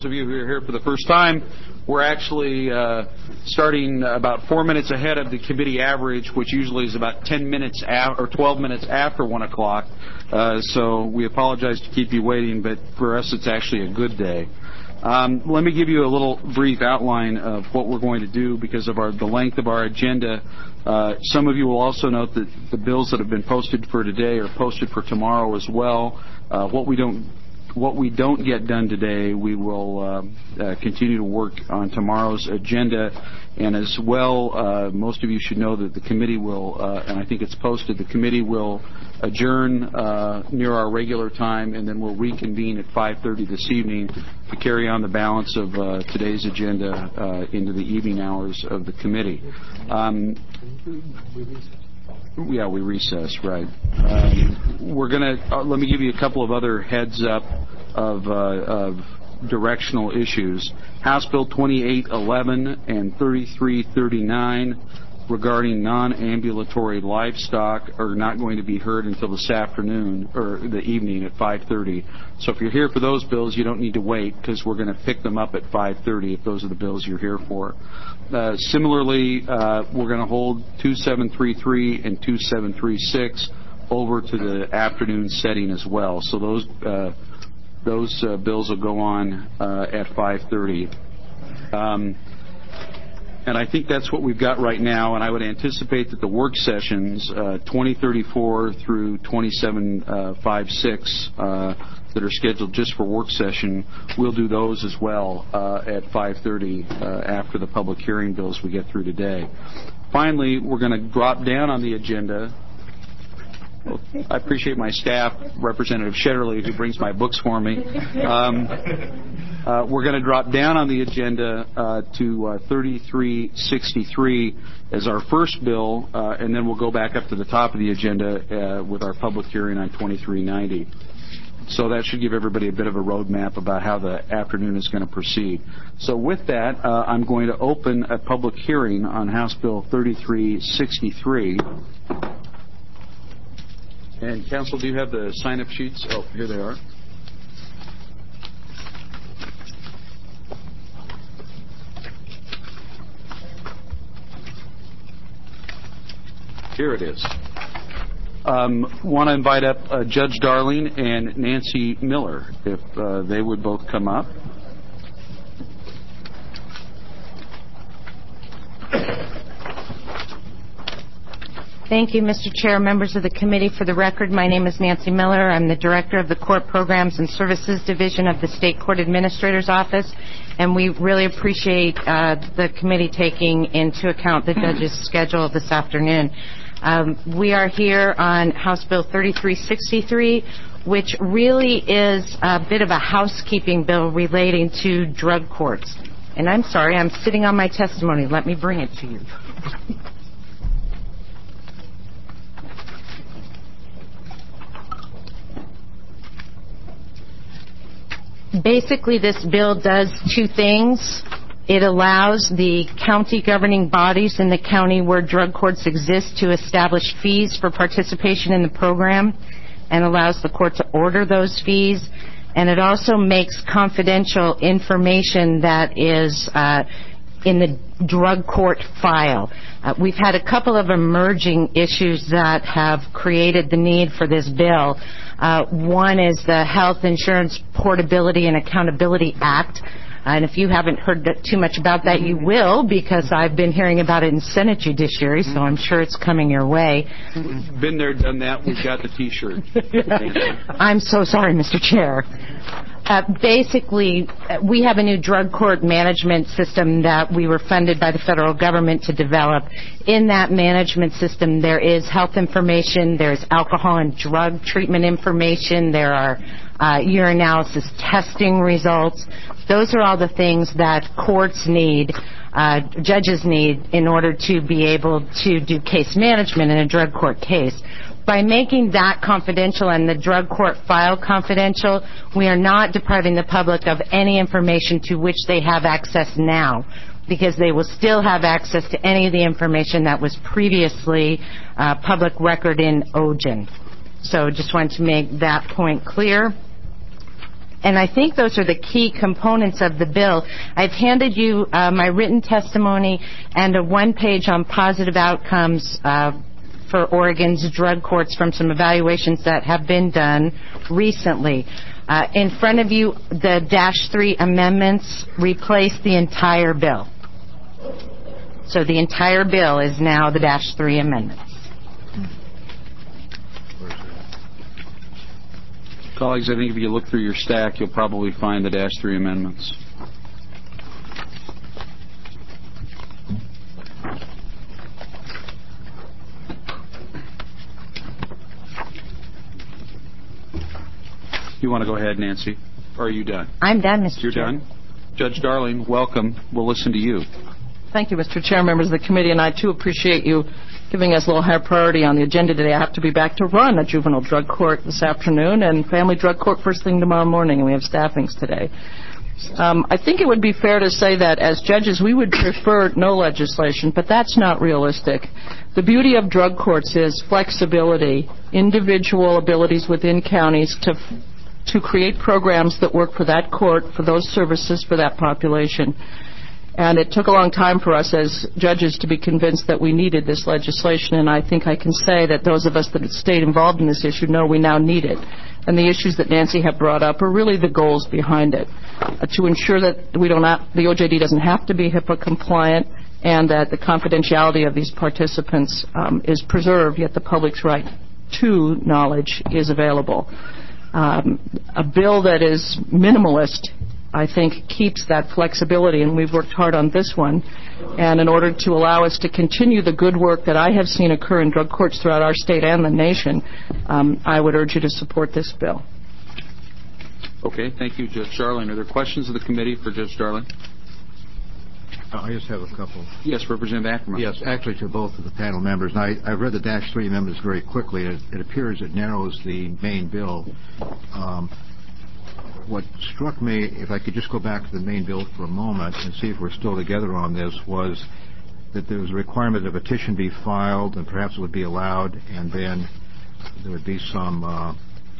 Those of you who are here for the first time, we're actually starting about 4 minutes ahead of the committee average, which usually is about 10 minutes or 12 minutes after 1 o'clock. So we apologize to keep you waiting, but for us it's actually a good day. Let me give you a little brief outline of what we're going to do because of the length of our agenda. Some of you will also note that the bills that have been posted for today are posted for tomorrow as well. What we don't get done today, we will continue to work on tomorrow's agenda. And as well, most of you should know that the committee will, and I think it's posted, the committee will adjourn near our regular time, and then we'll reconvene at 5:30 this evening to carry on the balance of today's agenda into the evening hours of the committee. Yeah, we recess, right. We're going to, let me give you a couple of other heads up of directional issues. House Bill 2811 and 3339 regarding non-ambulatory livestock are not going to be heard until this afternoon or the evening at 5:30. So if you're here for those bills, you don't need to wait because we're going to pick them up at 5:30 if those are the bills you're here for. Similarly, we're going to hold 2733 and 2736 over to the afternoon setting as well. So those bills will go on at 5:30. And I think that's what we've got right now, and I would anticipate that the work sessions, 2034 through 2756, that are scheduled just for work session, we'll do those as well at 5:30 after the public hearing bills we get through today. Finally, we're going to drop down on the agenda. Well, I appreciate my staff, Representative Shetterly, who brings my books for me. We're going to drop down on the agenda to 3363 as our first bill, and then we'll go back up to the top of the agenda with our public hearing on 2390. So that should give everybody a bit of a roadmap about how the afternoon is going to proceed. So with that, I'm going to open a public hearing on House Bill 3363. And, Council, do you have the sign-up sheets? Oh, here they are. Here it is. Want to invite up Judge Darling and Nancy Miller, if they would both come up. Thank you, Mr. Chair, members of the committee. For the record, my name is Nancy Miller. I'm the Director of the Court Programs and Services Division of the State Court Administrator's Office, and we really appreciate the committee taking into account the judge's schedule this afternoon. We are here on House Bill 3363, which really is a bit of a housekeeping bill relating to drug courts. And I'm sorry, I'm sitting on my testimony. Let me bring it to you. Basically, this bill does two things. It allows the county governing bodies in the county where drug courts exist to establish fees for participation in the program and allows the court to order those fees. And it also makes confidential information that is in the drug court file. We've had a couple of emerging issues that have created the need for this bill. One is the Health Insurance Portability and Accountability Act. And if you haven't heard too much about that, you will, because I've been hearing about it in Senate Judiciary, so I'm sure it's coming your way. Been there, done that. We've got the T-shirt. I'm so sorry, Mr. Chair. Basically, we have a new drug court management system that we were funded by the federal government to develop. In that management system, there is health information, there's alcohol and drug treatment information, there are urinalysis testing results. Those are all the things that courts need, judges need, in order to be able to do case management in a drug court case. By making that confidential and the drug court file confidential, we are not depriving the public of any information to which they have access now, because they will still have access to any of the information that was previously public record in OGIN. So just wanted to make that point clear. And I think those are the key components of the bill. I've handed you my written testimony and a one-page on positive outcomes for Oregon's drug courts from some evaluations that have been done recently. In front of you, the -3 amendments replace the entire bill. So the entire bill is now the -3 amendments. Colleagues, I think if you look through your stack, you'll probably find the -3 amendments. You want to go ahead, Nancy? Or are you done? I'm done, Mr. You're Chair. done? Judge Darling, welcome. We'll listen to you. Thank you, Mr. Chair, members of the committee, and I, too, appreciate you giving us a little higher priority on the agenda today. I have to be back to run a juvenile drug court this afternoon and family drug court first thing tomorrow morning, and we have staffings today. I think it would be fair to say that as judges, we would prefer no legislation, but that's not realistic. The beauty of drug courts is flexibility, individual abilities within counties to create programs that work for that court, for those services, for that population. And it took a long time for us as judges to be convinced that we needed this legislation, and I think I can say that those of us that have stayed involved in this issue know we now need it. And the issues that Nancy have brought up are really the goals behind it, to ensure that the OJD doesn't have to be HIPAA compliant and that the confidentiality of these participants is preserved, yet the public's right to knowledge is available. A bill that is minimalist, I think, keeps that flexibility, and we've worked hard on this one. And in order to allow us to continue the good work that I have seen occur in drug courts throughout our state and the nation, I would urge you to support this bill. Okay, thank you, Judge Darling. Are there questions of the committee for Judge Darling? I just have a couple. Yes, Representative Ackerman. Yes, actually to both of the panel members. And I've read the -3 amendments very quickly. It appears it narrows the main bill. What struck me, if I could just go back to the main bill for a moment and see if we're still together on this, was that there was a requirement that a petition be filed and perhaps it would be allowed, and then there would be some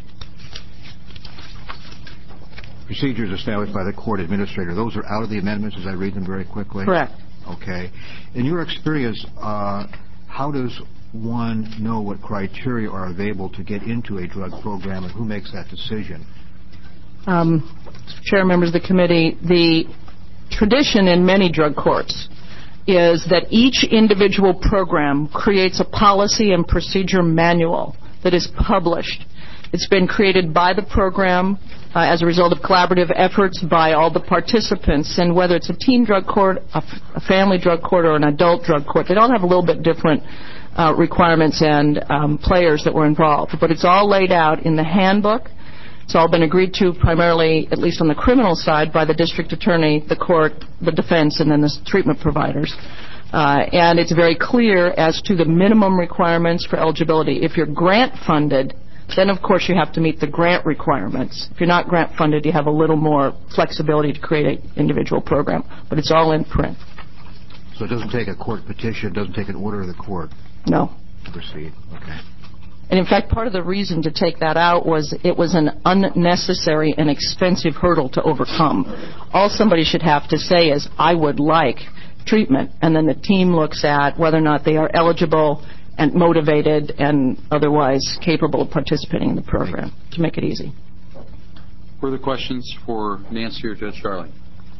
procedures established by the court administrator. Those are out of the amendments as I read them very quickly? Correct. Okay. In your experience, how does one know what criteria are available to get into a drug program, and who makes that decision? Chair, members of the committee, the tradition in many drug courts is that each individual program creates a policy and procedure manual that is published. It's been created by the program as a result of collaborative efforts by all the participants, and whether it's a teen drug court, a family drug court, or an adult drug court, they all have a little bit different requirements and players that were involved. But it's all laid out in the handbook. It's all been agreed to primarily, at least on the criminal side, by the district attorney, the court, the defense, and then the treatment providers. And it's very clear as to the minimum requirements for eligibility. If you're grant funded, then of course you have to meet the grant requirements. If you're not grant funded, you have a little more flexibility to create an individual program. But it's all in print. So it doesn't take a court petition, doesn't take an order of the court? No. To proceed. Okay. And in fact, part of the reason to take that out was it was an unnecessary and expensive hurdle to overcome. All somebody should have to say is, I would like treatment, and then the team looks at whether or not they are eligible and motivated and otherwise capable of participating in the program, to make it easy. Further questions for Nancy or Judge Darling?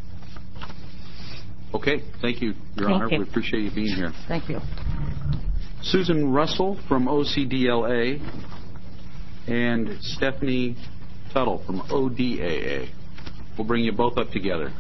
Okay, thank you, Your Honor. We appreciate you being here. Thank you. Susan Russell from OCDLA and Stephanie Tuttle from ODAA. We'll bring you both up together.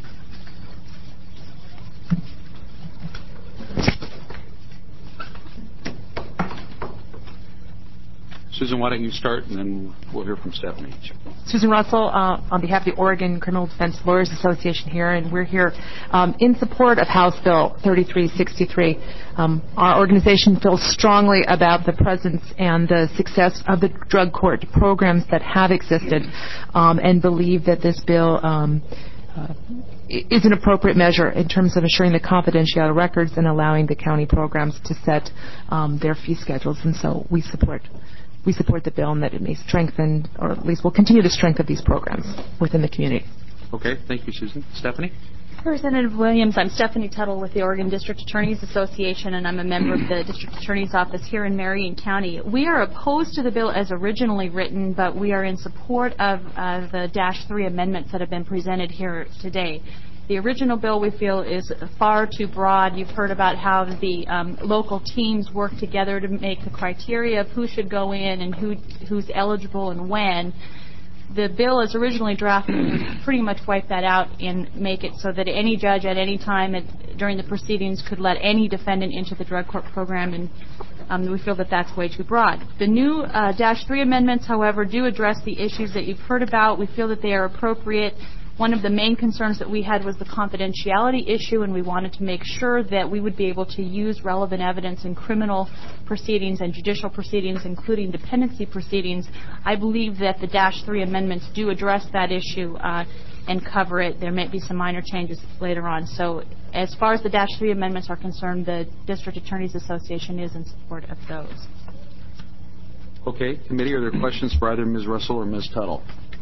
Susan, why don't you start, and then we'll hear from Stephanie. Susan Russell, on behalf of the Oregon Criminal Defense Lawyers Association here, and we're here in support of House Bill 3363. Our organization feels strongly about the presence and the success of the drug court programs that have existed, and believe that this bill is an appropriate measure in terms of assuring the confidentiality of records and allowing the county programs to set their fee schedules, and so we support we support the bill and that it may strengthen, or at least will continue to strengthen these programs within the community. Okay, thank you, Susan. Stephanie? Representative Williams, I'm Stephanie Tuttle with the Oregon District Attorneys Association, and I'm a member of the District Attorney's Office here in Marion County. We are opposed to the bill as originally written, but we are in support of the -3 amendments that have been presented here today. The original bill, we feel, is far too broad. You've heard about how the local teams work together to make the criteria of who should go in and who's eligible and when. The bill as originally drafted would pretty much wipe that out and make it so that any judge at any time during the proceedings could let any defendant into the drug court program, and we feel that that's way too broad. The new -3 amendments, however, do address the issues that you've heard about. We feel that they are appropriate. One of the main concerns that we had was the confidentiality issue, and we wanted to make sure that we would be able to use relevant evidence in criminal proceedings and judicial proceedings, including dependency proceedings. I believe that the -3 amendments do address that issue and cover it. There may be some minor changes later on. So as far as the -3 amendments are concerned, the District Attorneys Association is in support of those. Okay, committee, are there questions for either Ms. Russell or Ms. Tuttle?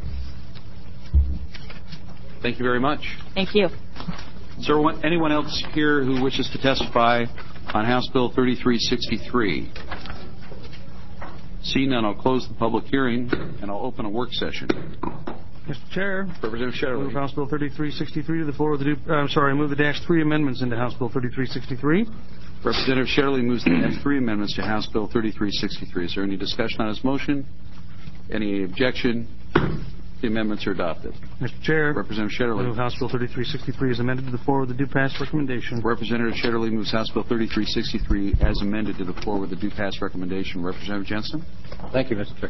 Thank you very much. Thank you. Is there anyone else here who wishes to testify on House Bill 3363? Seeing none, I'll close the public hearing and I'll open a work session. Mr. Chair, Representative Shetterly. move House Bill 3363 to the floor with the move the -3 amendments into House Bill 3363. Representative Shetterly moves the -3 amendments to House Bill 3363. Is there any discussion on his motion? Any objection? The amendments are adopted. Mr. Chair, Representative Shetterly. move House Bill 3363 as amended to the floor with the due pass recommendation. Representative Shetterly moves House Bill 3363 as amended to the floor with the due pass recommendation. Representative Jensen. Thank you, Mr. Chair.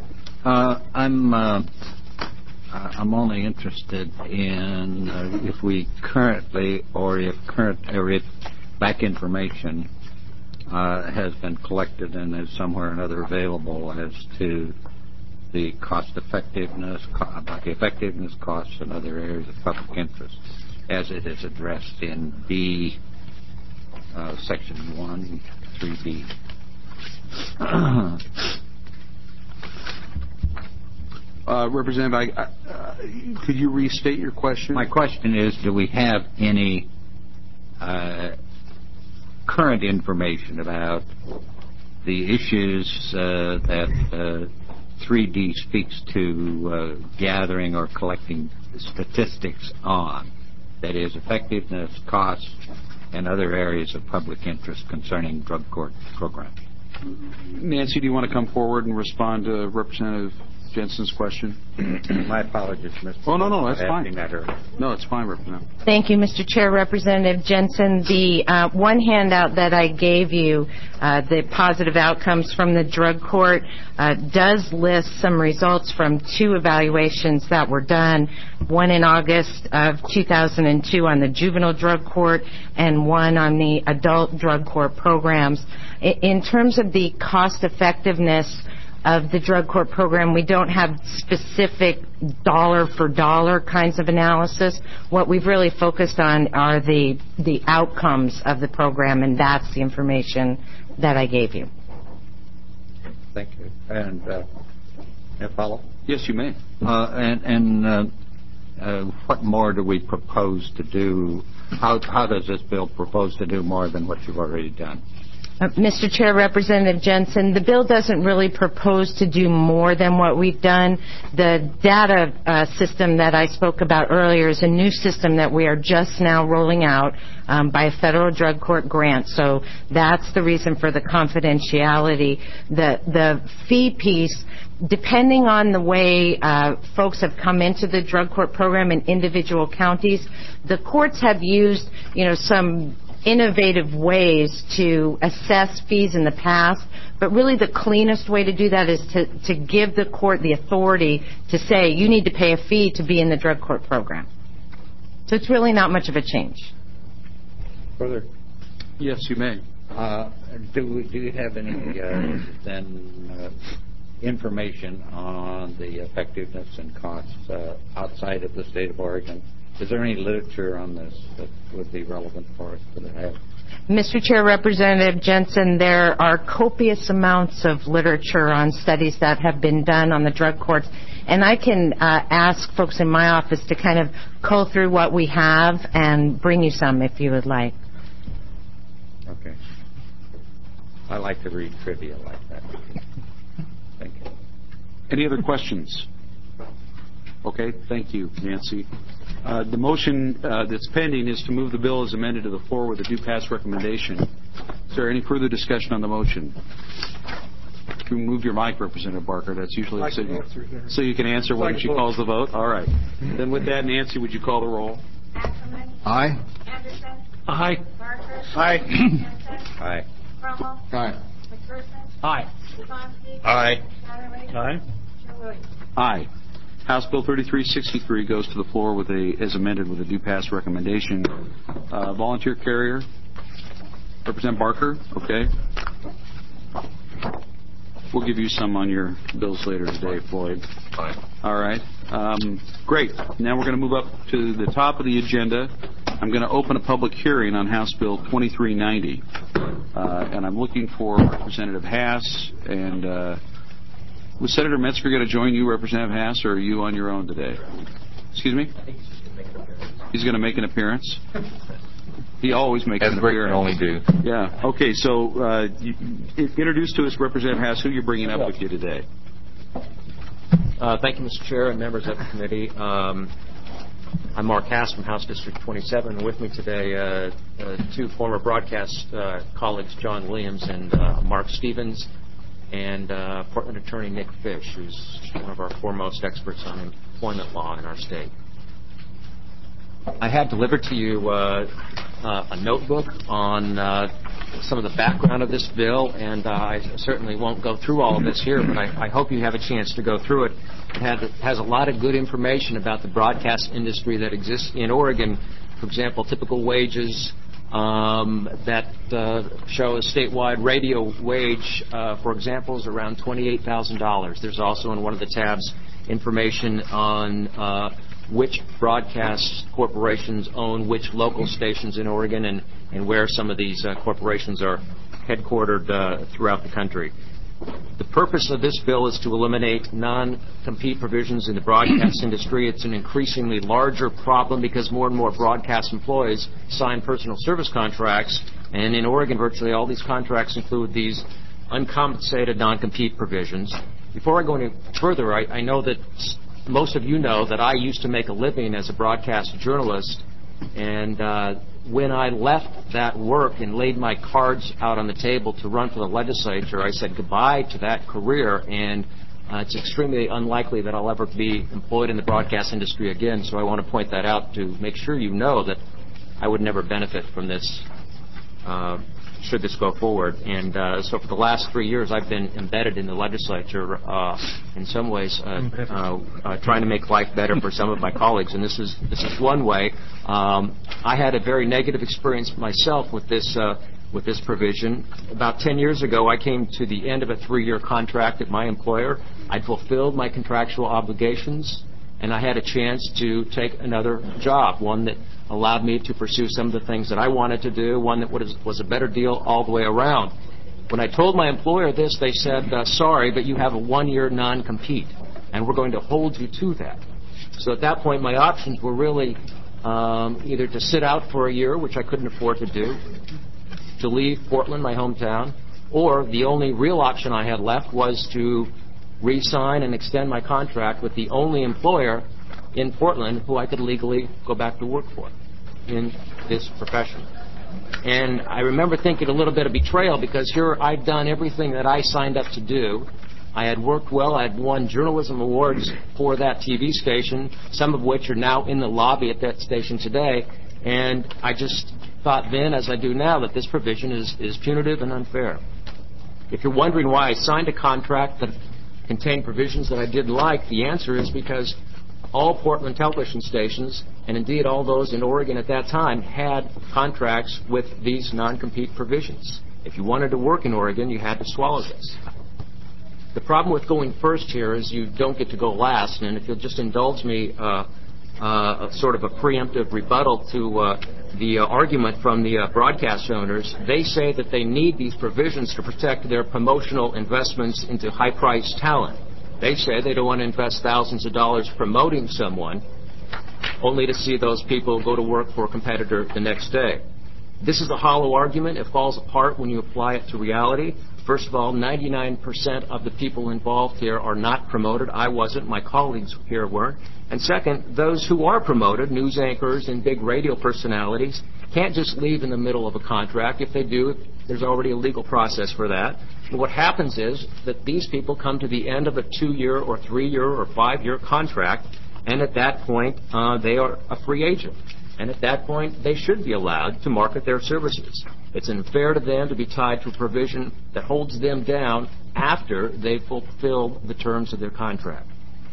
I'm only interested in if we currently, or if back information has been collected and is somewhere or another available as to the cost effectiveness, about the effectiveness, costs, and other areas of public interest, as it is addressed in B, Section 1, 3B. Representative, could you restate your question? My question is, do we have any current information about the issues that 3D speaks to gathering or collecting statistics on, that is, effectiveness, costs, and other areas of public interest concerning drug court programs? Nancy, do you want to come forward and respond to Representative Jensen's question? My apologies, Mr. Oh, no, that's fine. That no, it's fine, Representative. Thank you, Mr. Chair. Representative Jensen, the one handout that I gave you, the positive outcomes from the drug court, does list some results from 2 evaluations that were done, one in August of 2002 on the juvenile drug court and one on the adult drug court programs. In terms of the cost effectiveness of the drug court program, we don't have specific dollar-for-dollar kinds of analysis. What we've really focused on are the outcomes of the program, and that's the information that I gave you. Thank you. And may I follow? Yes, you may. What more do we propose to do? How does this bill propose to do more than what you've already done? Mr. Chair, Representative Jensen, the bill doesn't really propose to do more than what we've done. The data system that I spoke about earlier is a new system that we are just now rolling out by a federal drug court grant. So that's the reason for the confidentiality. The fee piece, depending on the way folks have come into the drug court program in individual counties, the courts have used, some innovative ways to assess fees in the past, but really the cleanest way to do that is to give the court the authority to say you need to pay a fee to be in the drug court program. So it's really not much of a change. Further? Yes, you may. Do you have any information on the effectiveness and costs outside of the state of Oregon? Is there any literature on this that would be relevant for us to have? Mr. Chair, Representative Jensen, there are copious amounts of literature on studies that have been done on the drug courts, and I can ask folks in my office to kind of cull through what we have and bring you some if you would like. Okay. I like to read trivia like that. Thank you. Any other questions? Okay, thank you, Nancy. The motion that's pending is to move the bill as amended to the floor with a due pass recommendation. Is there any further discussion on the motion? You move your mic, Representative Barker. That's usually the signal. So you can answer when she calls the vote? All right. Then with that, Nancy, would you call the roll? Ackerman. Aye. Anderson. Aye. Barker. Aye. Jensen. Aye. Crummell. Aye. McPherson. Aye. Stefanski. Aye. Satterwhite. Aye. Chair Williams. Aye. House Bill 3363 goes to the floor with as amended with a due pass recommendation. Volunteer carrier. Representative Barker. Okay. We'll give you some on your bills later today, Floyd. Fine. All right. Great. Now we're going to move up to the top of the agenda. I'm going to open a public hearing on House Bill 2390. And I'm looking for Representative Haas. And was Senator Metzger going to join you, Representative Haas, or are you on your own today? Excuse me? He's going to make an appearance? He always makes an appearance. As Rick can only do. Yeah. Okay, so introduce to us, Representative Haas, who you're bringing up with you today. Thank you, Mr. Chair and members of the committee. I'm Mark Haas from House District 27. With me today, two former broadcast colleagues, John Williams and Mark Stevens, and Portland attorney Nick Fish, who's one of our foremost experts on employment law in our state. I had delivered to you a notebook on some of the background of this bill, and I certainly won't go through all of this here, but I hope you have a chance to go through it. It has a lot of good information about the broadcast industry that exists in Oregon. For example, typical wages that show a statewide radio wage, for example, is around $28,000. There's also in one of the tabs information on which broadcast corporations own which local stations in Oregon and where some of these corporations are headquartered throughout the country. The purpose of this bill is to eliminate non-compete provisions in the broadcast industry. It's an increasingly larger problem because more and more broadcast employees sign personal service contracts, and in Oregon virtually all these contracts include these uncompensated non-compete provisions. Before I go any further, I know that most of you know that I used to make a living as a broadcast journalist, and when I left that work and laid my cards out on the table to run for the legislature, I said goodbye to that career, and it's extremely unlikely that I'll ever be employed in the broadcast industry again, so I want to point that out to make sure you know that I would never benefit from this should this go forward. And so for the last 3 years, I've been embedded in the legislature in some ways, trying to make life better for some of my colleagues. And this is one way. I had a very negative experience myself with this provision. About 10 years ago, I came to the end of a 3-year contract at my employer. I'd fulfilled my contractual obligations, and I had a chance to take another job, one that allowed me to pursue some of the things that I wanted to do, one that was a better deal all the way around. When I told my employer this, they said, sorry, but you have a 1-year non-compete, and we're going to hold you to that. So at that point, my options were really either to sit out for a year, which I couldn't afford to do, to leave Portland, my hometown, or the only real option I had left was to re-sign and extend my contract with the only employer in Portland who I could legally go back to work for in this profession. And I remember thinking a little bit of betrayal because here I'd done everything that I signed up to do. I had worked well. I had won journalism awards for that TV station, some of which are now in the lobby at that station today. And I just thought then, as I do now, that this provision is punitive and unfair. If you're wondering why I signed a contract that contained provisions that I didn't like, the answer is because all Portland television stations, and indeed all those in Oregon at that time, had contracts with these non-compete provisions. If you wanted to work in Oregon, you had to swallow this. The problem with going first here is you don't get to go last, and if you'll just indulge me, sort of a preemptive rebuttal to the argument from the broadcast owners, they say that they need these provisions to protect their promotional investments into high-priced talent. They say they don't want to invest thousands of dollars promoting someone only to see those people go to work for a competitor the next day. This is a hollow argument. It falls apart when you apply it to reality. First of all, 99% of the people involved here are not promoted. I wasn't. My colleagues here weren't. And second, those who are promoted, news anchors and big radio personalities, can't just leave in the middle of a contract. If they do, there's already a legal process for that. And what happens is that these people come to the end of a 2-year or 3-year or 5-year contract, and at that point, they are a free agent. And at that point, they should be allowed to market their services. It's unfair to them to be tied to a provision that holds them down after they fulfill the terms of their contract.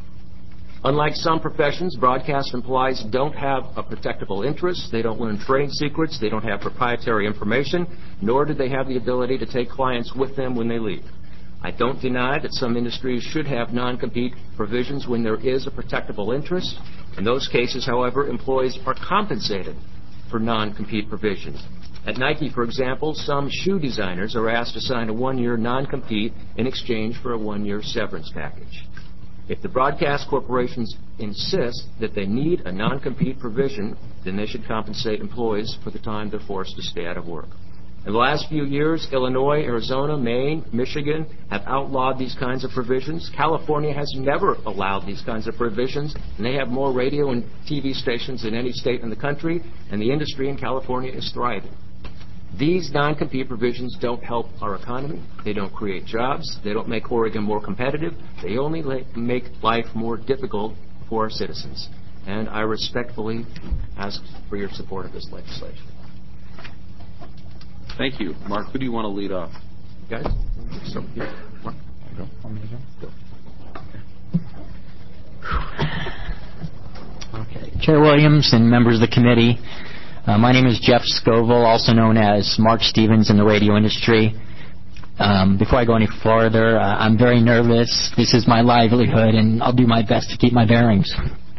Unlike some professions, broadcast employees don't have a protectable interest. They don't learn trade secrets. They don't have proprietary information, nor do they have the ability to take clients with them when they leave. I don't deny that some industries should have non-compete provisions when there is a protectable interest. In those cases, however, employees are compensated for non-compete provisions. At Nike, for example, some shoe designers are asked to sign a 1-year non-compete in exchange for a 1-year severance package. If the broadcast corporations insist that they need a non-compete provision, then they should compensate employees for the time they're forced to stay out of work. In the last few years, Illinois, Arizona, Maine, Michigan have outlawed these kinds of provisions. California has never allowed these kinds of provisions, and they have more radio and TV stations than any state in the country, and the industry in California is thriving. These non-compete provisions don't help our economy. They don't create jobs. They don't make Oregon more competitive. They only make life more difficult for our citizens. And I respectfully ask for your support of this legislation. Thank you. Mark, who do you want to lead off? Guys? So, here. Mark. Go. Want me to go? Okay. Chair Williams and members of the committee, my name is Jeff Scoville, also known as Mark Stevens in the radio industry. Before I go any further, I'm very nervous. This is my livelihood, and I'll do my best to keep my bearings.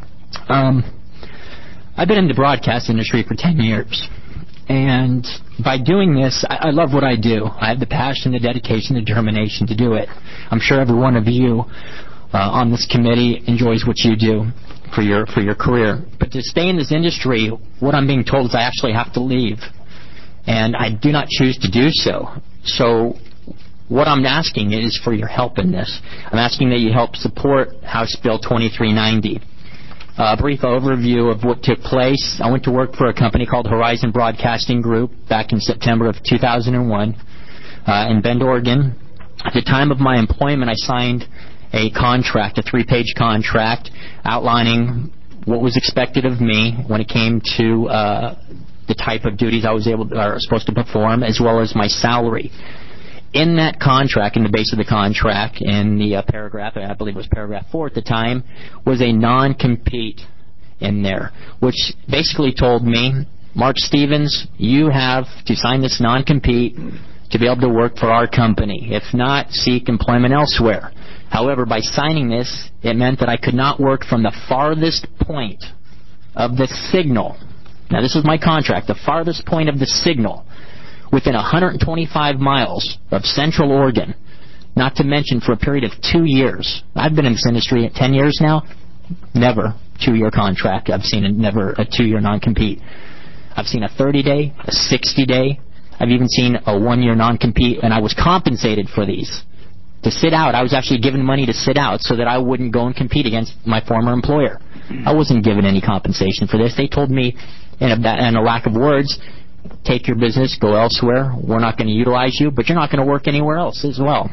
I've been in the broadcast industry for 10 years. And by doing this, I love what I do. I have the passion, the dedication, the determination to do it. I'm sure every one of you on this committee enjoys what you do for your career. But to stay in this industry, what I'm being told is I actually have to leave. And I do not choose to do so. So what I'm asking is for your help in this. I'm asking that you help support House Bill 2390. A brief overview of what took place. I went to work for a company called Horizon Broadcasting Group back in September of 2001 in Bend, Oregon. At the time of my employment, I signed a contract, a 3-page contract, outlining what was expected of me when it came to the type of duties I was supposed to perform, as well as my salary. In that contract, in the base of the contract, in the paragraph, I believe it was paragraph 4 at the time, was a non-compete in there, which basically told me, Mark Stevens, you have to sign this non-compete to be able to work for our company. If not, seek employment elsewhere. However, by signing this, it meant that I could not work from the farthest point of the signal. Now, this is my contract, the farthest point of the signal, within 125 miles of Central Oregon, not to mention for a period of 2 years. I've been in this industry 10 years now. Never 2-year contract. I've seen never a 2-year non-compete. I've seen a 30-day, a 60-day. I've even seen a 1-year non-compete, and I was compensated for these. To sit out, I was actually given money to sit out so that I wouldn't go and compete against my former employer. I wasn't given any compensation for this. They told me, in a lack of words, take your business, go elsewhere. We're not going to utilize you, but you're not going to work anywhere else as well.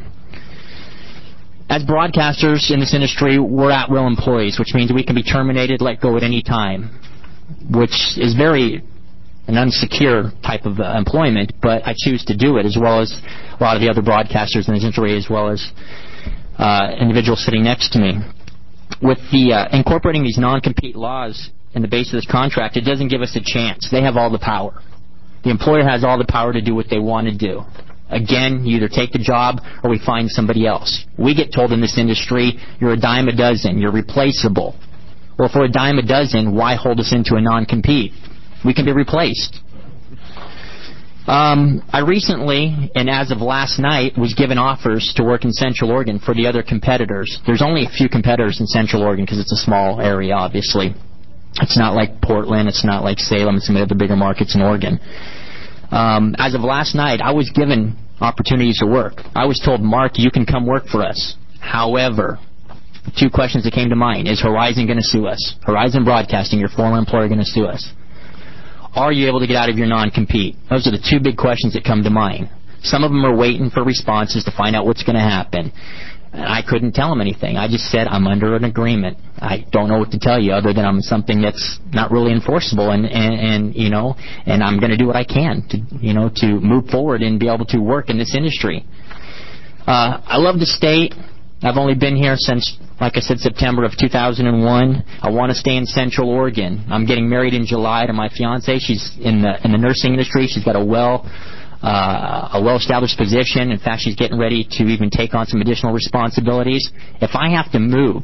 As broadcasters in this industry, we're at-will employees, which means we can be terminated, let go at any time, which is very an unsecure type of employment, but I choose to do it, as well as a lot of the other broadcasters in this industry, as well as individuals sitting next to me. With the incorporating these non-compete laws in the base of this contract, it doesn't give us a chance. They have all the power. The employer has all the power to do what they want to do. Again, you either take the job or we find somebody else. We get told in this industry, you're a dime a dozen, you're replaceable. Well, for a dime a dozen, why hold us into a non-compete? We can be replaced. I recently, and as of last night, was given offers to work in Central Oregon for the other competitors. There's only a few competitors in Central Oregon because it's a small area, obviously. It's not like Portland. It's not like Salem. It's some of the bigger markets in Oregon. As of last night, I was given opportunities to work. I was told, Mark, you can come work for us. However, two questions that came to mind. Is Horizon going to sue us? Horizon Broadcasting, your former employer, going to sue us? Are you able to get out of your non-compete? Those are the two big questions that come to mind. Some of them are waiting for responses to find out what's going to happen. And I couldn't tell them anything. I just said, I'm under an agreement. I don't know what to tell you other than I'm something that's not really enforceable, and I'm going to do what I can to move forward and be able to work in this industry. I love the state. I've only been here since, like I said, September of 2001. I want to stay in Central Oregon. I'm getting married in July to my fiancée. She's in the nursing industry. She's got a well-established position. In fact, she's getting ready to even take on some additional responsibilities. If I have to move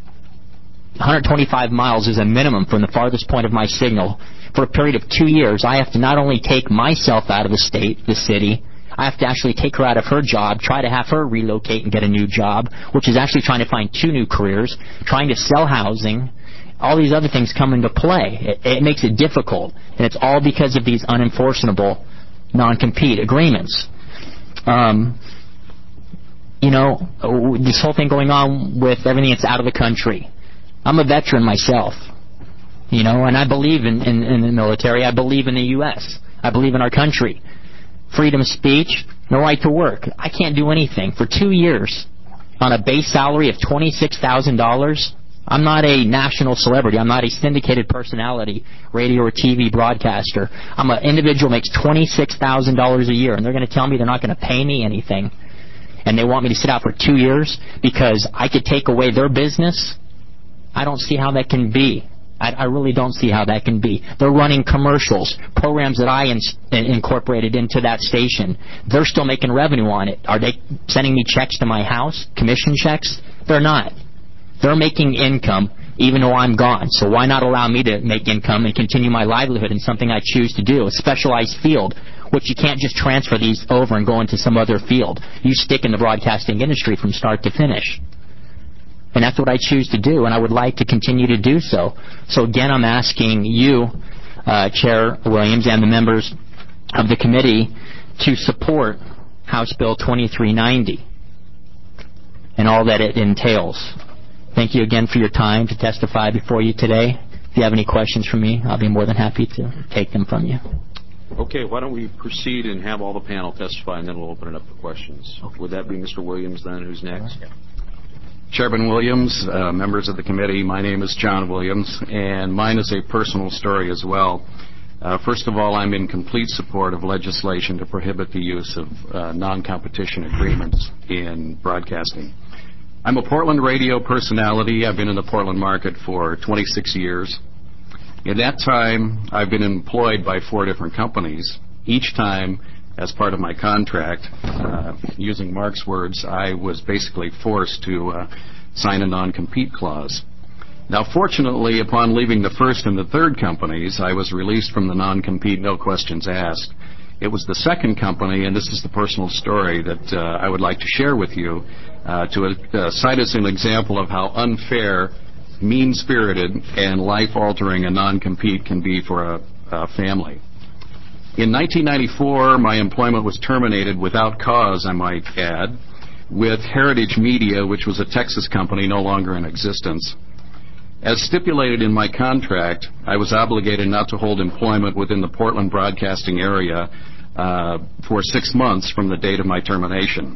125 miles is a minimum from the farthest point of my signal for a period of 2 years, I have to not only take myself out of the city, I have to actually take her out of her job, try to have her relocate and get a new job, which is actually trying to find 2 new careers, trying to sell housing. All these other things come into play. It makes it difficult, and it's all because of these unenforceable non-compete agreements. This whole thing going on with everything that's out of the country. I'm a veteran myself, and I believe in the military. I believe in the U.S. I believe in our country. Freedom of speech, no right to work. I can't do anything. For 2 years, on a base salary of $26,000, I'm not a national celebrity. I'm not a syndicated personality, radio or TV broadcaster. I'm an individual who makes $26,000 a year, and they're going to tell me they're not going to pay me anything, and they want me to sit out for 2 years because I could take away their business? I don't see how that can be. I really don't see how that can be. They're running commercials, programs that I incorporated into that station. They're still making revenue on it. Are they sending me checks to my house, commission checks? They're not. They're making income even though I'm gone. So why not allow me to make income and continue my livelihood in something I choose to do, a specialized field, which you can't just transfer these over and go into some other field. You stick in the broadcasting industry from start to finish. And that's what I choose to do, and I would like to continue to do so. So again, I'm asking you, Chair Williams, and the members of the committee to support House Bill 2390 and all that it entails. Thank you again for your time to testify before you today. If you have any questions for me, I'll be more than happy to take them from you. Okay, why don't we proceed and have all the panel testify, and then we'll open it up for questions. Okay. Would that be Mr. Williams, then, who's next? Yeah. Chairman Williams, members of the committee, my name is John Williams, and mine is a personal story as well. First of all, I'm in complete support of legislation to prohibit the use of non-competition agreements in broadcasting. I'm a Portland radio personality. I've been in the Portland market for 26 years. In that time, I've been employed by 4 different companies. Each time, as part of my contract, using Mark's words, I was basically forced to sign a non-compete clause. Now, fortunately, upon leaving the first and the third companies, I was released from the non-compete, no questions asked. It was the second company, and this is the personal story that I would like to share with you, to cite as an example of how unfair, mean-spirited, and life-altering a non-compete can be for a family. In 1994, my employment was terminated without cause, I might add, with Heritage Media, which was a Texas company no longer in existence. As stipulated in my contract, I was obligated not to hold employment within the Portland broadcasting area for 6 months from the date of my termination.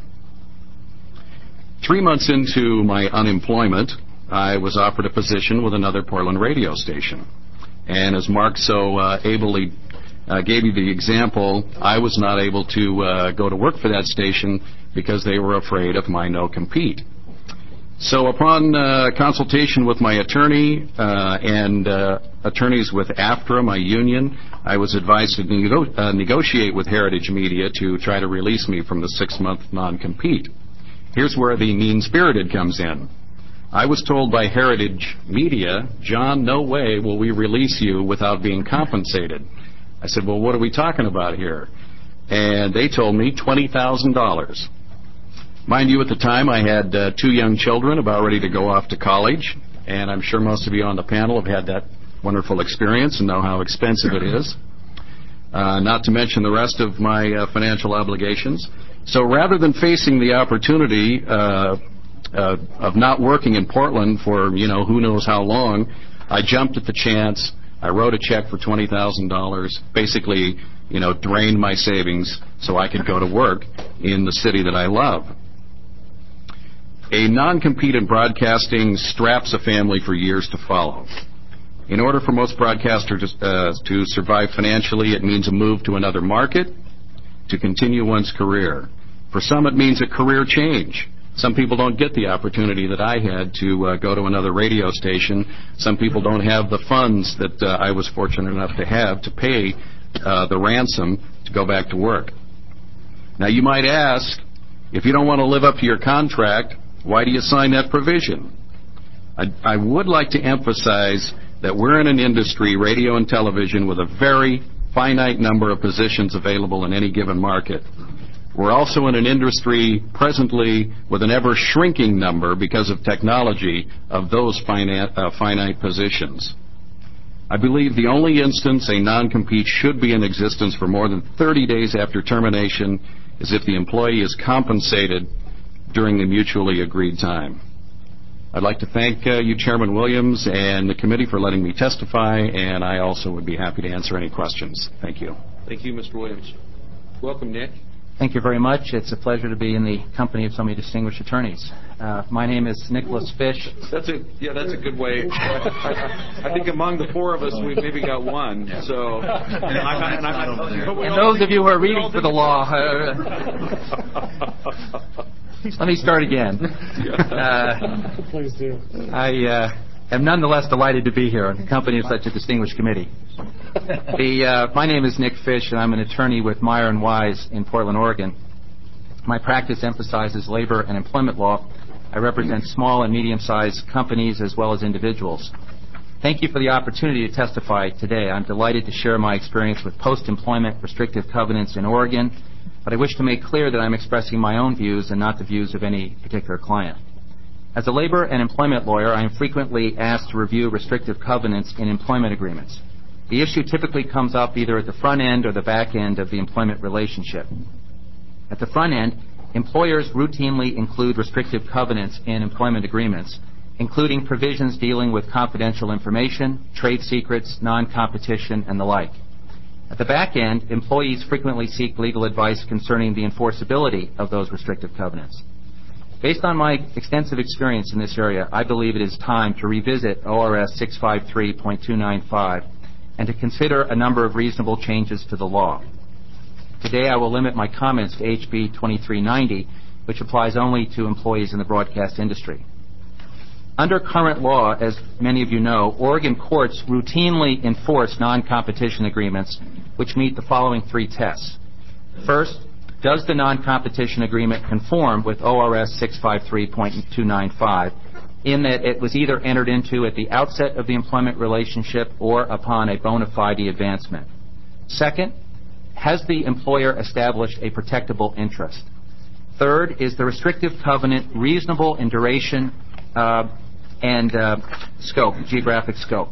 3 months into my unemployment, I was offered a position with another Portland radio station. And as Mark so ably gave you the example, I was not able to go to work for that station because they were afraid of my no-compete. So upon consultation with my attorney and attorneys with AFTRA, my union, I was advised to negotiate with Heritage Media to try to release me from the 6-month non-compete. Here's where the mean-spirited comes in. I was told by Heritage Media, John, no way will we release you without being compensated. I said, well, what are we talking about here? And they told me $20,000. Mind you, at the time, I had 2 young children about ready to go off to college, and I'm sure most of you on the panel have had that wonderful experience and know how expensive it is, not to mention the rest of my financial obligations. So rather than facing the opportunity of not working in Portland for, who knows how long, I jumped at the chance. I wrote a check for $20,000, basically, drained my savings so I could go to work in the city that I love. A non-compete in broadcasting straps a family for years to follow. In order for most broadcasters to survive financially, it means a move to another market to continue one's career. For some, it means a career change. Some people don't get the opportunity that I had to go to another radio station. Some people don't have the funds that I was fortunate enough to have to pay the ransom to go back to work. Now, you might ask, if you don't want to live up to your contract, why do you sign that provision? I would like to emphasize that we're in an industry, radio and television, with a very finite number of positions available in any given market. We're also in an industry presently with an ever-shrinking number, because of technology, of those finite positions. I believe the only instance a non-compete should be in existence for more than 30 days after termination is if the employee is compensated during the mutually agreed time. I'd like to thank you, Chairman Williams, and the committee for letting me testify, and I also would be happy to answer any questions. Thank you. Thank you, Mr. Williams. Welcome, Nick. Thank you very much. It's a pleasure to be in the company of so many distinguished attorneys. My name is Nicholas Fish. That's a good way. I think among the 4 of us, we've maybe got one. So, and those of you who are reading for the law, let me start again. Please do. I am nonetheless delighted to be here in the company of such a distinguished committee. My name is Nick Fish, and I'm an attorney with Meyer & Wise in Portland, Oregon. My practice emphasizes labor and employment law. I represent small and medium-sized companies as well as individuals. Thank you for the opportunity to testify today. I'm delighted to share my experience with post-employment restrictive covenants in Oregon, but I wish to make clear that I'm expressing my own views and not the views of any particular client. As a labor and employment lawyer, I am frequently asked to review restrictive covenants in employment agreements. The issue typically comes up either at the front end or the back end of the employment relationship. At the front end, employers routinely include restrictive covenants in employment agreements, including provisions dealing with confidential information, trade secrets, non-competition, and the like. At the back end, employees frequently seek legal advice concerning the enforceability of those restrictive covenants. Based on my extensive experience in this area, I believe it is time to revisit ORS 653.295 and to consider a number of reasonable changes to the law. Today, I will limit my comments to HB 2390, which applies only to employees in the broadcast industry. Under current law, as many of you know, Oregon courts routinely enforce non-competition agreements which meet the following 3 tests. First, does the non-competition agreement conform with ORS 653.295 in that it was either entered into at the outset of the employment relationship or upon a bona fide advancement? Second, has the employer established a protectable interest? Third, is the restrictive covenant reasonable in duration and scope, geographic scope?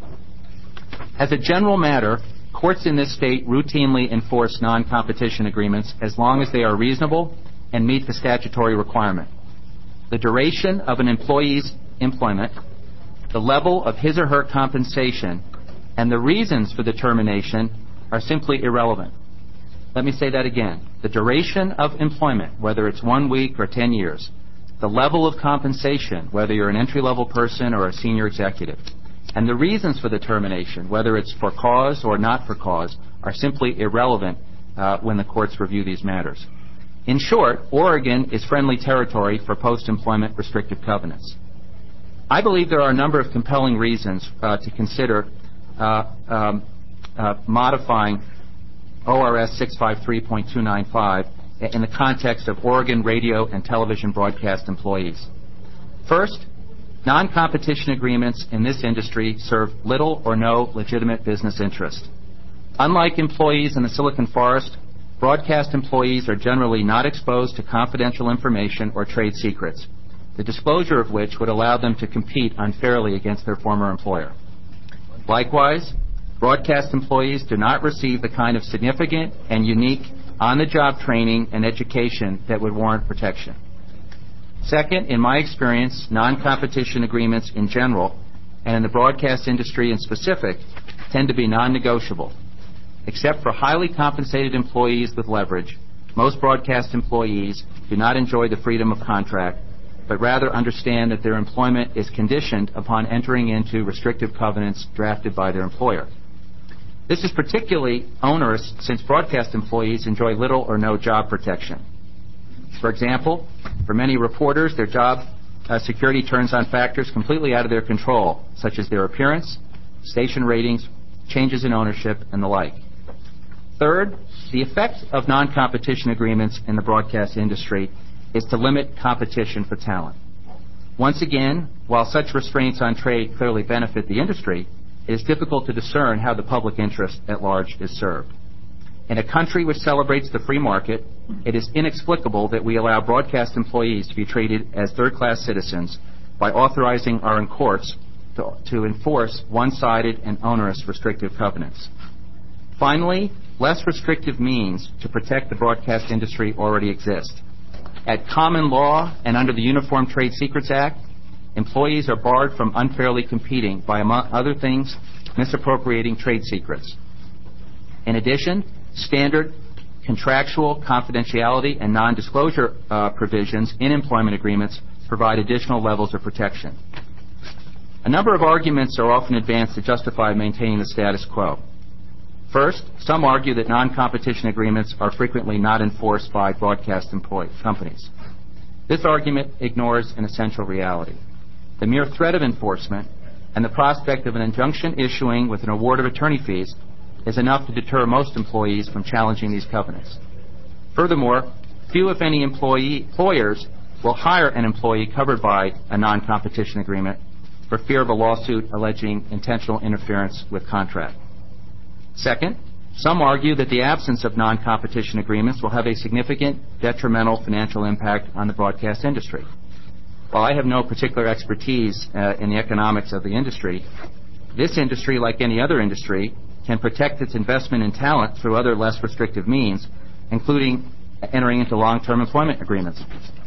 As a general matter, courts in this state routinely enforce non-competition agreements as long as they are reasonable and meet the statutory requirement. The duration of an employee's employment, the level of his or her compensation, and the reasons for the termination are simply irrelevant. Let me say that again. The duration of employment, whether it's 1 week or 10 years, the level of compensation, whether you're an entry-level person or a senior executive, and the reasons for the termination, whether it's for cause or not for cause, are simply irrelevant when the courts review these matters. In short, Oregon is friendly territory for post-employment restrictive covenants. I believe there are a number of compelling reasons to consider modifying ORS 653.295 in the context of Oregon radio and television broadcast employees. First, Non-competition agreements in this industry serve little or no legitimate business interest. Unlike employees in the Silicon Forest, broadcast employees are generally not exposed to confidential information or trade secrets, the disclosure of which would allow them to compete unfairly against their former employer. Likewise, broadcast employees do not receive the kind of significant and unique on-the-job training and education that would warrant protection. Second, in my experience, non-competition agreements in general, and in the broadcast industry in specific, tend to be non-negotiable. Except for highly compensated employees with leverage, most broadcast employees do not enjoy the freedom of contract, but rather understand that their employment is conditioned upon entering into restrictive covenants drafted by their employer. This is particularly onerous since broadcast employees enjoy little or no job protection. For example, for many reporters, their job security turns on factors completely out of their control, such as their appearance, station ratings, changes in ownership, and the like. Third, the effect of non-competition agreements in the broadcast industry is to limit competition for talent. Once again, while such restraints on trade clearly benefit the industry, it is difficult to discern how the public interest at large is served. In a country which celebrates the free market, it is inexplicable that we allow broadcast employees to be treated as third-class citizens by authorizing our courts to enforce one-sided and onerous restrictive covenants. Finally, less restrictive means to protect the broadcast industry already exist. At common law and under the Uniform Trade Secrets Act, employees are barred from unfairly competing by, among other things, misappropriating trade secrets. In addition, standard contractual confidentiality and non-disclosure provisions in employment agreements provide additional levels of protection. A number of arguments are often advanced to justify maintaining the status quo. First, some argue that non-competition agreements are frequently not enforced by broadcast companies. This argument ignores an essential reality. The mere threat of enforcement and the prospect of an injunction issuing with an award of attorney fees is enough to deter most employees from challenging these covenants. Furthermore, few, if any, employers will hire an employee covered by a non-competition agreement for fear of a lawsuit alleging intentional interference with contract. Second, some argue that the absence of non-competition agreements will have a significant detrimental financial impact on the broadcast industry. While I have no particular expertise in the economics of the industry, this industry, like any other industry, can protect its investment in talent through other less restrictive means, including entering into long-term employment agreements.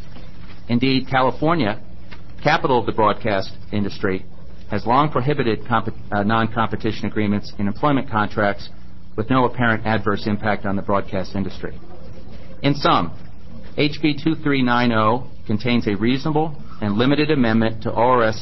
Indeed, California, capital of the broadcast industry, has long prohibited non-competition agreements in employment contracts with no apparent adverse impact on the broadcast industry. In sum, HB 2390 contains a reasonable and limited amendment to ORS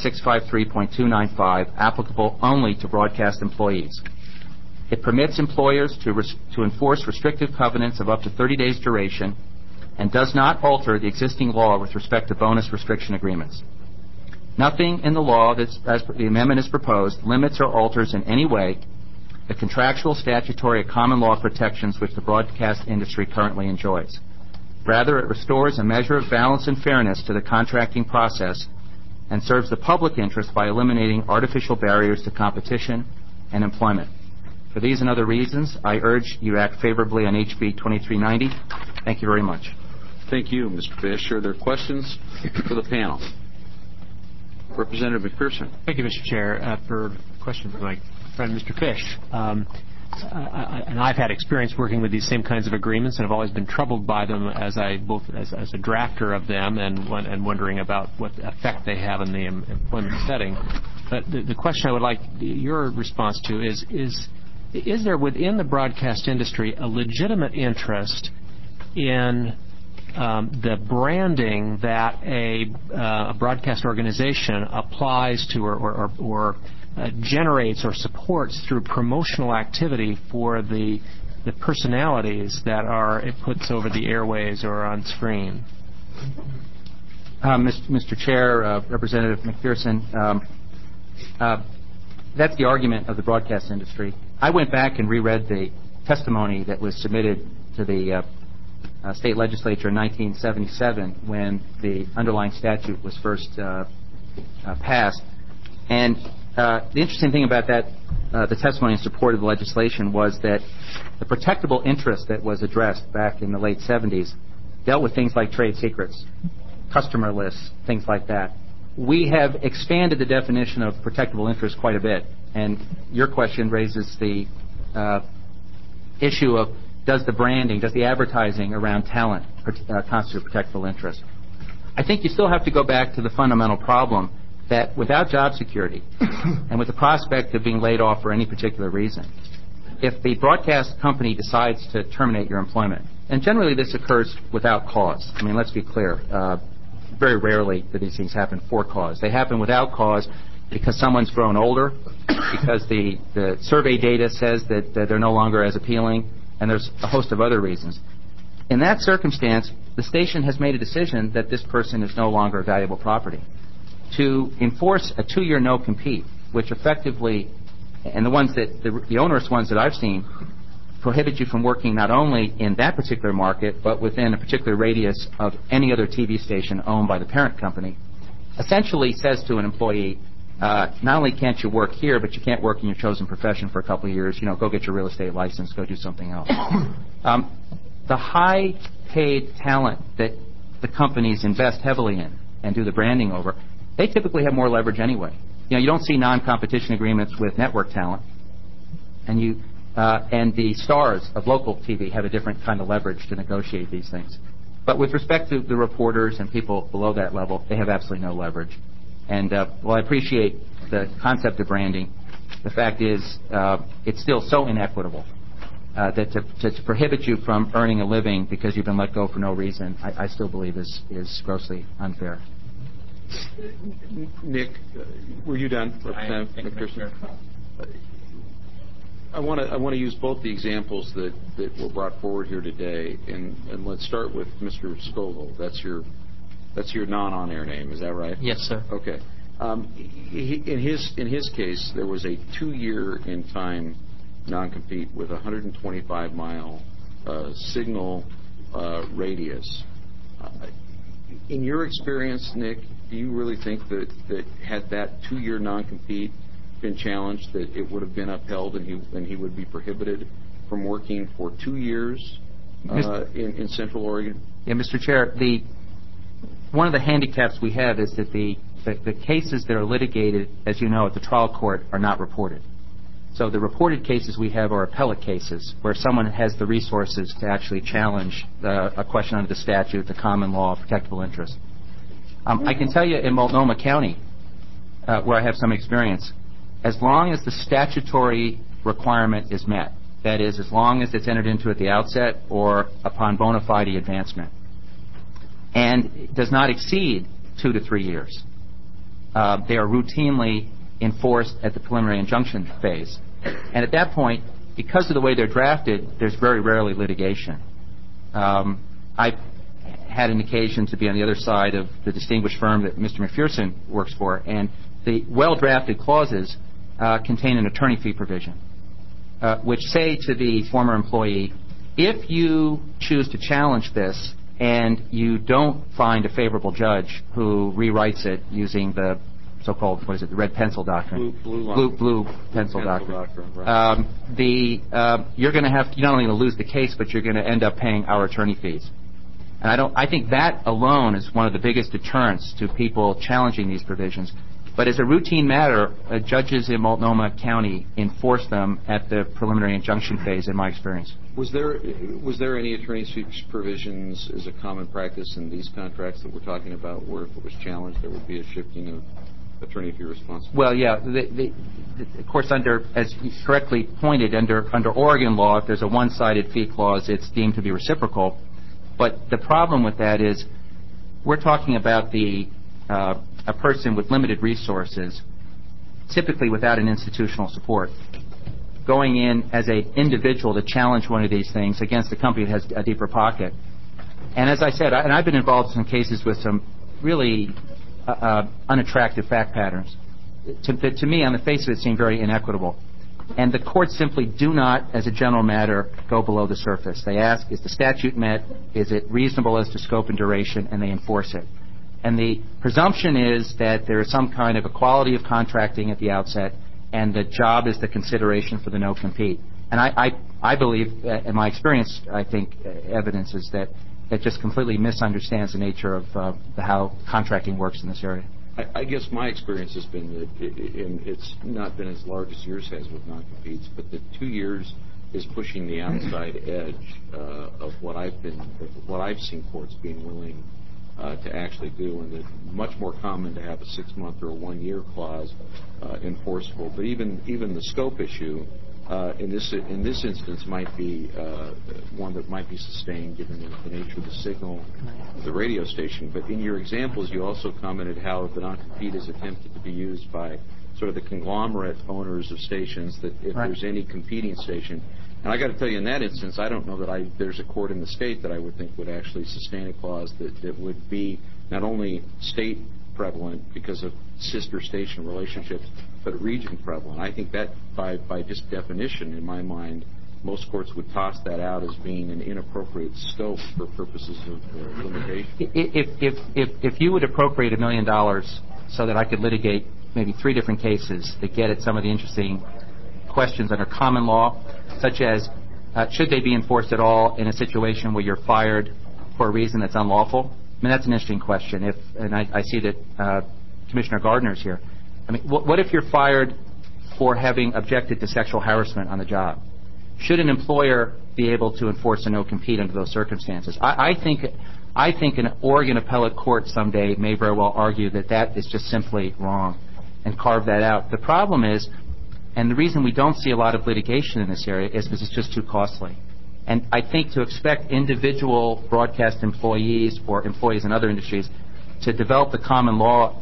653.295 applicable only to broadcast employees. It permits employers to enforce restrictive covenants of up to 30 days duration and does not alter the existing law with respect to bonus restriction agreements. Nothing in the law, as the amendment is proposed, limits or alters in any way the contractual, statutory, or common law protections which the broadcast industry currently enjoys. Rather, it restores a measure of balance and fairness to the contracting process and serves the public interest by eliminating artificial barriers to competition and employment. For these and other reasons, I urge you to act favorably on HB 2390. Thank you very much. Thank you, Mr. Fish. Are there questions for the panel? Representative McPherson. Thank you, Mr. Chair. For a question for my friend, Mr. Fish. And I've had experience working with these same kinds of agreements, and I've always been troubled by them as a drafter of them and wondering about what effect they have in the employment setting. But the question I would like your response to is there within the broadcast industry a legitimate interest in the branding that a broadcast organization applies to or generates or supports through promotional activity for the personalities that it puts over the airways or on screen? Mr. Chair, Representative McPherson, that's the argument of the broadcast industry. I went back and reread the testimony that was submitted to the state legislature in 1977 when the underlying statute was first passed. And the interesting thing about that, the testimony in support of the legislation, was that the protectable interest that was addressed back in the late 70s dealt with things like trade secrets, customer lists, things like that. We have expanded the definition of protectable interest quite a bit, and your question raises the issue of does the branding, does the advertising around talent constitute protectable interest? I think you still have to go back to the fundamental problem that without job security and with the prospect of being laid off for any particular reason, if the broadcast company decides to terminate your employment, and generally this occurs without cause. I mean, let's be clear. Very rarely do these things happen for cause. They happen without cause because someone's grown older, because the survey data says that they're no longer as appealing, and there's a host of other reasons. In that circumstance, the station has made a decision that this person is no longer valuable property. To enforce a 2-year no-compete, which effectively, and the onerous ones that I've seen, prohibit you from working not only in that particular market, but within a particular radius of any other TV station owned by the parent company, essentially says to an employee, not only can't you work here, but you can't work in your chosen profession for a couple of years. Go get your real estate license, go do something else. The high-paid talent that the companies invest heavily in and do the branding over, they typically have more leverage anyway. You don't see non-competition agreements with network talent, and the stars of local TV have a different kind of leverage to negotiate these things. But with respect to the reporters and people below that level, they have absolutely no leverage. And while I appreciate the concept of branding, the fact is it's still so inequitable that to prohibit you from earning a living because you've been let go for no reason, I still believe is grossly unfair. Nick, were you done? I want to use both the examples that were brought forward here today, and let's start with Mr. Scoville. That's your non-on-air name, is that right? Yes, sir. Okay. In his case, there was a 2-year in time non-compete with a 125-mile signal radius. In your experience, Nick, do you really think that had that 2-year non-compete been challenged, that it would have been upheld and he would be prohibited from working for 2 years in Central Oregon? Yeah, Mr. Chair, one of the handicaps we have is that the cases that are litigated, as you know, at the trial court are not reported. So the reported cases we have are appellate cases where someone has the resources to actually challenge a question under the statute, the common law, protectable interest. I can tell you in Multnomah County, where I have some experience, as long as the statutory requirement is met, that is, as long as it's entered into at the outset or upon bona fide advancement, and does not exceed 2 to 3 years, they are routinely enforced at the preliminary injunction phase. And at that point, because of the way they're drafted, there's very rarely litigation. I've had an occasion to be on the other side of the distinguished firm that Mr. McPherson works for, and the well-drafted clauses contain an attorney fee provision, which say to the former employee, if you choose to challenge this and you don't find a favorable judge who rewrites it using the so-called, the red pencil doctrine? Blue pencil doctrine. Right. You're going to have, you're not only going to lose the case, but you're going to end up paying our attorney fees. And I think that alone is one of the biggest deterrents to people challenging these provisions. But as a routine matter, judges in Multnomah County enforce them at the preliminary injunction phase, in my experience. Was there any attorney's fees provisions as a common practice in these contracts that we're talking about, where if it was challenged, there would be a shifting of attorney fee responsibility? Well, yeah. Of course, as you correctly pointed, under Oregon law, if there's a one-sided fee clause, it's deemed to be reciprocal. But the problem with that is we're talking about a person with limited resources, typically without an institutional support, going in as an individual to challenge one of these things against a company that has a deeper pocket. And as I said, and I've been involved in some cases with some really unattractive fact patterns. To me, on the face of it, seem very inequitable. And the courts simply do not, as a general matter, go below the surface. They ask, is the statute met? Is it reasonable as to scope and duration? And they enforce it. And the presumption is that there is some kind of equality of contracting at the outset, and the job is the consideration for the no-compete. And I believe, in my experience, I think evidence is that just completely misunderstands the nature of how contracting works in this area. I guess my experience has been that it's not been as large as yours has with non-competes, but the 2 years is pushing the outside edge of what I've seen courts being willing to actually do, and it's much more common to have a 6-month or a 1-year clause enforceable. But even the scope issue in this instance might be one that might be sustained given the nature of the signal of the radio station. But in your examples, you also commented how the non-compete is attempted to be used by sort of the conglomerate owners of stations, that if there's any competing station. And I got to tell you, in that instance, I don't know that there's a court in the state that I would think would actually sustain a clause that would be not only state prevalent because of sister station relationships, but region prevalent. I think that by just definition, in my mind, most courts would toss that out as being an inappropriate scope for purposes of limitation. If you would appropriate $1 million so that I could litigate maybe 3 different cases that get at some of the interesting questions under common law, such as should they be enforced at all in a situation where you're fired for a reason that's unlawful? I mean, that's an interesting question. And I see that Commissioner Gardner's here. I mean, what if you're fired for having objected to sexual harassment on the job? Should an employer be able to enforce a no-compete under those circumstances? I think an Oregon appellate court someday may very well argue that is just simply wrong and carve that out. The problem is, and the reason we don't see a lot of litigation in this area is because it's just too costly. And I think to expect individual broadcast employees or employees in other industries to develop the common law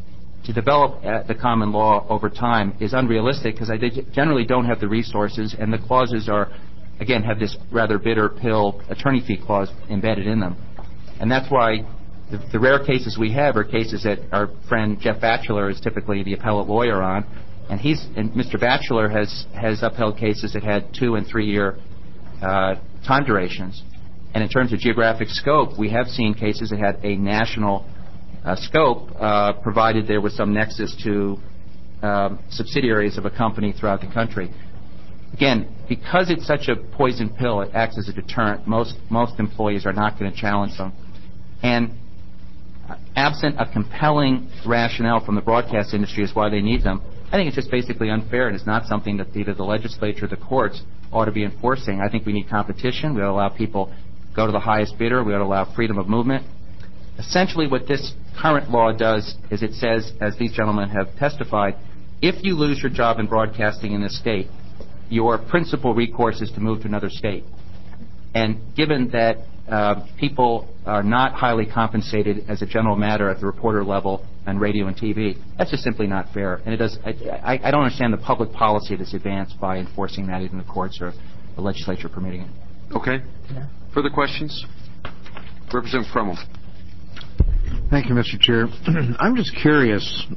over time is unrealistic, because they generally don't have the resources, and the clauses have this rather bitter pill attorney fee clause embedded in them. And that's why the rare cases we have are cases that our friend Jeff Batchelor is typically the appellate lawyer on, and Mr. Batchelor has upheld cases that had 2- and 3-year time durations. And in terms of geographic scope, we have seen cases that had a national scope, provided there was some nexus to subsidiaries of a company throughout the country. Again, because it's such a poison pill, it acts as a deterrent. Most employees are not going to challenge them. And absent a compelling rationale from the broadcast industry as why they need them, I think it's just basically unfair, and it's not something that either the legislature or the courts ought to be enforcing. I think we need competition. We ought to allow people to go to the highest bidder. We ought to allow freedom of movement. Essentially what this current law does is it says, as these gentlemen have testified, if you lose your job in broadcasting in this state, your principal recourse is to move to another state. And given that people are not highly compensated as a general matter at the reporter level on radio and TV, that's just simply not fair. And I don't understand the public policy that's advanced by enforcing that in the courts or the legislature permitting it. Okay. Yeah. Further questions? Representative Fremmel. Thank you, Mr. Chair. I'm just curious.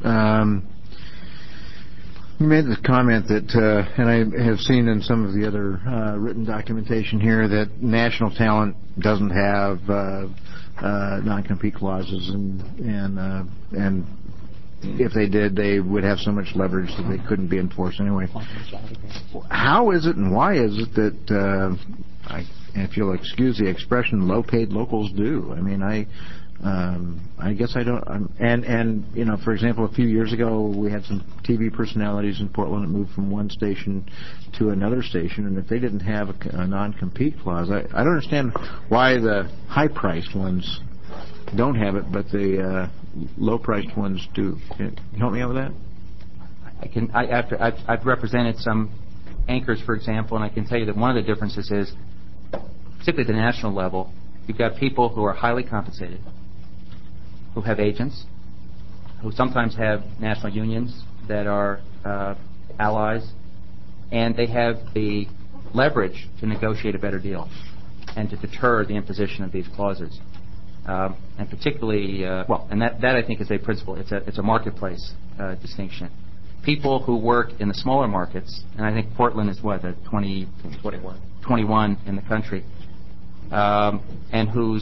You made the comment that, and I have seen in some of the other written documentation here, that national talent doesn't have non-compete clauses, and if they did, they would have so much leverage that they couldn't be enforced anyway. How is it and why is it that, if you'll excuse the expression, low-paid locals do? I mean, I guess I don't. And you know, for example, a few years ago, we had some TV personalities in Portland that moved from one station to another station, and if they didn't have a non-compete clause, I don't understand why the high-priced ones don't have it, but the low-priced ones do. Can you help me out with that? I've represented some anchors, for example, and I can tell you that one of the differences is, particularly at the national level, you've got people who are highly compensated, who have agents, who sometimes have national unions that are allies, and they have the leverage to negotiate a better deal and to deter the imposition of these clauses. And particularly, and that I think is a principle. It's a marketplace distinction. People who work in the smaller markets, and I think Portland is 21 in the country, and whose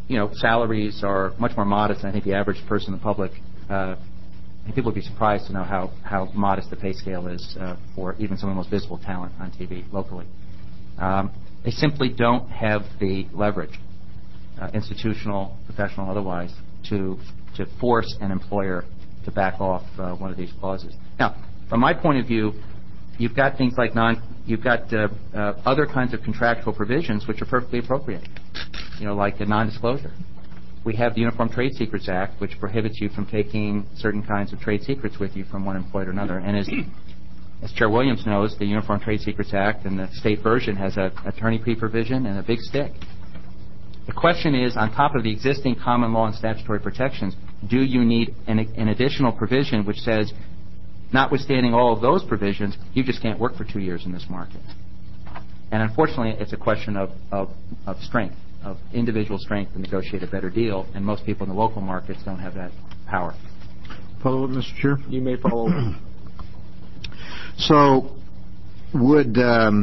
salaries are much more modest than I think the average person in the public. I think people would be surprised to know how modest the pay scale is for even some of the most visible talent on TV locally. They simply don't have the leverage, institutional, professional, otherwise, to force an employer to back off one of these clauses. Now, from my point of view, you've got things like other kinds of contractual provisions which are perfectly appropriate, like a non-disclosure. We have the Uniform Trade Secrets Act, which prohibits you from taking certain kinds of trade secrets with you from one employer to another. And as Chair Williams knows, the Uniform Trade Secrets Act and the state version has an attorney fee provision and a big stick. The question is, on top of the existing common law and statutory protections, do you need an additional provision which says, notwithstanding all of those provisions, you just can't work for 2 years in this market? And unfortunately, it's a question of strength, of individual strength to negotiate a better deal, and most people in the local markets don't have that power. Follow up, Mr. Chair? You may follow up. So, would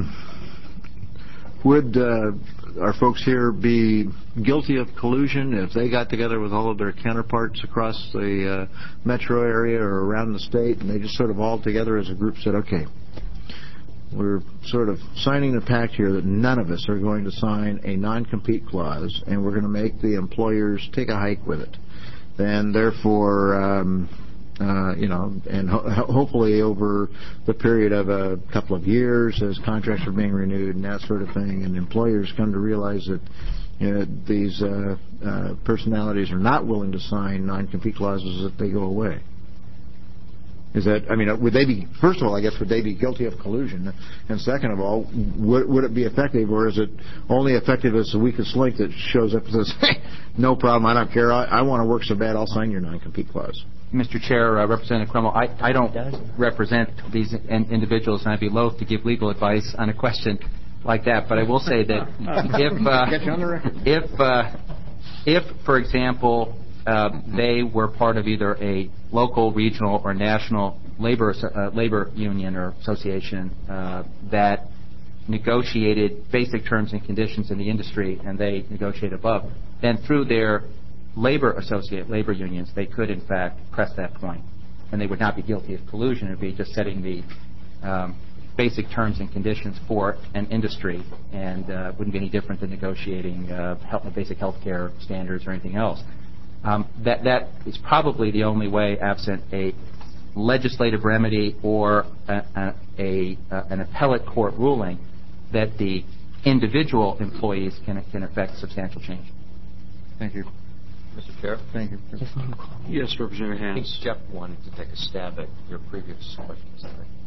our folks here be guilty of collusion if they got together with all of their counterparts across the metro area or around the state, and they just sort of all together as a group said, okay, we're sort of signing a pact here that none of us are going to sign a non-compete clause, and we're going to make the employers take a hike with it. And therefore, hopefully over the period of a couple of years as contracts are being renewed and that sort of thing, and employers come to realize that these personalities are not willing to sign non-compete clauses, that they go away. Is that, would they be, first of all, I guess, would they be guilty of collusion? And second of all, would it be effective, or is it only effective as the weakest link that shows up and says, hey, no problem, I don't care, I want to work so bad, I'll sign your non-compete clause? Mr. Chair, Representative Crummell, I don't represent these individuals, and I'd be loath to give legal advice on a question like that. But I will say that if, for example, they were part of either a local, regional, or national labor union or association that negotiated basic terms and conditions in the industry, and they negotiate above, then through their labor unions, they could in fact press that point, and they would not be guilty of collusion. It would be just setting the basic terms and conditions for an industry, and wouldn't be any different than negotiating basic health care standards or anything else. That is probably the only way, absent a legislative remedy or an appellate court ruling, that the individual employees can affect substantial change. Thank you. Mr. Chair? Thank you. Yes, Representative Hans. I think Jeff wanted to take a stab at your previous questions.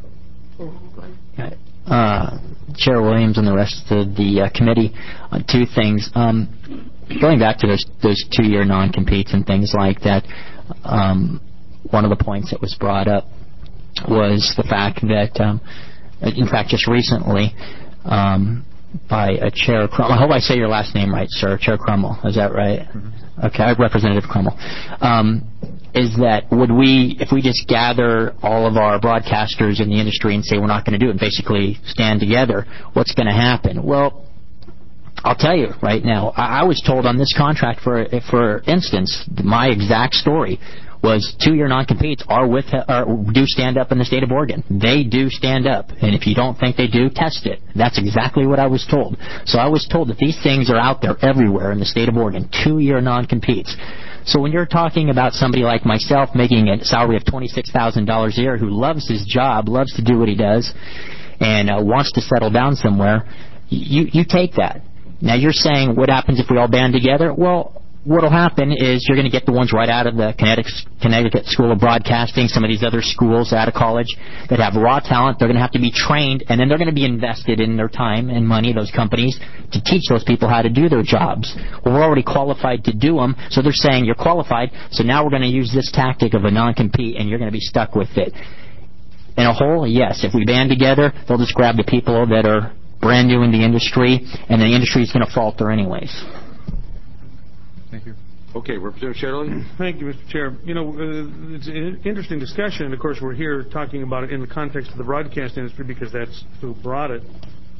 Chair Williams and the rest of the committee, two things. Going back to those 2-year non-competes and things like that, one of the points that was brought up was the fact that, in fact, just recently, by Chair Crummell. I hope I say your last name right, sir. Chair Crummell. Is that right? Mm-hmm. Okay, Representative Crummell. Is that if we just gather all of our broadcasters in the industry and say we're not going to do it, and basically stand together, what's going to happen? Well, I'll tell you right now, I was told on this contract, for instance, my exact story was 2-year non-competes do stand up in the state of Oregon. They do stand up. And if you don't think they do, test it. That's exactly what I was told. So I was told that these things are out there everywhere in the state of Oregon, 2-year non-competes. So when you're talking about somebody like myself making a salary of $26,000 a year who loves his job, loves to do what he does, and wants to settle down somewhere, you take that. Now you're saying, what happens if we all band together? Well, what will happen is you're going to get the ones right out of the Connecticut School of Broadcasting, some of these other schools out of college that have raw talent. They're going to have to be trained, and then they're going to be invested in their time and money, those companies, to teach those people how to do their jobs. Well, we're already qualified to do them, so they're saying you're qualified, so now we're going to use this tactic of a non-compete, and you're going to be stuck with it. In a whole, yes. If we band together, they'll just grab the people that are brand new in the industry, and the industry is going to falter anyways. Thank you. Okay, Representative Shetterly. Thank you, Mr. Chair. It's an interesting discussion, and of course we're here talking about it in the context of the broadcast industry because that's who brought it.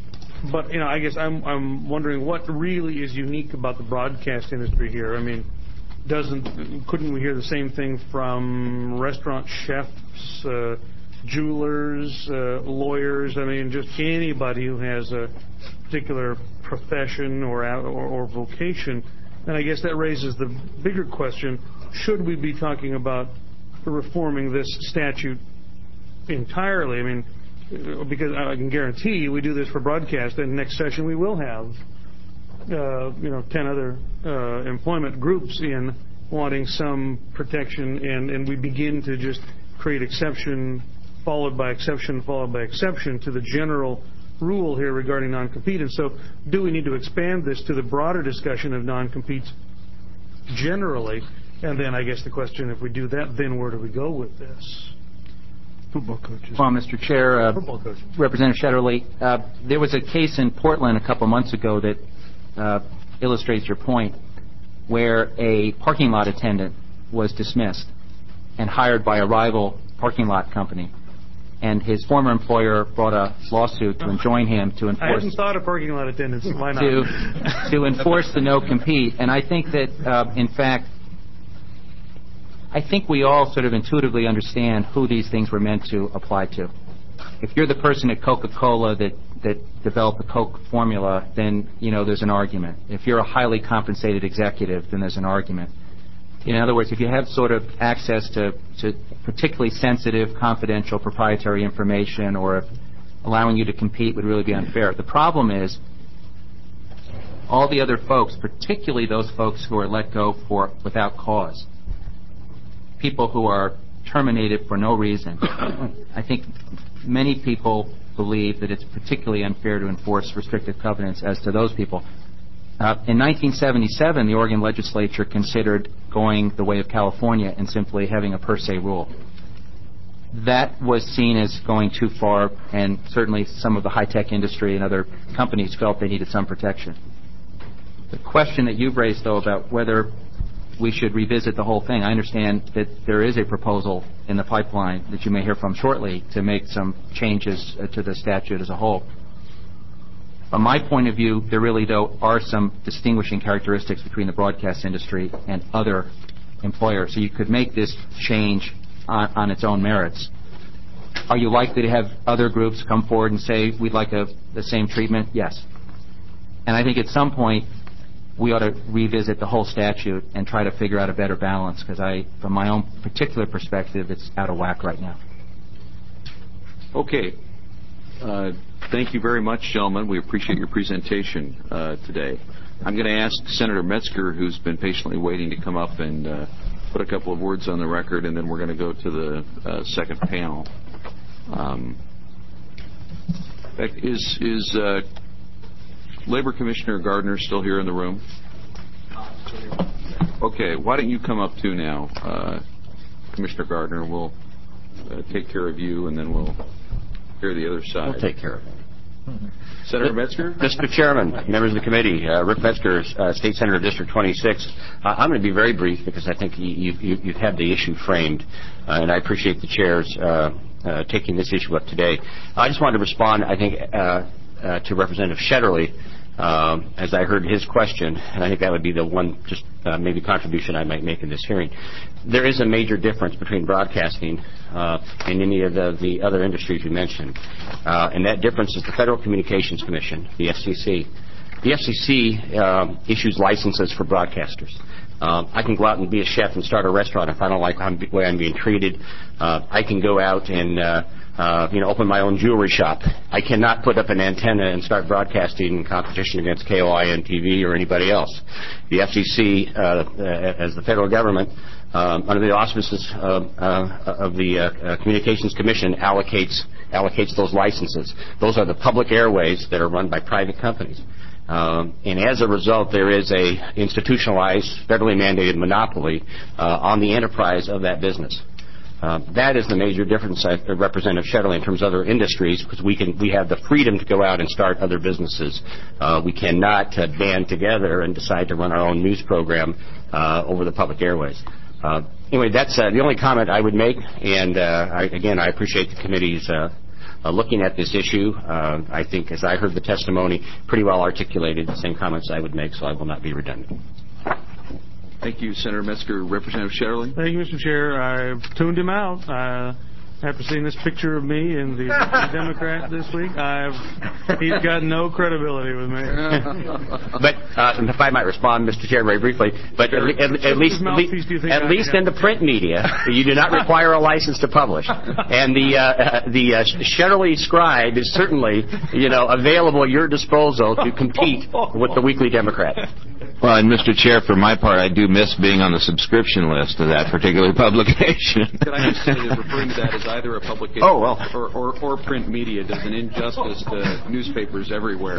But I guess I'm wondering what really is unique about the broadcast industry here. I mean, couldn't we hear the same thing from restaurant chefs, jewelers, lawyers? I mean, just anybody who has a particular profession or vocation. And I guess that raises the bigger question: should we be talking about reforming this statute entirely? I mean, because I can guarantee you we do this for broadcast, and next session we will have 10 other employment groups in wanting some protection, and we begin to just create exception followed by exception followed by exception to the general rule here regarding non-compete. And so do we need to expand this to the broader discussion of non-competes generally? And then I guess the question, if we do that, then where do we go with this? Football coaches. Well, Mr. Chair, Representative Shetterly, there was a case in Portland a couple months ago that illustrates your point, where a parking lot attendant was dismissed and hired by a rival parking lot company. And his former employer brought a lawsuit to enjoin him to enforce... I hadn't thought of parking lot attendants. Why not? To enforce the no-compete. And I think that, in fact, I think we all sort of intuitively understand who these things were meant to apply to. If you're the person at Coca-Cola that developed the Coke formula, then, there's an argument. If you're a highly compensated executive, then there's an argument. In other words, if you have sort of access to particularly sensitive, confidential, proprietary information, or if allowing you to compete would really be unfair. The problem is all the other folks, particularly those folks who are let go without cause, people who are terminated for no reason. I think many people believe that it's particularly unfair to enforce restrictive covenants as to those people. In 1977, the Oregon legislature considered going the way of California and simply having a per se rule. That was seen as going too far, and certainly some of the high-tech industry and other companies felt they needed some protection. The question that you've raised, though, about whether we should revisit the whole thing, I understand that there is a proposal in the pipeline that you may hear from shortly to make some changes to the statute as a whole. From my point of view, there really, though, are some distinguishing characteristics between the broadcast industry and other employers. So you could make this change on its own merits. Are you likely to have other groups come forward and say, we'd like the same treatment? Yes. And I think at some point, we ought to revisit the whole statute and try to figure out a better balance, because from my own particular perspective, it's out of whack right now. Okay. Thank you very much, gentlemen. We appreciate your presentation today. I'm going to ask Senator Metzger, who's been patiently waiting, to come up and put a couple of words on the record, and then we're going to go to the second panel. Is Labor Commissioner Gardner still here in the room? Okay, why don't you come up too now, Commissioner Gardner? We'll take care of you, and then we'll hear the other side. We'll take care of it. Senator Metzger? Mr. Chairman, members of the committee, Rick Metzger, State Senator, District 26. I'm going to be very brief because I think you've had the issue framed, and I appreciate the chairs taking this issue up today. I just wanted to respond, I think, to Representative Shetterly, as I heard his question, and I think that would be the one just maybe contribution I might make in this hearing. There is a major difference between broadcasting and any of the other industries you mentioned, and that difference is the Federal Communications Commission, the FCC. The FCC issues licenses for broadcasters. I can go out and be a chef and start a restaurant if I don't like the way I'm being treated. I can go out and open my own jewelry shop. I cannot put up an antenna and start broadcasting in competition against KOIN-TV or anybody else. The FCC, as the federal government, under the auspices of the Communications Commission, allocates those licenses. Those are the public airways that are run by private companies. And as a result, there is a institutionalized, federally mandated monopoly on the enterprise of that business. That is the major difference, Representative Shetterly, in terms of other industries, because we have the freedom to go out and start other businesses. We cannot band together and decide to run our own news program over the public airways. Anyway, that's the only comment I would make, and again, I appreciate the committee's looking at this issue. I think, as I heard the testimony, pretty well articulated the same comments I would make, so I will not be redundant. Thank you, Senator Metzger. Representative Shetterly? Thank you, Mr. Chair. I've tuned him out. After seeing this picture of me and the Democrat this week, he's got no credibility with me. But if I might respond, Mr. Chair, very briefly, but at least in the print media, you do not require a license to publish, and the Shetterly Scribe is certainly, available at your disposal to compete with the Weekly Democrat. Well, and Mr. Chair, for my part, I do miss being on the subscription list of that particular publication. Could I just say that referring to that as either a publication or print media does an injustice to newspapers everywhere.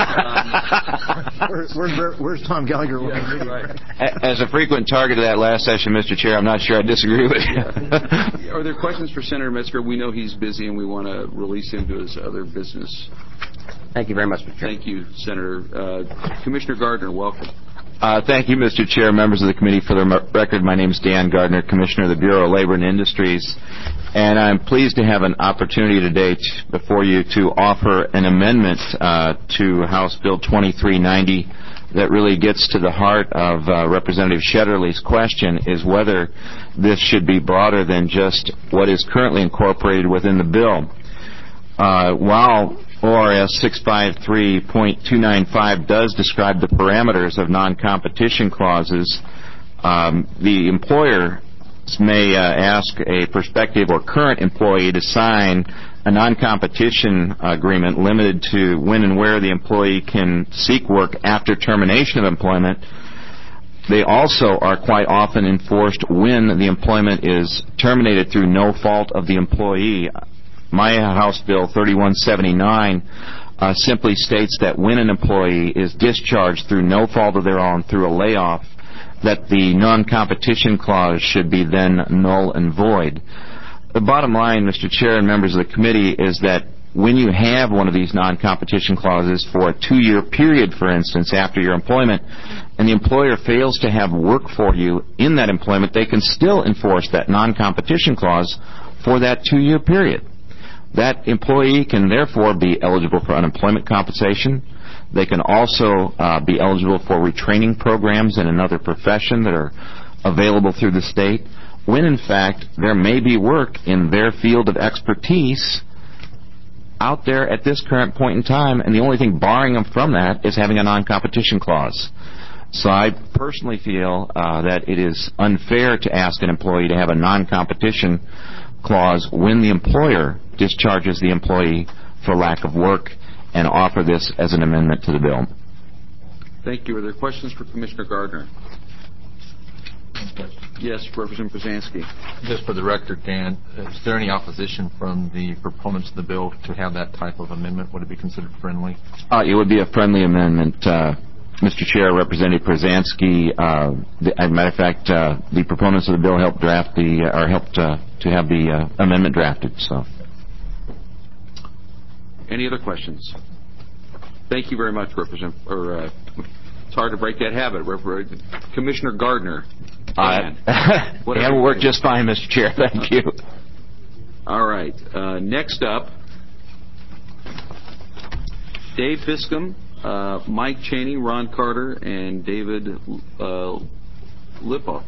Where's Tom Gallagher? As a frequent target of that last session, Mr. Chair, I'm not sure I disagree with you. Are there questions for Senator Metzger? We know he's busy and we want to release him to his other business. Thank you very much, Mr. Chair. Thank you, Senator. Commissioner Gardner, welcome. Thank you, Mr. Chair, members of the committee. For the record, my name is Dan Gardner, Commissioner of the Bureau of Labor and Industries, and I'm pleased to have an opportunity today before you to offer an amendment to House Bill 2390 that really gets to the heart of Representative Shetterly's question, is whether this should be broader than just what is currently incorporated within the bill. While ORS 653.295 does describe the parameters of non-competition clauses, the employer may ask a prospective or current employee to sign a non-competition agreement limited to when and where the employee can seek work after termination of employment. They also are quite often enforced when the employment is terminated through no fault of the employee. My House Bill 3179 simply states that when an employee is discharged through no fault of their own through a layoff, that the non-competition clause should be then null and void. The bottom line, Mr. Chair and members of the committee, is that when you have one of these non-competition clauses for a 2-year period, for instance, after your employment, and the employer fails to have work for you in that employment, they can still enforce that non-competition clause for that 2-year period. That employee can therefore be eligible for unemployment compensation. They can also be eligible for retraining programs in another profession that are available through the state, when in fact there may be work in their field of expertise out there at this current point in time, and the only thing barring them from that is having a non-competition clause. So I personally feel that it is unfair to ask an employee to have a non-competition clause when the employer discharges the employee for lack of work, and offer this as an amendment to the bill. Thank you. Are there questions for Commissioner Gardner? Yes, Representative Brzezinski. Just for the record, Dan, is there any opposition from the proponents of the bill to have that type of amendment? Would it be considered friendly? It would be a friendly amendment. Mr. Chair, Representative Brzezinski, as a matter of fact, the proponents of the bill helped draft helped to have the amendment drafted. So. Any other questions? Thank you very much, Representative. It's hard to break that habit. Commissioner Gardner. That will work just fine, Mr. Chair. Thank you. All right. Next up, Dave Fiscum, Mike Cheney, Ron Carter, and David Lipoff.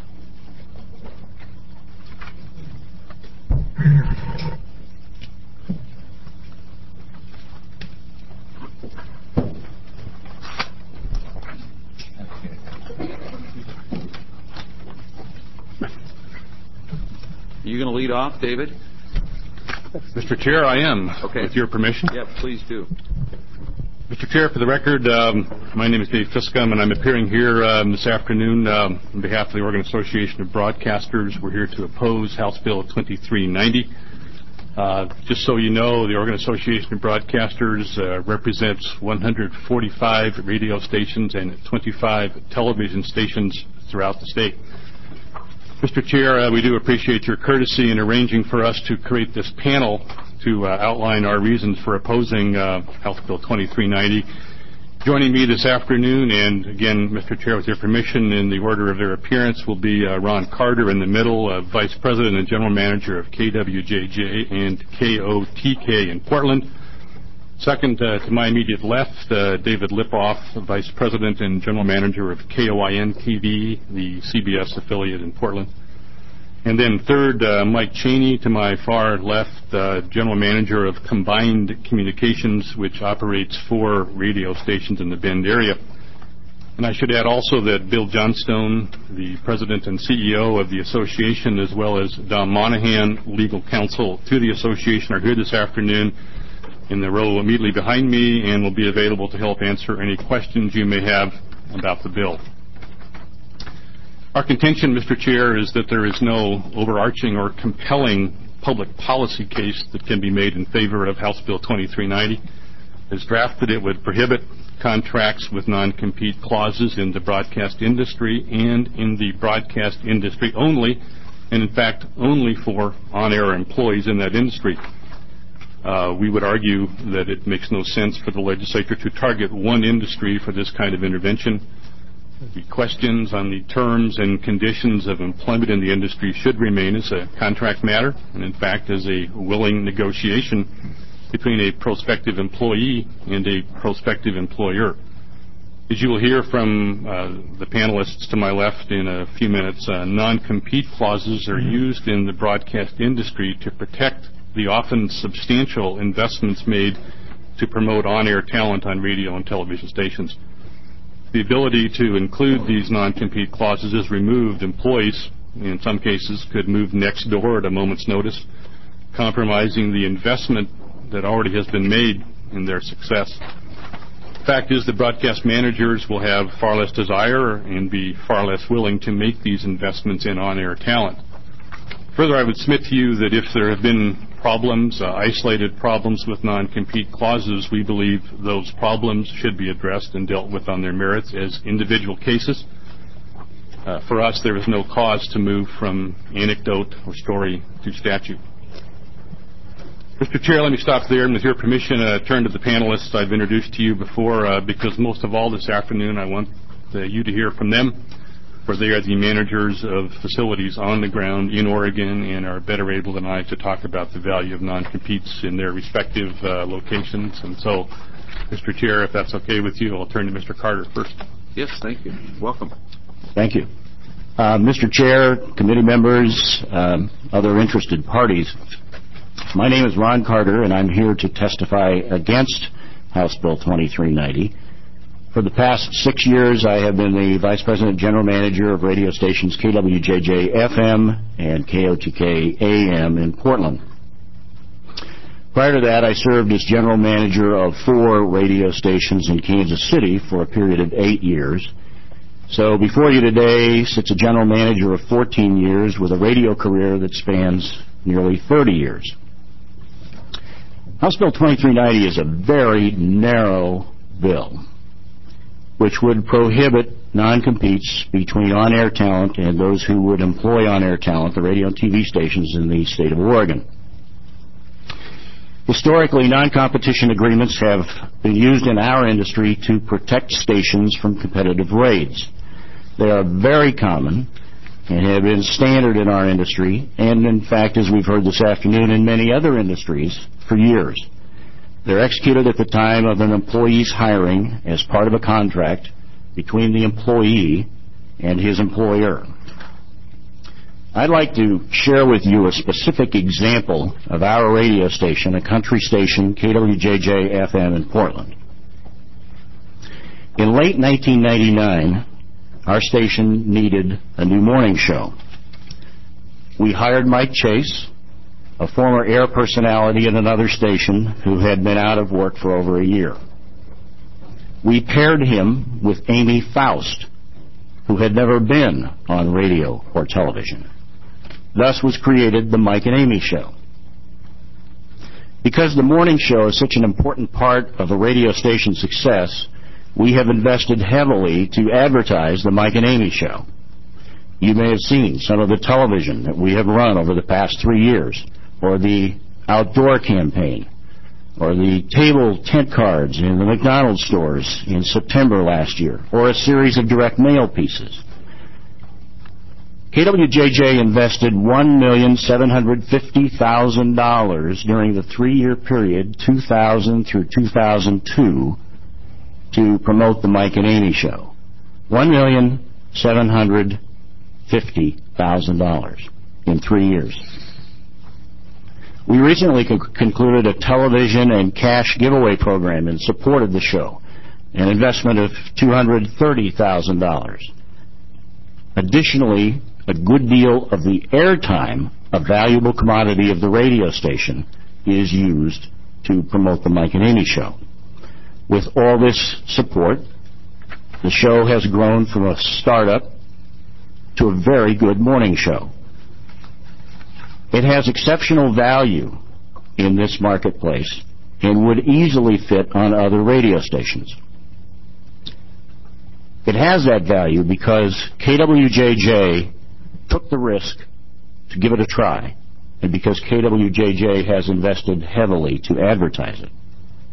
Are you going to lead off, David? Mr. Chair, I am. Okay. With your permission. Yeah, please do. Mr. Chair, for the record, my name is Dave Fiscum, and I'm appearing here this afternoon on behalf of the Oregon Association of Broadcasters. We're here to oppose House Bill 2390. Just so you know, the Oregon Association of Broadcasters represents 145 radio stations and 25 television stations throughout the state. Mr. Chair, we do appreciate your courtesy in arranging for us to create this panel to outline our reasons for opposing House Bill 2390. Joining me this afternoon, and again, Mr. Chair, with your permission, in the order of their appearance, will be Ron Carter in the middle, Vice President and General Manager of KWJJ and KOTK in Portland. Second, to my immediate left, David Lipoff, Vice President and General Manager of KOIN-TV, the CBS affiliate in Portland. And then third, Mike Cheney, to my far left, General Manager of Combined Communications, which operates 4 radio stations in the Bend area. And I should add also that Bill Johnstone, the President and CEO of the association, as well as Don Monahan, Legal Counsel to the association, are here this afternoon in the row immediately behind me and will be available to help answer any questions you may have about the bill. Our contention, Mr. Chair, is that there is no overarching or compelling public policy case that can be made in favor of House Bill 2390. As drafted, it would prohibit contracts with non-compete clauses in the broadcast industry and in the broadcast industry only, and in fact only for on-air employees in that industry. We would argue that it makes no sense for the legislature to target one industry for this kind of intervention. The questions on the terms and conditions of employment in the industry should remain as a contract matter, and in fact as a willing negotiation between a prospective employee and a prospective employer. As you will hear from the panelists to my left in a few minutes, non-compete clauses are used in the broadcast industry to protect the often substantial investments made to promote on-air talent on radio and television stations. The ability to include these non-compete clauses is removed. Employees, in some cases, could move next door at a moment's notice, compromising the investment that already has been made in their success. The fact is that broadcast managers will have far less desire and be far less willing to make these investments in on-air talent. Further, I would submit to you that if there have been problems, isolated problems with non-compete clauses, we believe those problems should be addressed and dealt with on their merits as individual cases. For us, there is no cause to move from anecdote or story to statute. Mr. Chair, let me stop there, and with your permission, turn to the panelists I've introduced to you before, because most of all this afternoon I want you to hear from them, for they are the managers of facilities on the ground in Oregon and are better able than I to talk about the value of non-competes in their respective locations. And so, Mr. Chair, if that's okay with you, I'll turn to Mr. Carter first. Yes, thank you. Welcome. Thank you. Mr. Chair, committee members, other interested parties, my name is Ron Carter, and I'm here to testify against House Bill 2390. For the past 6 years, I have been the Vice President General Manager of radio stations KWJJ-FM and KOTK-AM in Portland. Prior to that, I served as General Manager of 4 radio stations in Kansas City for a period of 8 years. So before you today sits a General Manager of 14 years with a radio career that spans nearly 30 years. House Bill 2390 is a very narrow bill, which would prohibit non-competes between on-air talent and those who would employ on-air talent, the radio and TV stations in the state of Oregon. Historically, non-competition agreements have been used in our industry to protect stations from competitive raids. They are very common and have been standard in our industry, and in fact, as we've heard this afternoon, in many other industries for years. They're executed at the time of an employee's hiring as part of a contract between the employee and his employer. I'd like to share with you a specific example of our radio station, a country station, KWJJ-FM in Portland. In late 1999, our station needed a new morning show. We hired Mike Chase, a former air personality at another station who had been out of work for over a year. We paired him with Amy Faust, who had never been on radio or television. Thus was created the Mike and Amy Show. Because the morning show is such an important part of a radio station's success, we have invested heavily to advertise the Mike and Amy Show. You may have seen some of the television that we have run over the past 3 years, or the outdoor campaign, or the table tent cards in the McDonald's stores in September last year, or a series of direct mail pieces. KWJJ invested $1,750,000 during the 3-year period, 2000 through 2002, to promote the Mike and Amy Show. $1,750,000 in 3 years. We recently concluded a television and cash giveaway program in support of the show, an investment of $230,000. Additionally, a good deal of the airtime, a valuable commodity of the radio station, is used to promote the Mike and Amy Show. With all this support, the show has grown from a startup to a very good morning show. It has exceptional value in this marketplace and would easily fit on other radio stations. It has that value because KWJJ took the risk to give it a try, and because KWJJ has invested heavily to advertise it.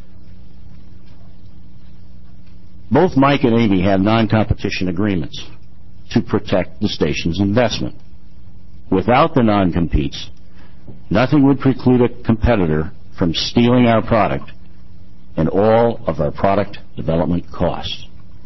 Both Mike and Amy have non-competition agreements to protect the station's investment. Without the non-competes, nothing would preclude a competitor from stealing our product and all of our product development costs.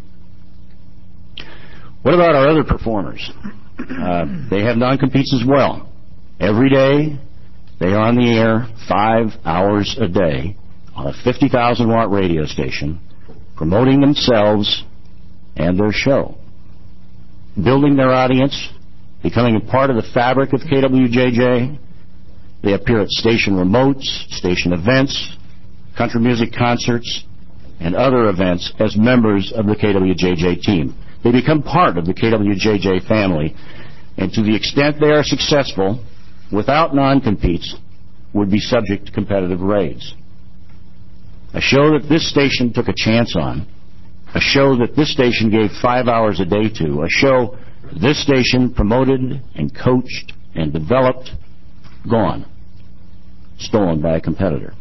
What about our other performers? They have non-competes as well. Every day, they are on the air 5 hours a day on a 50,000-watt radio station, promoting themselves and their show, building their audience, becoming a part of the fabric of KWJJ. They appear at station remotes, station events, country music concerts, and other events as members of the KWJJ team. They become part of the KWJJ family, and to the extent they are successful, without non-competes, would be subject to competitive raids. A show that this station took a chance on, a show that this station gave 5 hours a day to, a show this station promoted and coached and developed, gone, stolen by a competitor.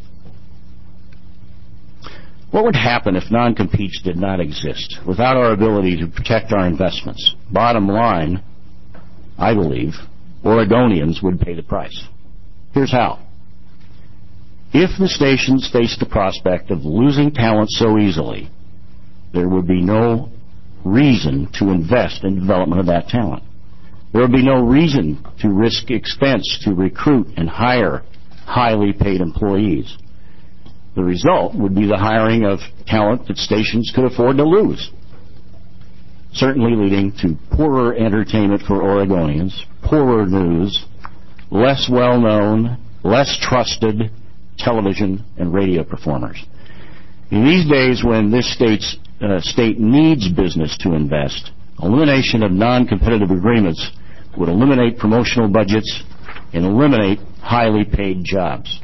What would happen if non-competes did not exist, without our ability to protect our investments? Bottom line, I believe, Oregonians would pay the price. Here's how. If the stations faced the prospect of losing talent so easily, there would be no reason to invest in development of that talent. There would be no reason to risk expense to recruit and hire highly paid employees. The result would be the hiring of talent that stations could afford to lose, certainly leading to poorer entertainment for Oregonians, poorer news, less well-known, less trusted television and radio performers. In these days when this state needs business to invest, elimination of non-competitive agreements would eliminate promotional budgets and eliminate highly paid jobs.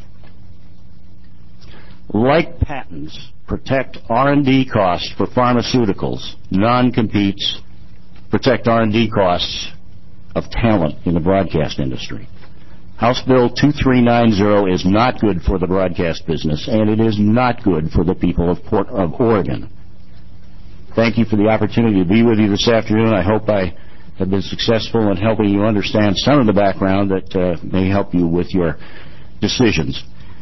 Like patents protect R&D costs for pharmaceuticals, non-competes protect R&D costs of talent in the broadcast industry. House Bill 2390 is not good for the broadcast business, and it is not good for the people of Oregon. Thank you for the opportunity to be with you this afternoon. I hope I have been successful in helping you understand some of the background that may help you with your decisions.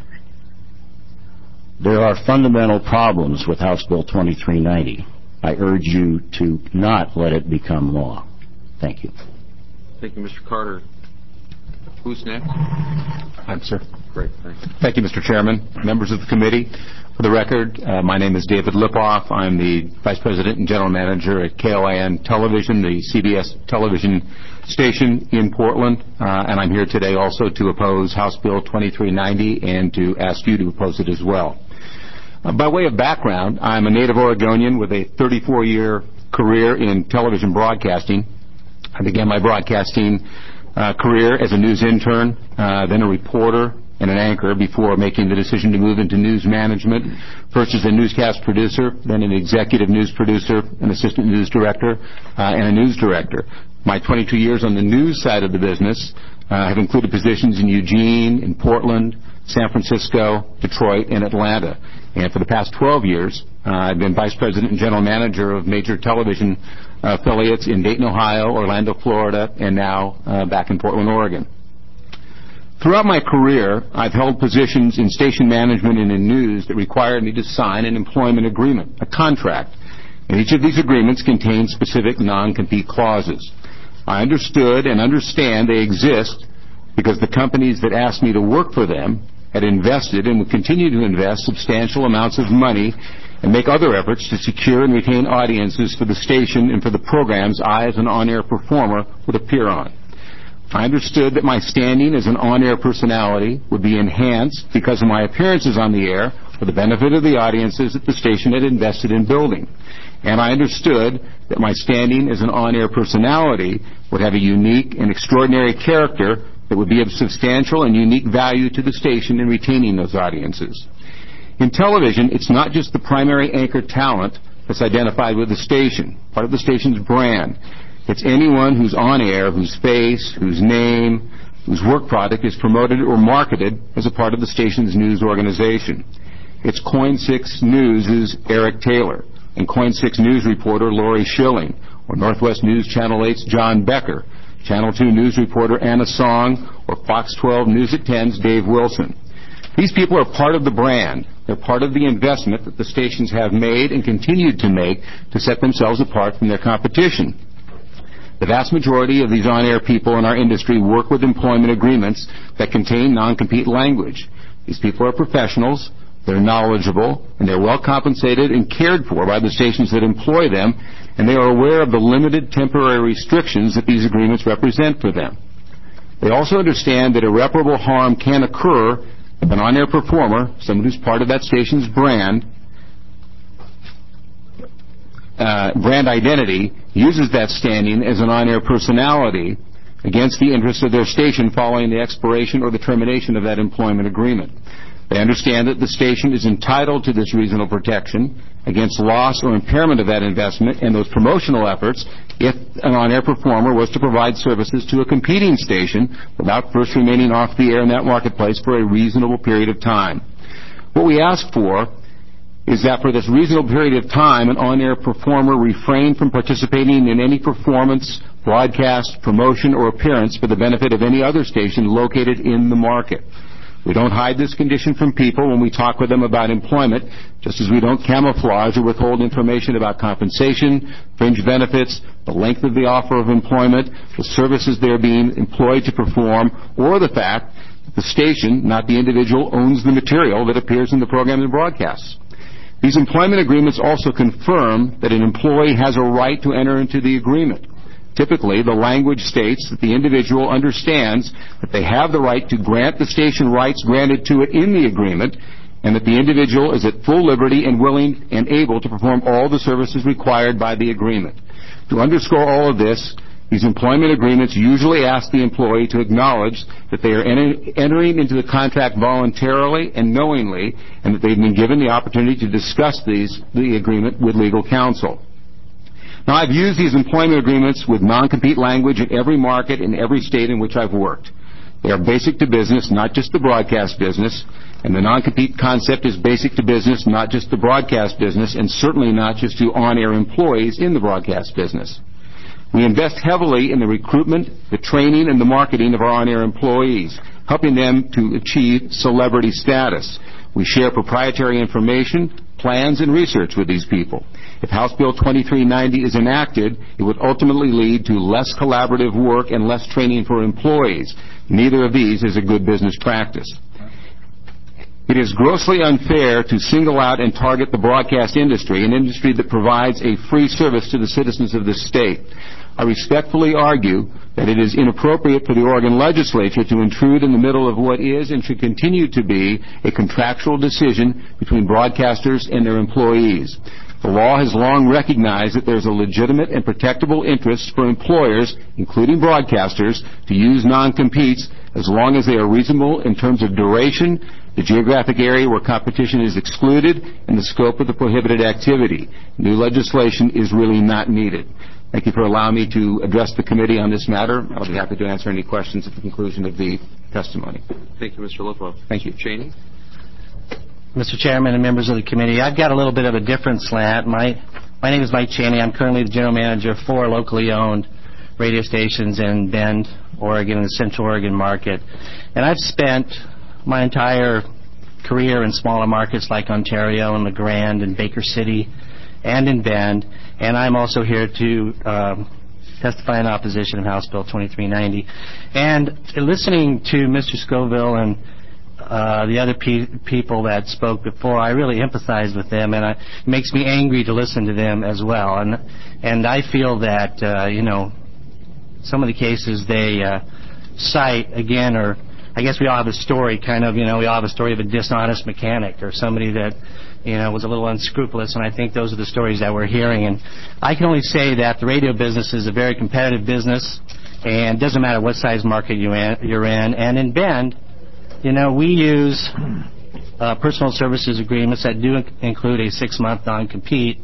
There are fundamental problems with House Bill 2390. I urge you to not let it become law. Thank you. Thank you, Mr. Carter. Who's next? I'm sir. Great, thanks. Thank you, Mr. Chairman, members of the committee. For the record, my name is David Lipoff. I'm the Vice President and General Manager at KOIN Television, the CBS television station in Portland, and I'm here today also to oppose House Bill 2390 and to ask you to oppose it as well. By way of background, I'm a native Oregonian with a 34-year career in television broadcasting. I began my broadcasting career as a news intern, then a reporter, and an anchor before making the decision to move into news management, first as a newscast producer, then an executive news producer, an assistant news director, and a news director. My 22 years on the news side of the business have included positions in Eugene, in Portland, San Francisco, Detroit, and Atlanta. And for the past 12 years, I've been vice president and general manager of major television affiliates in Dayton, Ohio, Orlando, Florida, and now back in Portland, Oregon. Throughout my career, I've held positions in station management and in news that required me to sign an employment agreement, a contract. And each of these agreements contains specific non-compete clauses. I understood and understand they exist because the companies that asked me to work for them had invested and would continue to invest substantial amounts of money and make other efforts to secure and retain audiences for the station and for the programs I, as an on-air performer, would appear on. I understood that my standing as an on-air personality would be enhanced because of my appearances on the air for the benefit of the audiences that the station had invested in building. And I understood that my standing as an on-air personality would have a unique and extraordinary character that would be of substantial and unique value to the station in retaining those audiences. In television, it's not just the primary anchor talent that's identified with the station, part of the station's brand. It's anyone who's on air, whose face, whose name, whose work product is promoted or marketed as a part of the station's news organization. It's KOIN 6 News' Eric Taylor, and KOIN 6 News reporter Lori Schilling, or Northwest News Channel 8's John Becker, Channel 2 News reporter Anna Song, or Fox 12 News at 10's Dave Wilson. These people are part of the brand. They're part of the investment that the stations have made and continued to make to set themselves apart from their competition. The vast majority of these on-air people in our industry work with employment agreements that contain non-compete language. These people are professionals, they're knowledgeable, and they're well compensated and cared for by the stations that employ them, and they are aware of the limited temporary restrictions that these agreements represent for them. They also understand that irreparable harm can occur if an on-air performer, someone who's part of that station's brand identity, uses that standing as an on-air personality against the interests of their station following the expiration or the termination of that employment agreement. They understand that the station is entitled to this reasonable protection against loss or impairment of that investment and those promotional efforts if an on-air performer was to provide services to a competing station without first remaining off the air in that marketplace for a reasonable period of time. What we ask for is that for this reasonable period of time, an on-air performer refrain from participating in any performance, broadcast, promotion, or appearance for the benefit of any other station located in the market. We don't hide this condition from people when we talk with them about employment, just as we don't camouflage or withhold information about compensation, fringe benefits, the length of the offer of employment, the services they're being employed to perform, or the fact that the station, not the individual, owns the material that appears in the program and broadcasts. These employment agreements also confirm that an employee has a right to enter into the agreement. Typically, the language states that the individual understands that they have the right to grant the station rights granted to it in the agreement, and that the individual is at full liberty and willing and able to perform all the services required by the agreement. To underscore all of this, these employment agreements usually ask the employee to acknowledge that they are entering into the contract voluntarily and knowingly, and that they've been given the opportunity to discuss the agreement with legal counsel. Now, I've used these employment agreements with non-compete language in every market in every state in which I've worked. They are basic to business, not just the broadcast business, and the non-compete concept is basic to business, not just the broadcast business, and certainly not just to on-air employees in the broadcast business. We invest heavily in the recruitment, the training, and the marketing of our on-air employees, helping them to achieve celebrity status. We share proprietary information, plans, and research with these people. If House Bill 2390 is enacted, it would ultimately lead to less collaborative work and less training for employees. Neither of these is a good business practice. It is grossly unfair to single out and target the broadcast industry, an industry that provides a free service to the citizens of this state. I respectfully argue that it is inappropriate for the Oregon legislature to intrude in the middle of what is and should continue to be a contractual decision between broadcasters and their employees. The law has long recognized that there's a legitimate and protectable interest for employers, including broadcasters, to use non-competes as long as they are reasonable in terms of duration, the geographic area where competition is excluded, and the scope of the prohibited activity. New legislation is really not needed. Thank you for allowing me to address the committee on this matter. I'll be happy to answer any questions at the conclusion of the testimony. Thank you, Mr. Lipov. Thank you. Cheney? Mr. Chairman and members of the committee, I've got a little bit of a different slant. My name is Mike Cheney. I'm currently the general manager of 4 locally owned radio stations in Bend, Oregon, and the Central Oregon market. And I've spent my entire career in smaller markets like Ontario and LeGrand and Baker City and in Bend. And I'm also here to testify in opposition of House Bill 2390. And listening to Mr. Scoville and the other people that spoke before, I really empathize with them, and it makes me angry to listen to them as well. And I feel that, some of the cases they cite, again, are, I guess we all have a story, we all have a story of a dishonest mechanic or somebody that, was a little unscrupulous, and I think those are the stories that we're hearing. And I can only say that the radio business is a very competitive business, and it doesn't matter what size market you're in. And in Bend, we use personal services agreements that do include a 6-month non-compete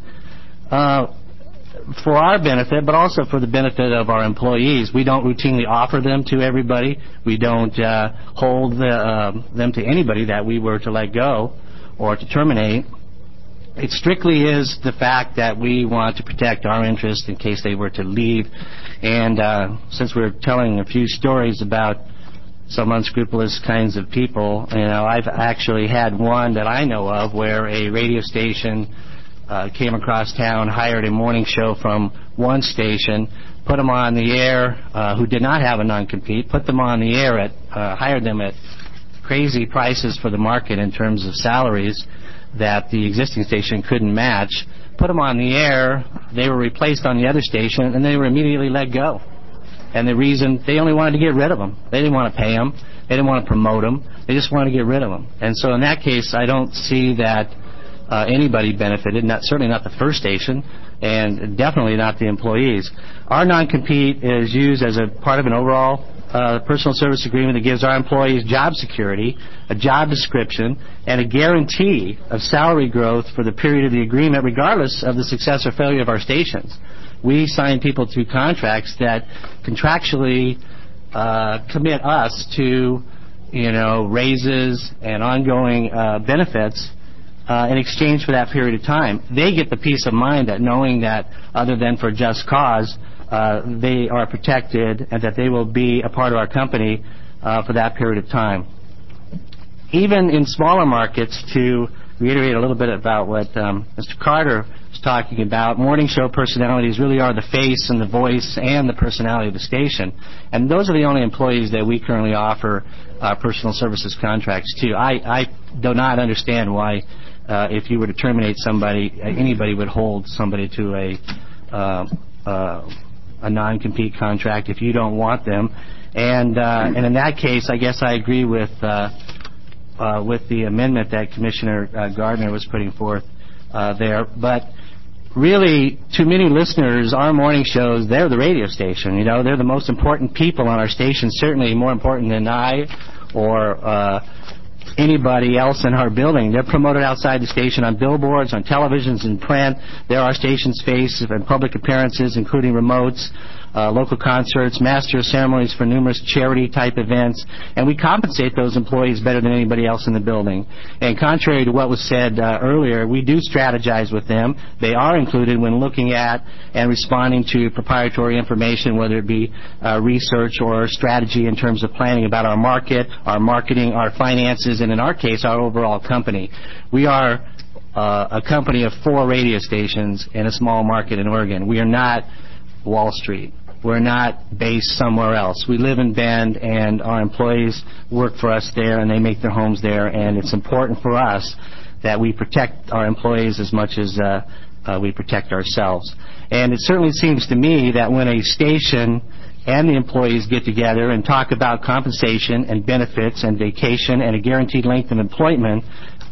for our benefit, but also for the benefit of our employees. We don't routinely offer them to everybody. We don't hold them to anybody that we were to let go or to terminate. It strictly is the fact that we want to protect our interests in case they were to leave. And since we're telling a few stories about some unscrupulous kinds of people, I've actually had one that I know of where a radio station came across town, hired a morning show from one station, put them on the air, who did not have a non-compete, put them on the air hired them at crazy prices for the market in terms of salaries that the existing station couldn't match, put them on the air, they were replaced on the other station, and they were immediately let go. And the reason, they only wanted to get rid of them. They didn't want to pay them. They didn't want to promote them. They just wanted to get rid of them. And so in that case, I don't see that anybody benefited, certainly not the first station, and definitely not the employees. Our non-compete is used as a part of an overall personal service agreement that gives our employees job security, a job description, and a guarantee of salary growth for the period of the agreement, regardless of the success or failure of our stations. We sign people to contracts that contractually commit us to, raises and ongoing benefits in exchange for that period of time. They get the peace of mind that knowing that, other than for just cause, they are protected and that they will be a part of our company for that period of time. Even in smaller markets, to reiterate a little bit about what Mr. Carter was talking about, morning show personalities really are the face and the voice and the personality of the station. And those are the only employees that we currently offer personal services contracts to. I do not understand why, if you were to terminate somebody, anybody would hold somebody to a non-compete contract if you don't want them. And in that case, I guess I agree with the amendment that Commissioner Gardner was putting forth there. But really, to many listeners, our morning shows, they're the radio station. They're the most important people on our station, certainly more important than I or anybody else in our building. They're promoted outside the station on billboards, on televisions, and print. They're our station's face in public appearances, including remotes, local concerts, master of ceremonies for numerous charity-type events, and we compensate those employees better than anybody else in the building. And contrary to what was said earlier, we do strategize with them. They are included when looking at and responding to proprietary information, whether it be research or strategy in terms of planning about our market, our marketing, our finances, and in our case, our overall company. We are a company of 4 radio stations in a small market in Oregon. We are not Wall Street. We're not based somewhere else. We live in Bend, and our employees work for us there, and they make their homes there, and it's important for us that we protect our employees as much as we protect ourselves. And it certainly seems to me that when a station and the employees get together and talk about compensation and benefits and vacation and a guaranteed length of employment,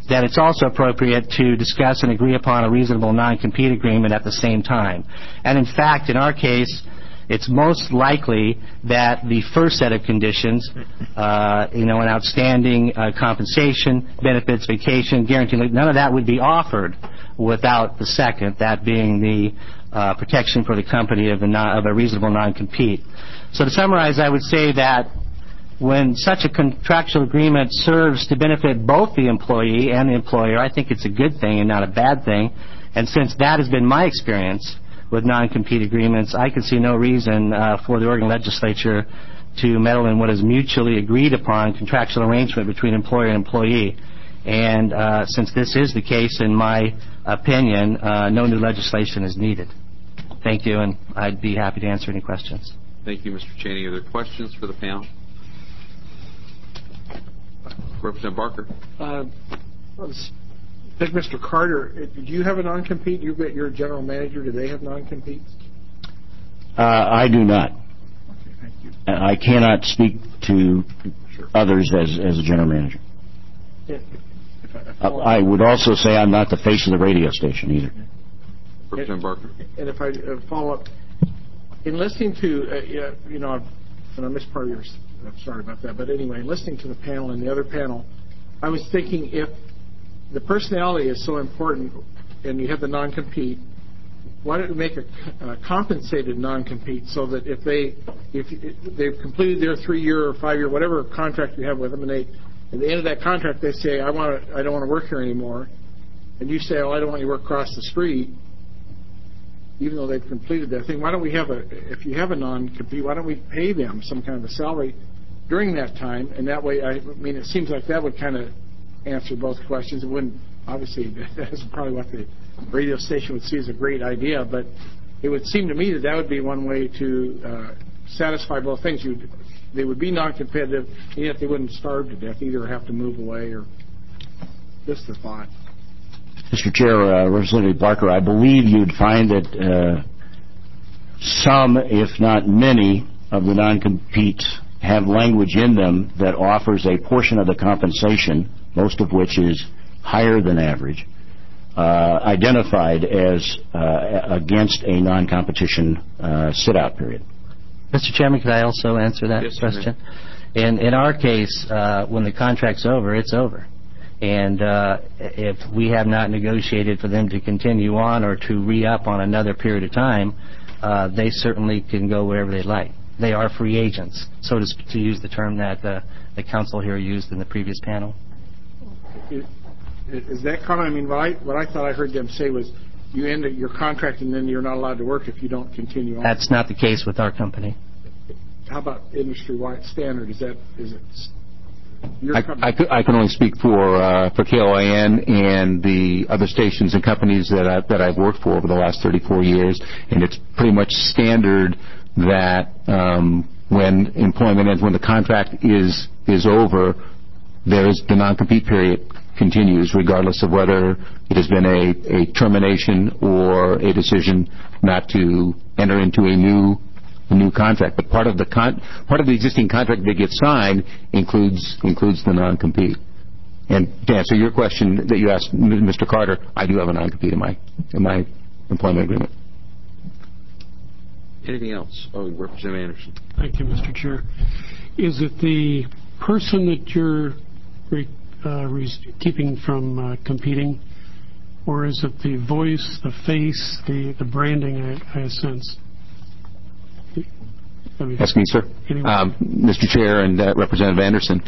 that it's also appropriate to discuss and agree upon a reasonable non-compete agreement at the same time. And in fact, in our case, it's most likely that the first set of conditions, an outstanding compensation, benefits, vacation, guaranteed, none of that would be offered without the second, that being the protection for the company of a reasonable non-compete. So to summarize, I would say that when such a contractual agreement serves to benefit both the employee and the employer, I think it's a good thing and not a bad thing. And since that has been my experience with non-compete agreements, I can see no reason for the Oregon legislature to meddle in what is mutually agreed upon contractual arrangement between employer and employee. And since this is the case, in my opinion, no new legislation is needed. Thank you, and I'd be happy to answer any questions. Thank you, Mr. Cheney. Are there questions for the panel? Representative Barker. Mr. Carter, do you have a non-compete? You're a general manager. Do they have non-competes? I do not. Okay, thank you. I cannot speak to others as a general manager. I would also say I'm not the face of the radio station either. Representative Barker. And if I follow up, in listening to, and I missed part of yours. I'm sorry about that. But anyway, listening to the panel and the other panel, I was thinking if the personality is so important and you have the non-compete, why don't we make a compensated non-compete so that if they've completed their 3-year or 5-year, whatever contract you have with them, and at the end of that contract they say, I don't want to work here anymore, and you say, oh, I don't want you to work across the street, even though they've completed that thing, why don't we if you have a non-compete, why don't we pay them some kind of a salary during that time? And that way, it seems like that would kind of answer both questions. It wouldn't, obviously, that's probably what the radio station would see as a great idea, but it would seem to me that would be one way to satisfy both things. They would be non-competitive, and yet they wouldn't starve to death, either have to move away or just the thought. Mr. Chair, Representative Barker, I believe you'd find that some, if not many, of the non-competes have language in them that offers a portion of the compensation, most of which is higher than average, identified as against a non-competition sit-out period. Mr. Chairman, could I also answer that question? In our case, when the contract's over, it's over. And if we have not negotiated for them to continue on or to re-up on another period of time, they certainly can go wherever they like. They are free agents, so to use the term that the council here used in the previous panel. Is that common? What I thought I heard them say was you end your contract and then you're not allowed to work if you don't continue on. That's not the case with our company. How about industry-wide standard? Is it? I can only speak for KOIN and the other stations and companies that I've worked for over the last 34 years, and it's pretty much standard that when employment ends, when the contract is over, there is the non-compete period continues, regardless of whether it has been a termination or a decision not to enter into a new contract. But part of the existing contract that gets signed includes the non-compete. And to answer your question that you asked, Mr. Carter, I do have a non-compete in my employment agreement. Anything else? Representative Anderson. Thank you, Mr. Chair. Is it the person that you're keeping from competing, or is it the voice, the face, the branding, I sense? Ask me, sir. Mr. Chair and Representative Anderson.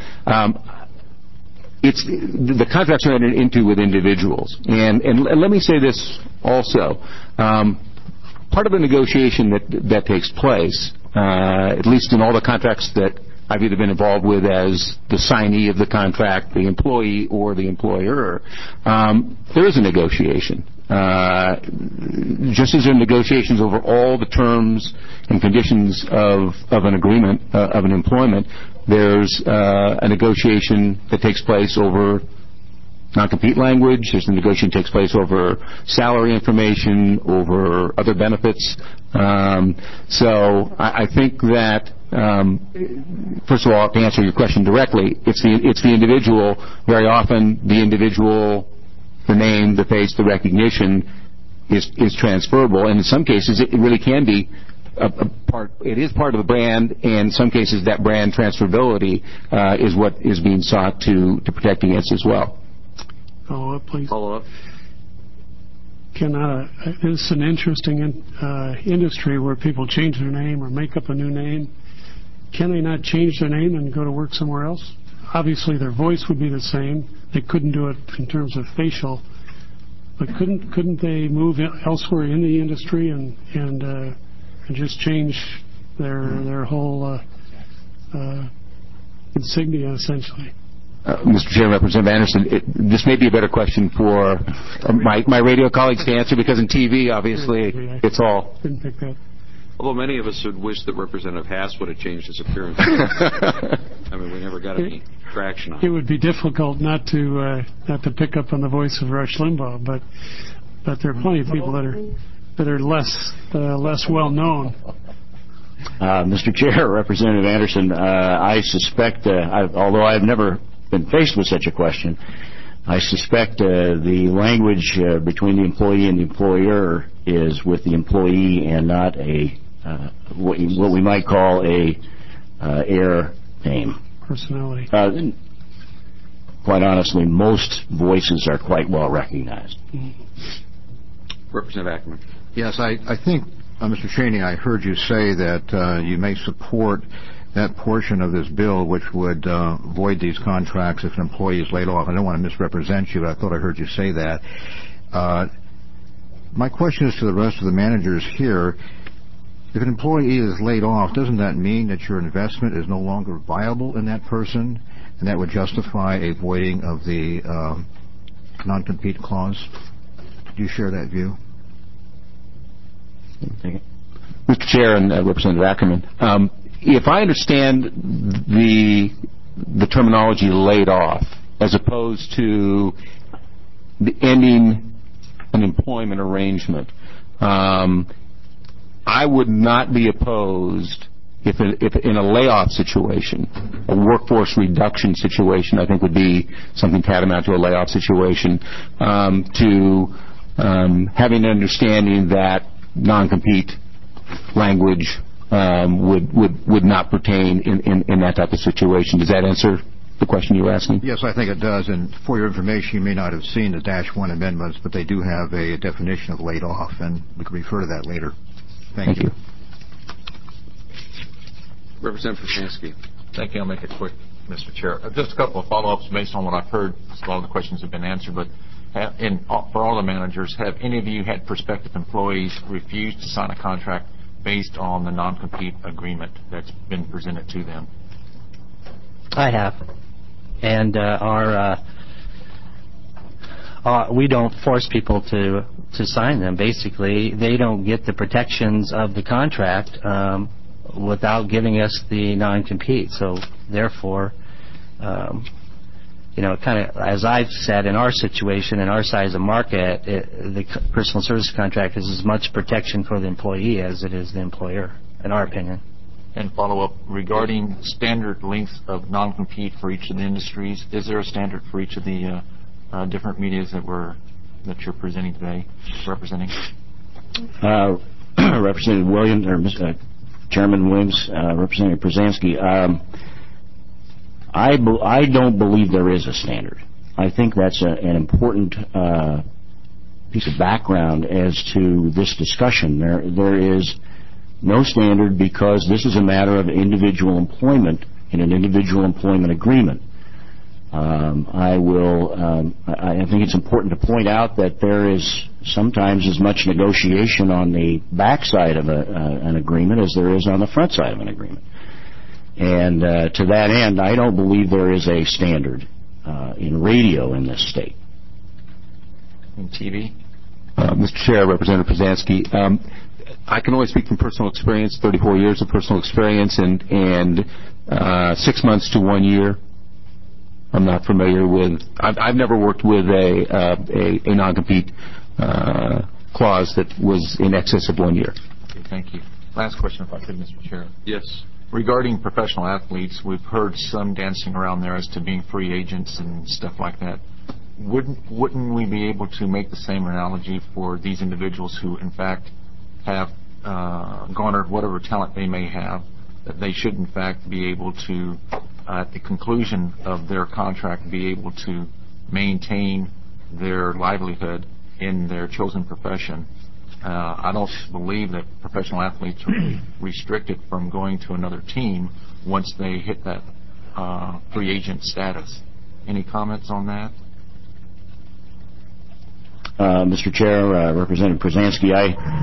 It's the contracts are entered into with individuals. And let me say this also. Part of the negotiation that takes place, at least in all the contracts that I've either been involved with as the signee of the contract, the employee, or the employer, there is a negotiation. Just as there are negotiations over all the terms and conditions of an agreement, of an employment, there's a negotiation that takes place over non-compete language. There's a negotiation that takes place over salary information, over other benefits. So I think that first of all, to answer your question directly, it's the individual. Very often, the individual, the name, the face, the recognition is transferable, and in some cases, it really can be it is part of the brand, and in some cases, that brand transferability is what is being sought to protect against as well. Follow up, please. Follow up. It's an interesting industry where people change their name or make up a new name. Can they not change their name and go to work somewhere else? Obviously, their voice would be the same. They couldn't do it in terms of facial, but couldn't they move elsewhere in the industry and just change their whole insignia, essentially? Mr. Chair, Representative Anderson, this may be a better question for my radio colleagues to answer, because in TV, obviously, it's all. Didn't pick that. Although many of us would wish that Representative Haas would have changed his appearance. I mean, we never got any traction on it. It would be difficult not to pick up on the voice of Rush Limbaugh, but there are plenty of people that are less well known. Mr. Chair, Representative Anderson, I suspect, although I have never been faced with such a question, I suspect the language between the employee and the employer is with the employee and not what we might call a air name. Personality. Quite honestly, most voices are quite well recognized. Representative Ackerman. Yes, I think, Mr. Cheney, I heard you say that you may support that portion of this bill which would void these contracts if an employee is laid off. I don't want to misrepresent you, but I thought I heard you say that. My question is to the rest of the managers here. If an employee is laid off, doesn't that mean that your investment is no longer viable in that person, and that would justify a voiding of the non-compete clause? Do you share that view? Mr. Chair and Representative Ackerman, if I understand the terminology laid off as opposed to the ending an employment arrangement, I would not be opposed if in a layoff situation, a workforce reduction situation, I think would be something tantamount to a layoff situation, to having an understanding that non-compete language would not pertain in that type of situation. Does that answer the question you were asking? Yes, I think it does. And for your information, you may not have seen the -1 amendments, but they do have a definition of laid off, and we can refer to that later. Thank you. Representative Krasinski. Thank you. I'll make it quick, Mr. Chair. Just a couple of follow-ups based on what I've heard. A lot of the questions have been answered, but for all the managers, have any of you had prospective employees refuse to sign a contract based on the non-compete agreement that's been presented to them? I have. And we don't force people to sign them. Basically, they don't get the protections of the contract without giving us the non-compete. So, therefore, kind of as I've said, in our situation, in our size of market, the personal service contract is as much protection for the employee as it is the employer, in our opinion. And follow-up, regarding standard length of non-compete for each of the industries, is there a standard for each of the different medias that you're presenting today, representing? Representative Williams, or Chairman Williams, Representative Brzezinski, I don't believe there is a standard. I think that's an important piece of background as to this discussion. There is no standard because this is a matter of individual employment in an individual employment agreement. I think it's important to point out that there is sometimes as much negotiation on the backside of an agreement as there is on the front side of an agreement. And to that end, I don't believe there is a standard in radio in this state. In TV? Mr. Chair, Representative Brzezinski, I can only speak from personal experience, 34 years of personal experience, and 6 months to 1 year. I'm not familiar with. I've never worked with a non-compete clause that was in excess of 1 year. Okay, thank you. Last question, if I could, Mr. Chair. Yes. regarding professional athletes, we've heard some dancing around there as to being free agents and stuff like that. Wouldn't we be able to make the same analogy for these individuals who, in fact, have garnered whatever talent they may have, that they should, in fact, be able to, at the conclusion of their contract, be able to maintain their livelihood in their chosen profession? I don't believe that professional athletes are restricted from going to another team once they hit that free agent status. Any comments on that? Mr. Chair, Representative Przansky,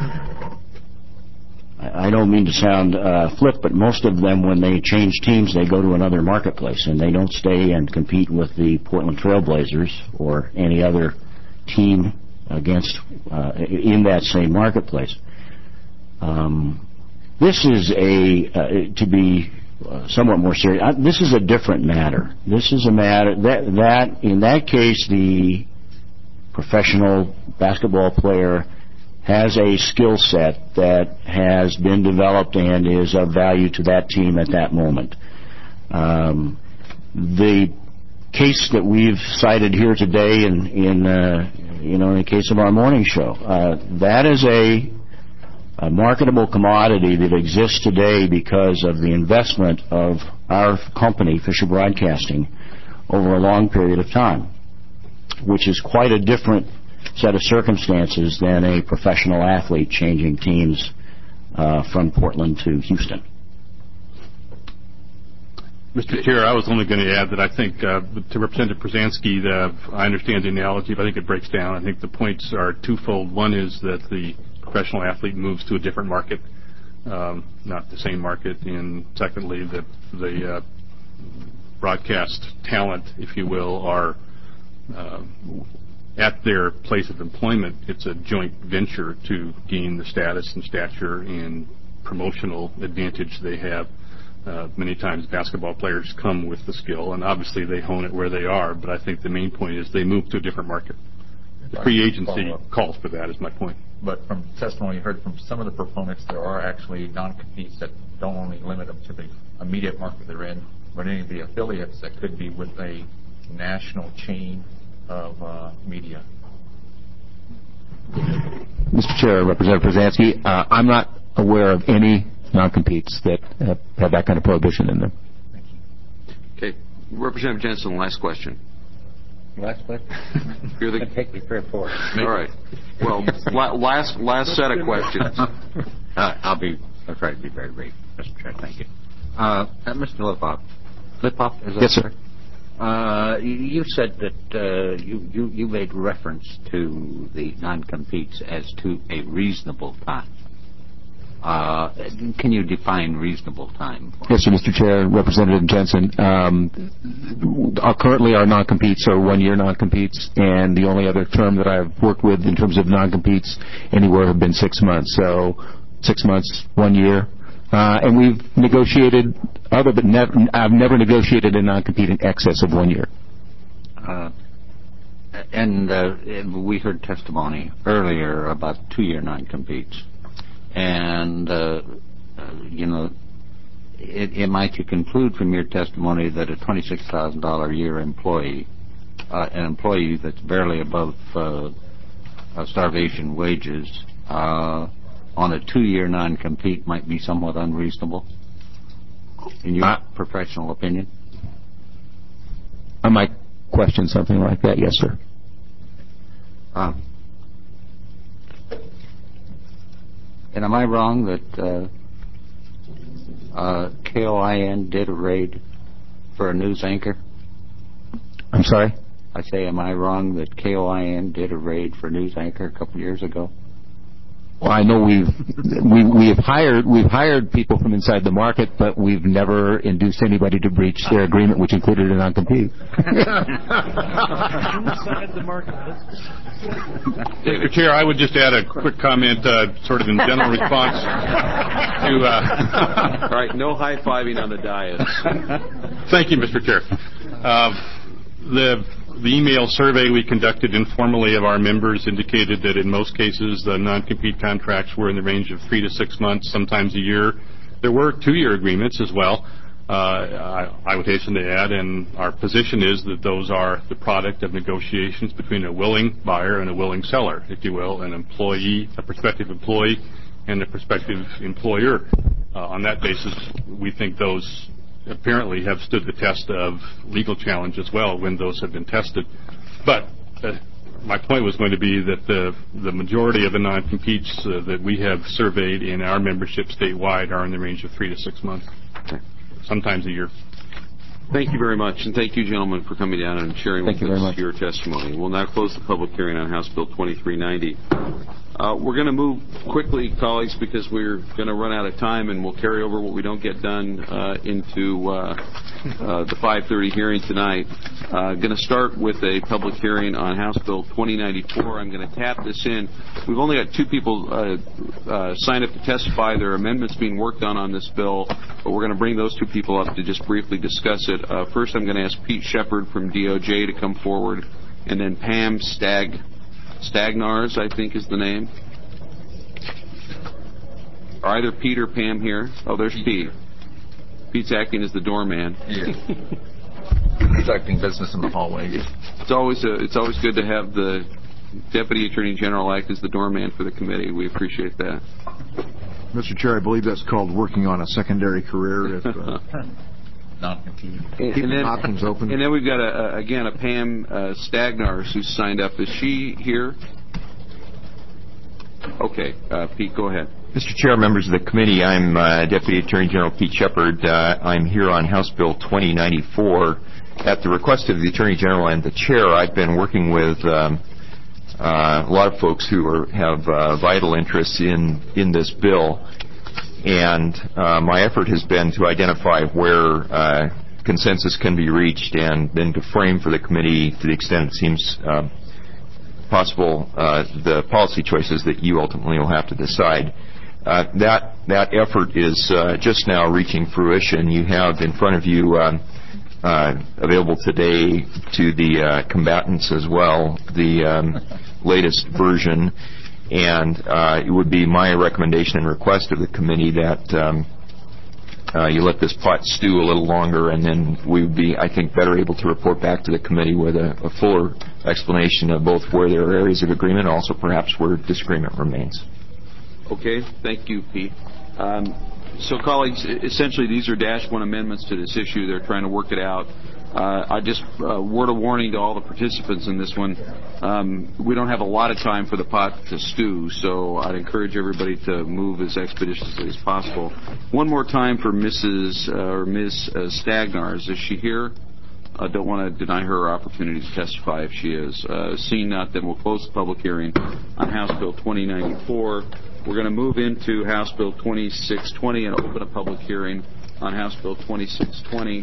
I don't mean to sound flip, but most of them, when they change teams, they go to another marketplace, and they don't stay and compete with the Portland Trail Blazers or any other team against in that same marketplace. This is to be somewhat more serious. This is a different matter. This is a matter that in that case, the professional basketball player has a skill set that has been developed and is of value to that team at that moment. The case that we've cited here today in the case of our morning show, that is a marketable commodity that exists today because of the investment of our company, Fisher Broadcasting, over a long period of time, which is quite a different set of circumstances than a professional athlete changing teams from Portland to Houston. Mr. Chair, I was only going to add that I think to Representative Przansky, I understand the analogy, but I think it breaks down. I think the points are twofold. One is that the professional athlete moves to a different market, not the same market. And secondly, that the broadcast talent, if you will, are at their place of employment. It's a joint venture to gain the status and stature and promotional advantage they have. Many times basketball players come with the skill, and obviously they hone it where they are, but I think the main point is they move to a different market. The free agency calls for that, is my point. But from testimony you heard from some of the proponents, there are actually non-competes that don't only limit them to the immediate market they're in, but any of the affiliates that could be with a national chain of media. Mr. Chair, Representative Przansky, I'm not aware of any non-competes that have that kind of prohibition in them. Okay. Representative Jensen, last question. Last question? You're the... take me 3 or 4. All right. Well, last set of questions. I'll try to be very brief, Mr. Chair. Thank you. Mr. Lipoff. Lipoff, is that yes, sir? Correct? You said that you made reference to the non-competes as to a reasonable time. Can you define reasonable time? Yes, sir, Mr. Chair, Representative Jensen. Currently our non-competes are 1-year non-competes, and the only other term that I've worked with in terms of non-competes anywhere have been 6 months. So 6 months, 1 year. And we've negotiated I've never negotiated a non-compete in excess of 1 year. And we heard testimony earlier about 2-year non-competes. And, am I to conclude from your testimony that a $26,000 a year employee, an employee that's barely above starvation wages, on a 2-year non-compete might be somewhat unreasonable, in your professional opinion? I might question something like that, yes, sir. And am I wrong that KOIN did a raid for a news anchor? I'm sorry? I say, am I wrong that KOIN did a raid for a news anchor a couple of years ago? Well, I know we've hired people from inside the market, but we've never induced anybody to breach their agreement, which included a non-compete. Inside the market. Mr. Chair, I would just add a quick comment, sort of in general response to... All right, no high-fiving on the dais. Thank you, Mr. Chair. The email survey we conducted informally of our members indicated that in most cases the non-compete contracts were in the range of 3 to 6 months, sometimes a year. There were 2-year agreements as well. I would hasten to add, and our position is that those are the product of negotiations between a willing buyer and a willing seller, if you will, an employee, a prospective employee, and a prospective employer. On that basis, we think those apparently have stood the test of legal challenge as well when those have been tested. But my point was going to be that the majority of the non-competes that we have surveyed in our membership statewide are in the range of 3 to 6 months, sometimes a year. Thank you very much, and thank you, gentlemen, for coming down and sharing with us your testimony. We'll now close the public hearing on House Bill 2390. We're going to move quickly, colleagues, because we're going to run out of time, and we'll carry over what we don't get done into the 5:30 hearing tonight. Going to start with a public hearing on House Bill 2094. I'm going to tap this in. We've only got 2 people signed up to testify. There are amendments being worked on this bill, but we're going to bring those 2 people up to just briefly discuss it. First, I'm going to ask Pete Shepard from DOJ to come forward, and then Pam Stagnars, I think is the name. Are either Pete or Pam here? Oh, there's Pete. Pete's acting as the doorman. Yeah. Conducting business in the hallway. It's always good to have the Deputy Attorney General act as the doorman for the committee. We appreciate that. Mr. Chair, I believe that's called working on a secondary career. If, keeping options open. And then we've got, a Pam Stagnars who's signed up. Is she here? Okay. Pete, go ahead. Mr. Chair, members of the committee, I'm Deputy Attorney General Pete Shepard. I'm here on House Bill 2094. At the request of the Attorney General and the Chair, I've been working with a lot of folks who have vital interests in this bill. And my effort has been to identify where consensus can be reached and then to frame for the committee, to the extent it seems possible, the policy choices that you ultimately will have to decide. That effort is just now reaching fruition. You have in front of you available today to the combatants as well the latest version. And it would be my recommendation and request of the committee that you let this pot stew a little longer, and then we would be, I think, better able to report back to the committee with a fuller explanation of both where there are areas of agreement, also perhaps where disagreement remains. Okay. Thank you, Pete. So, colleagues, essentially these are Dash 1 amendments to this issue. They're trying to work it out. I just word of warning to all the participants in this one. We don't have a lot of time for the pot to stew, so I'd encourage everybody to move as expeditiously as possible. One more time for Ms. Stagnars. Is she here? I don't want to deny her opportunity to testify if she is. Seeing not, then we'll close the public hearing on House Bill 2094. We're going to move into House Bill 2620 and open a public hearing on House Bill 2620.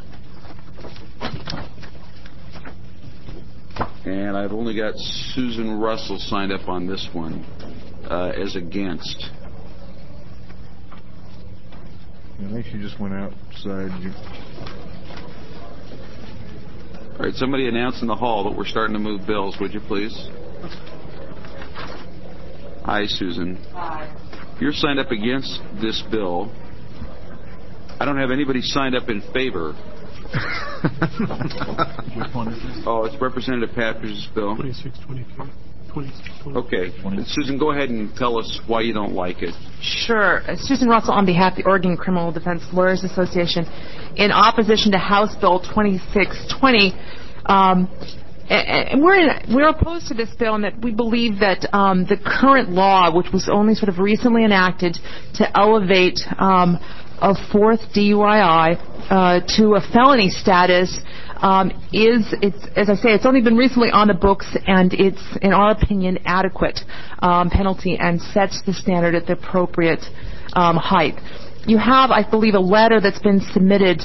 And I've only got Susan Russell signed up on this one as against. I think she just went outside. All right, somebody announce in the hall that we're starting to move bills, would you please? Hi, Susan. Hi. You're signed up against this bill. I don't have anybody signed up in favor. Which one is this? Oh, it's Representative Patridge's bill. 2623. Okay. Susan, go ahead and tell us why you don't like it. Sure. Susan Russell on behalf of the Oregon Criminal Defense Lawyers Association. In opposition to House Bill 2620, and we're opposed to this bill in that we believe that the current law, which was only sort of recently enacted to elevate a fourth DUI to a felony status, as I say, it's only been recently on the books, and it's, in our opinion, adequate penalty and sets the standard at the appropriate height. You have, I believe, a letter that's been submitted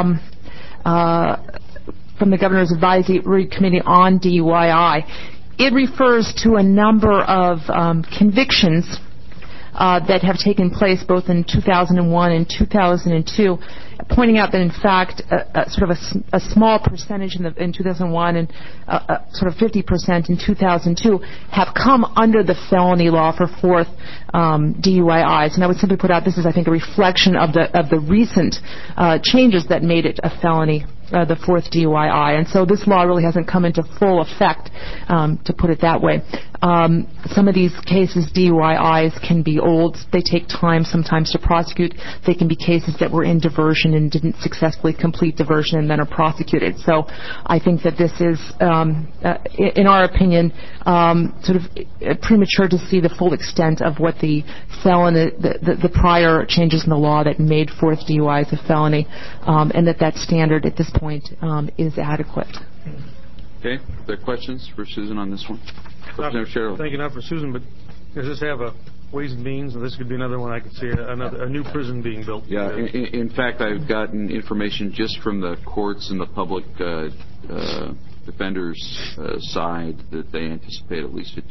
from the Governor's Advisory Committee on DUI. It refers to a number of convictions that have taken place both in 2001 and 2002, pointing out that in fact sort of a small percentage in 2001 and sort of 50% in 2002 have come under the felony law for fourth DUIs. And I would simply put out this is, I think, a reflection of the recent changes that made it a felony, the fourth DUI. And so this law really hasn't come into full effect, to put it that way. Some of these cases, DUIs, can be old. They take time sometimes to prosecute. They can be cases that were in diversion and didn't successfully complete diversion and then are prosecuted. So I think that this is, in our opinion, sort of premature to see the full extent of what the felony, the prior changes in the law that made fourth DUIs a felony, and that standard at this point is adequate. Okay. Are there questions for Susan on this one? Thank you, not for Susan, but does this have a Ways and Means? And this could be another one I could see, a new prison being built. Yeah. In fact, I've gotten information just from the courts and the public defenders' side that they anticipate at least a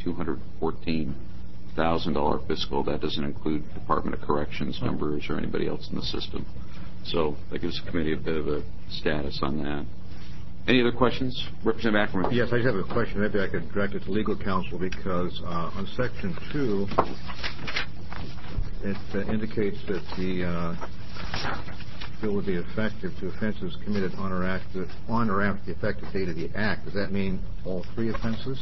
$214,000 fiscal. That doesn't include Department of Corrections members or anybody else in the system. So that gives the committee a bit of a status on that. Any other questions? Representative Ackerman. Yes, I just have a question. Maybe I could direct it to legal counsel because on Section 2, it indicates that the bill would be effective to offenses committed on or after the effective date of the act. Does that mean all three offenses?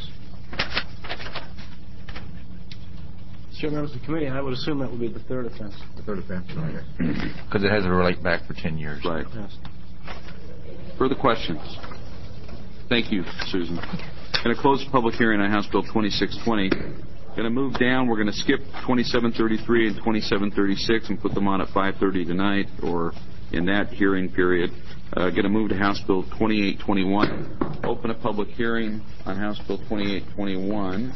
Chair, members of the committee, I would assume that would be the third offense. The third offense, okay. Because it has to relate back for 10 years. Right. Yes. Further questions? Thank you, Susan. Going to close the public hearing on House Bill 2620. Going to move down. We're going to skip 2733 and 2736 and put them on at 5:30 tonight or in that hearing period. Going to move to House Bill 2821. Open a public hearing on House Bill 2821.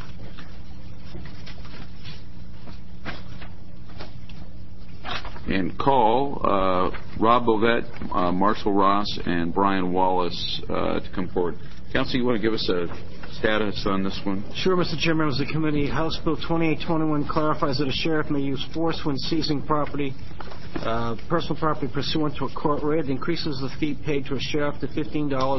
And call Rob Bovett, Marshall Ross, and Brian Wallace to come forward. Counsel, you want to give us a status on this one? Sure, Mr. Chair, members of the committee. House Bill 2821 clarifies that a sheriff may use force when seizing property, personal property pursuant to a court raid. It increases the fee paid to a sheriff to $15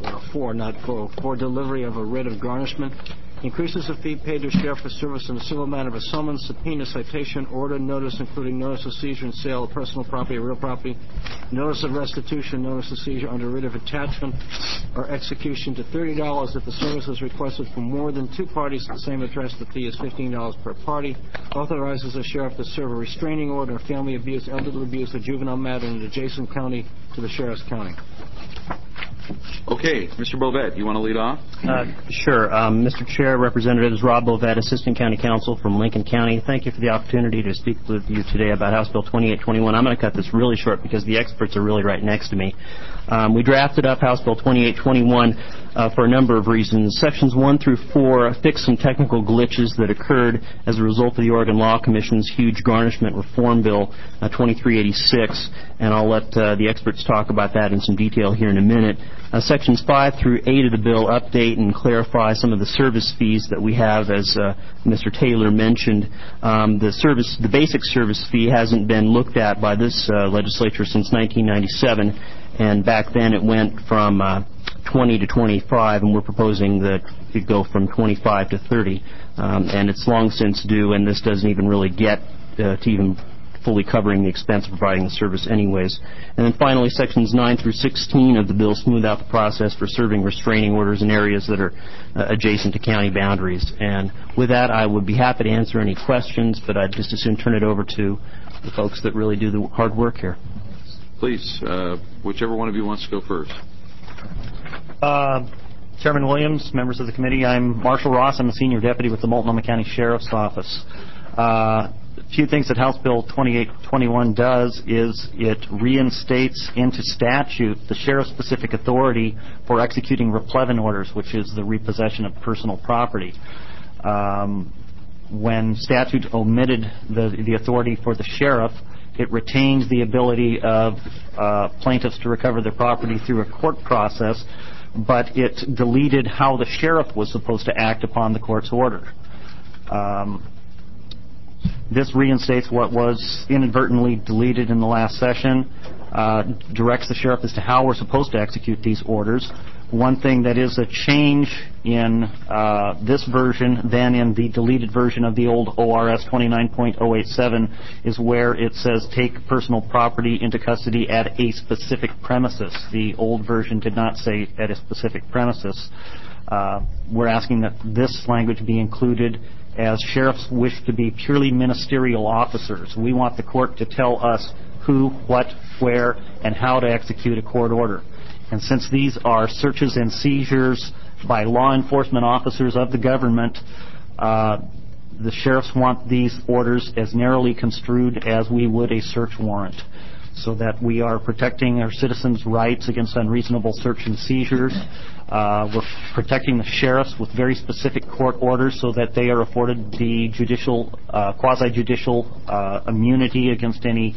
for delivery of a writ of garnishment. Increases the fee paid to a sheriff for service in a civil matter of a summons, subpoena, citation, order, notice, including notice of seizure and sale of personal property or real property, notice of restitution, notice of seizure under writ of attachment or execution to $30 if the service is requested from more than two parties at the same address. The fee is $15 per party. Authorizes the sheriff to serve a restraining order of family abuse, elderly abuse, or juvenile matter in an adjacent county to the sheriff's county. Okay, Mr. Bovett, you want to lead off? Sure. Mr. Chair, Representatives, Rob Bovett, Assistant County Counsel from Lincoln County. Thank you for the opportunity to speak with you today about House Bill 2821. I'm going to cut this really short because the experts are really right next to me. We drafted up House Bill 2821 for a number of reasons. Sections 1 through 4 fix some technical glitches that occurred as a result of the Oregon Law Commission's huge garnishment reform bill 2386, and I'll let the experts talk about that in some detail here in a minute. Sections 5 through 8 of the bill update and clarify some of the service fees that we have, as Mr. Taylor mentioned. The basic service fee hasn't been looked at by this legislature since 1997, and back then it went from 20 to 25, and we're proposing that it go from 25 to 30. And it's long since due, and this doesn't even really get to even fully covering the expense of providing the service anyways. And then finally, Sections 9 through 16 of the bill smooth out the process for serving restraining orders in areas that are adjacent to county boundaries. And with that, I would be happy to answer any questions, but I'd just as soon turn it over to the folks that really do the hard work here. Please, whichever one of you wants to go first. Chairman Williams, members of the committee, I'm Marshall Ross. I'm a senior deputy with the Multnomah County Sheriff's Office. A few things that House Bill 2821 does is it reinstates into statute the sheriff-specific authority for executing replevin orders, which is the repossession of personal property. When statute omitted the authority for the sheriff, it retains the ability of plaintiffs to recover their property through a court process, but it deleted how the sheriff was supposed to act upon the court's order. This reinstates what was inadvertently deleted in the last session, directs the sheriff as to how we're supposed to execute these orders. One thing that is a change in this version than in the deleted version of the old ORS 29.087 is where it says take personal property into custody at a specific premises. The old version did not say at a specific premises. We're asking that this language be included as sheriffs wish to be purely ministerial officers. We want the court to tell us who, what, where, and how to execute a court order. And since these are searches and seizures by law enforcement officers of the government, the sheriffs want these orders as narrowly construed as we would a search warrant, so that we are protecting our citizens' rights against unreasonable search and seizures. We're protecting the sheriffs with very specific court orders so that they are afforded the judicial, quasi-judicial immunity against any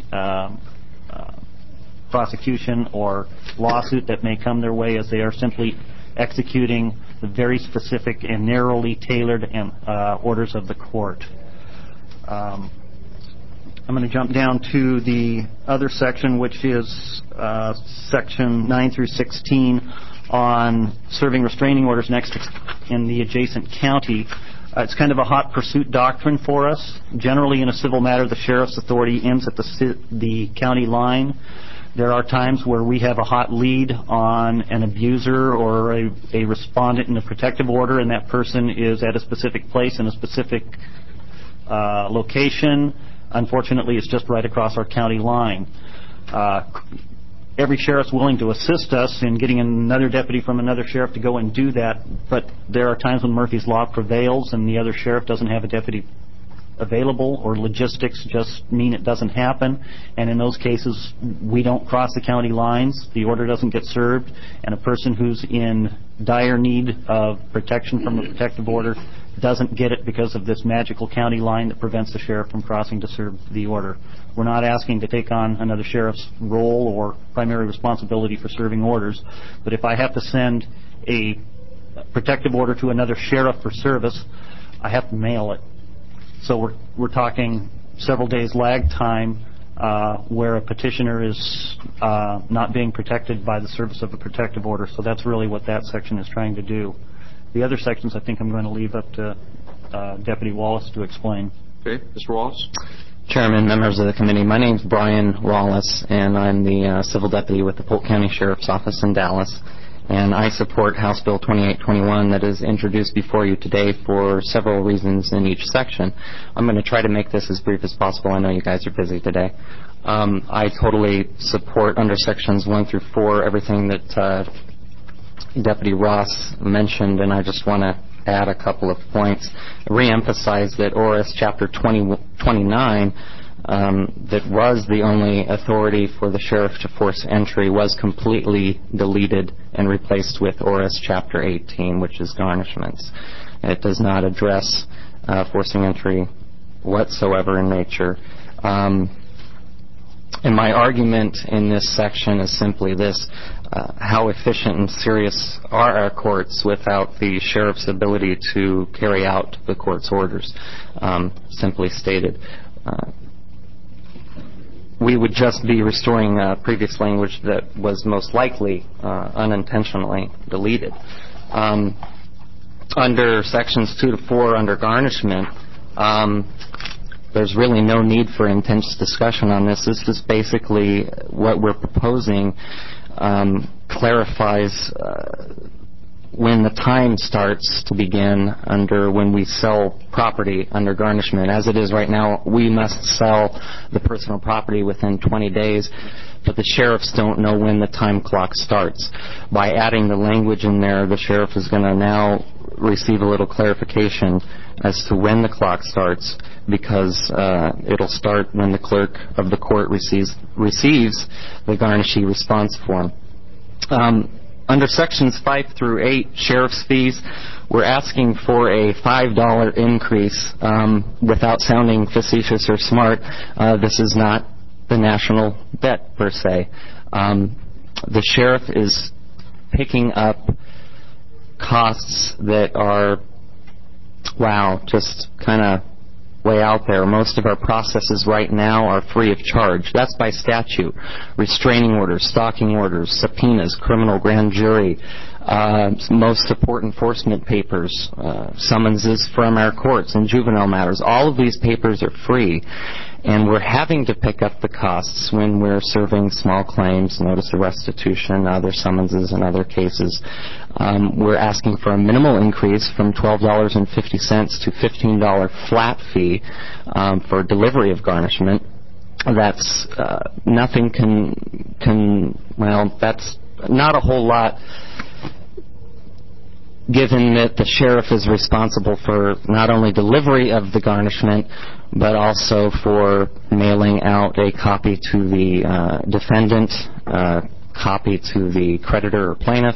prosecution or lawsuit that may come their way, as they are simply executing the very specific and narrowly tailored orders of the court. I'm going to jump down to the other section, which is section 9 through 16 on serving restraining orders next in the adjacent county. It's kind of a hot pursuit doctrine for us. Generally, in a civil matter, the sheriff's authority ends at the county line. There are times where we have a hot lead on an abuser or a respondent in a protective order, and that person is at a specific place in a specific location. Unfortunately, it's just right across our county line. Every sheriff's willing to assist us in getting another deputy from another sheriff to go and do that, but there are times when Murphy's Law prevails and the other sheriff doesn't have a deputy available, or logistics just mean it doesn't happen, and in those cases we don't cross the county lines, the order doesn't get served, and a person who's in dire need of protection from a protective order doesn't get it because of this magical county line that prevents the sheriff from crossing to serve the order. We're not asking to take on another sheriff's role or primary responsibility for serving orders, but if I have to send a protective order to another sheriff for service, I have to mail it. So we're talking several days lag time where a petitioner is not being protected by the service of a protective order. So that's really what that section is trying to do. The other sections I think I'm going to leave up to Deputy Wallace to explain. Okay, Mr. Wallace. Chairman, members of the committee, my name is Brian Wallace, and I'm the civil deputy with the Polk County Sheriff's Office in Dallas. And I support House Bill 2821 that is introduced before you today for several reasons in each section. I'm going to try to make this as brief as possible. I know you guys are busy today. I totally support under sections 1 through 4 everything that Deputy Ross mentioned, and I just want to add a couple of points. Reemphasize that ORS Chapter 29 that was the only authority for the sheriff to force entry was completely deleted and replaced with ORS Chapter 18, which is garnishments. It does not address forcing entry whatsoever in nature. And my argument in this section is simply this. How efficient and serious are our courts without the sheriff's ability to carry out the court's orders? Simply stated. We would just be restoring previous language that was most likely unintentionally deleted. Under sections 2 to 4 under garnishment, there's really no need for intense discussion on this. This is basically what we're proposing clarifies when the time starts to begin under when we sell property under garnishment. As it is right now, we must sell the personal property within 20 days, but the sheriffs don't know when the time clock starts. By adding the language in there, the sheriff is going to now receive a little clarification as to when the clock starts, because it'll start when the clerk of the court receives the garnishee response form. Under sections 5 through 8, sheriff's fees, we're asking for a $5 increase without sounding facetious or smart. This is not the national debt per se. The sheriff is picking up costs that are, just kind of way out there. Most of our processes right now are free of charge. That's by statute. Restraining orders, stalking orders, subpoenas, criminal grand jury, most support enforcement papers, summonses from our courts and juvenile matters. All of these papers are free. And we're having to pick up the costs when we're serving small claims, notice of restitution, other summonses, and other cases. We're asking for a minimal increase from $12.50 to $15 flat fee for delivery of garnishment. That's nothing that's not a whole lot, given that the sheriff is responsible for not only delivery of the garnishment, but also for mailing out a copy to the defendant, a copy to the creditor or plaintiff,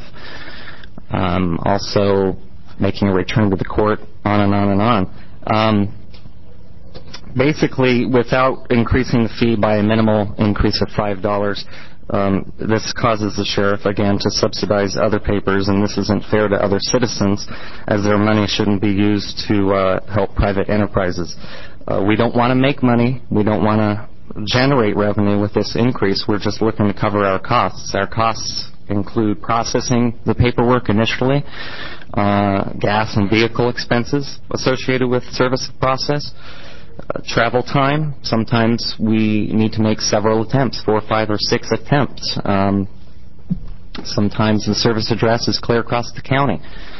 also making a return to the court, on and on and on. Basically, without increasing the fee by a minimal increase of $5, this causes the sheriff, again, to subsidize other papers, and this isn't fair to other citizens, as their money shouldn't be used to help private enterprises. We don't want to make money. We don't want to generate revenue with this increase. We're just looking to cover our costs. Our costs include processing the paperwork initially, gas and vehicle expenses associated with service process, travel time. Sometimes we need to make several attempts, 4, 5, or 6 attempts. Sometimes the service address is clear across the county.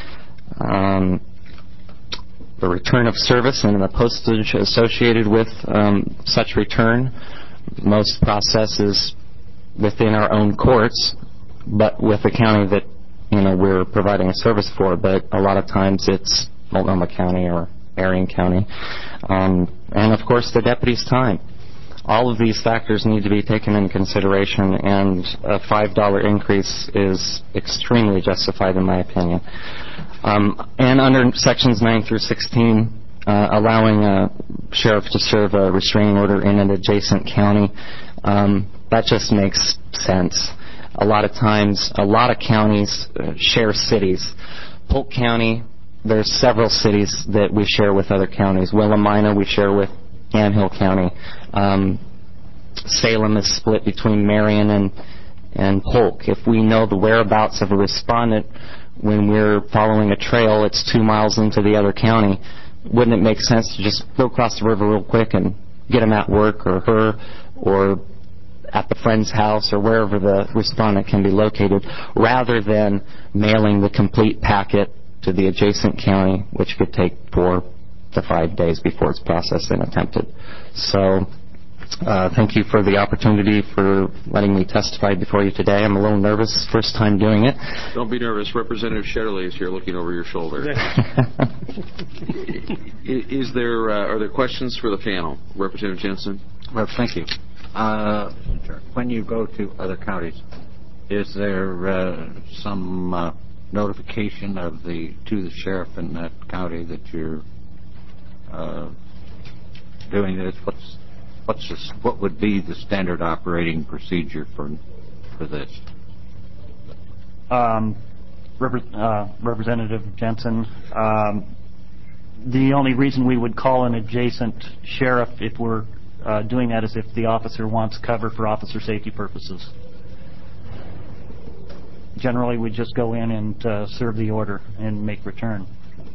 The return of service and the postage associated with such return. Most processes within our own courts, but with the county that we're providing a service for. But a lot of times it's Multnomah County or Marion County, and of course the deputy's time. All of these factors need to be taken into consideration, and a $5 increase is extremely justified in my opinion. And under sections 9 through 16, allowing a sheriff to serve a restraining order in an adjacent county, that just makes sense. A lot of times, a lot of counties share cities. Polk County, there's several cities that we share with other counties. Willamina we share with Yamhill County. Salem is split between Marion and Polk. If we know the whereabouts of a respondent when we're following a trail, it's 2 miles into the other county, wouldn't it make sense to just go across the river real quick and get him at work or her or at the friend's house or wherever the respondent can be located, rather than mailing the complete packet to the adjacent county, which could take 4 to 5 days before it's processed and attempted. So thank you for the opportunity for letting me testify before you today. I'm a little nervous, first time doing it. Don't be nervous. Representative Shetterly is here looking over your shoulder. Are there questions for the panel? Representative Jensen? Well, thank you. When you go to other counties, is there some notification to the sheriff in that county that you're doing this? What would be the standard operating procedure for this? Representative Jensen, the only reason we would call an adjacent sheriff if we're doing that is if the officer wants cover for officer safety purposes. Generally, we just go in and serve the order and make return.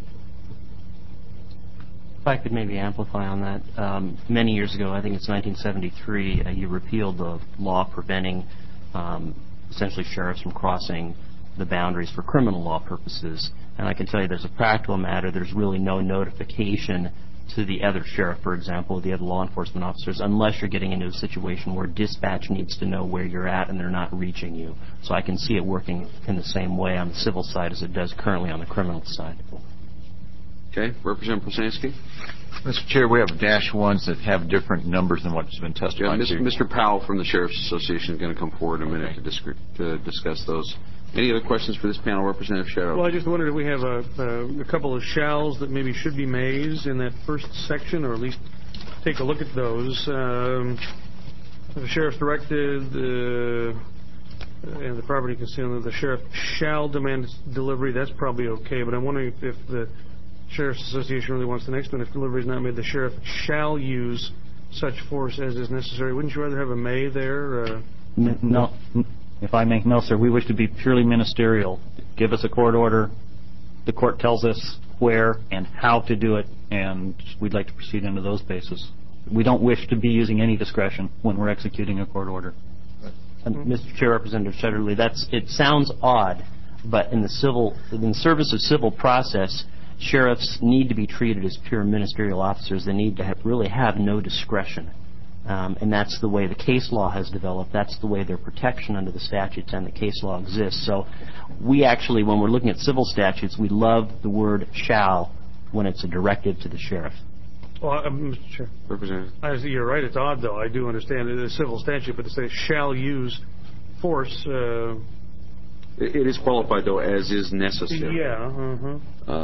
If I could maybe amplify on that, many years ago, I think it's 1973, you repealed the law preventing essentially sheriffs from crossing the boundaries for criminal law purposes. And I can tell you there's a practical matter, there's really no notification to the other sheriff, for example, the other law enforcement officers, unless you're getting into a situation where dispatch needs to know where you're at and they're not reaching you. So I can see it working in the same way on the civil side as it does currently on the criminal side. Okay. Representative Prosansky? Mr. Chair, we have -1s that have different numbers than what's been testified to. Mr. Powell from the Sheriff's Association is going to come forward in a minute to discuss those. Any other questions for this panel? Representative Sherrill? Well, I just wondered if we have a couple of shalls that maybe should be mays in that first section, or at least take a look at those. The sheriff's directed and the property concealment, the sheriff shall demand delivery. That's probably okay, but I'm wondering if the Sheriff's Association really wants the next one. If delivery is not made, the sheriff shall use such force as is necessary. Wouldn't you rather have a may there? No. If I may, no, sir. We wish to be purely ministerial. Give us a court order. The court tells us where and how to do it, and we'd like to proceed under those bases. We don't wish to be using any discretion when we're executing a court order. Mr. Chair, Representative Shetterly, it sounds odd, but in the service of civil process, sheriffs need to be treated as pure ministerial officers. They need to really have no discretion. And that's the way the case law has developed. That's the way their protection under the statutes and the case law exists. So we actually, when we're looking at civil statutes, we love the word shall when it's a directive to the sheriff. Well, Mr. Chair. Representative. You're right. It's odd, though. I do understand it is a civil statute, but to say shall use force. It is qualified, though, as is necessary. Yeah.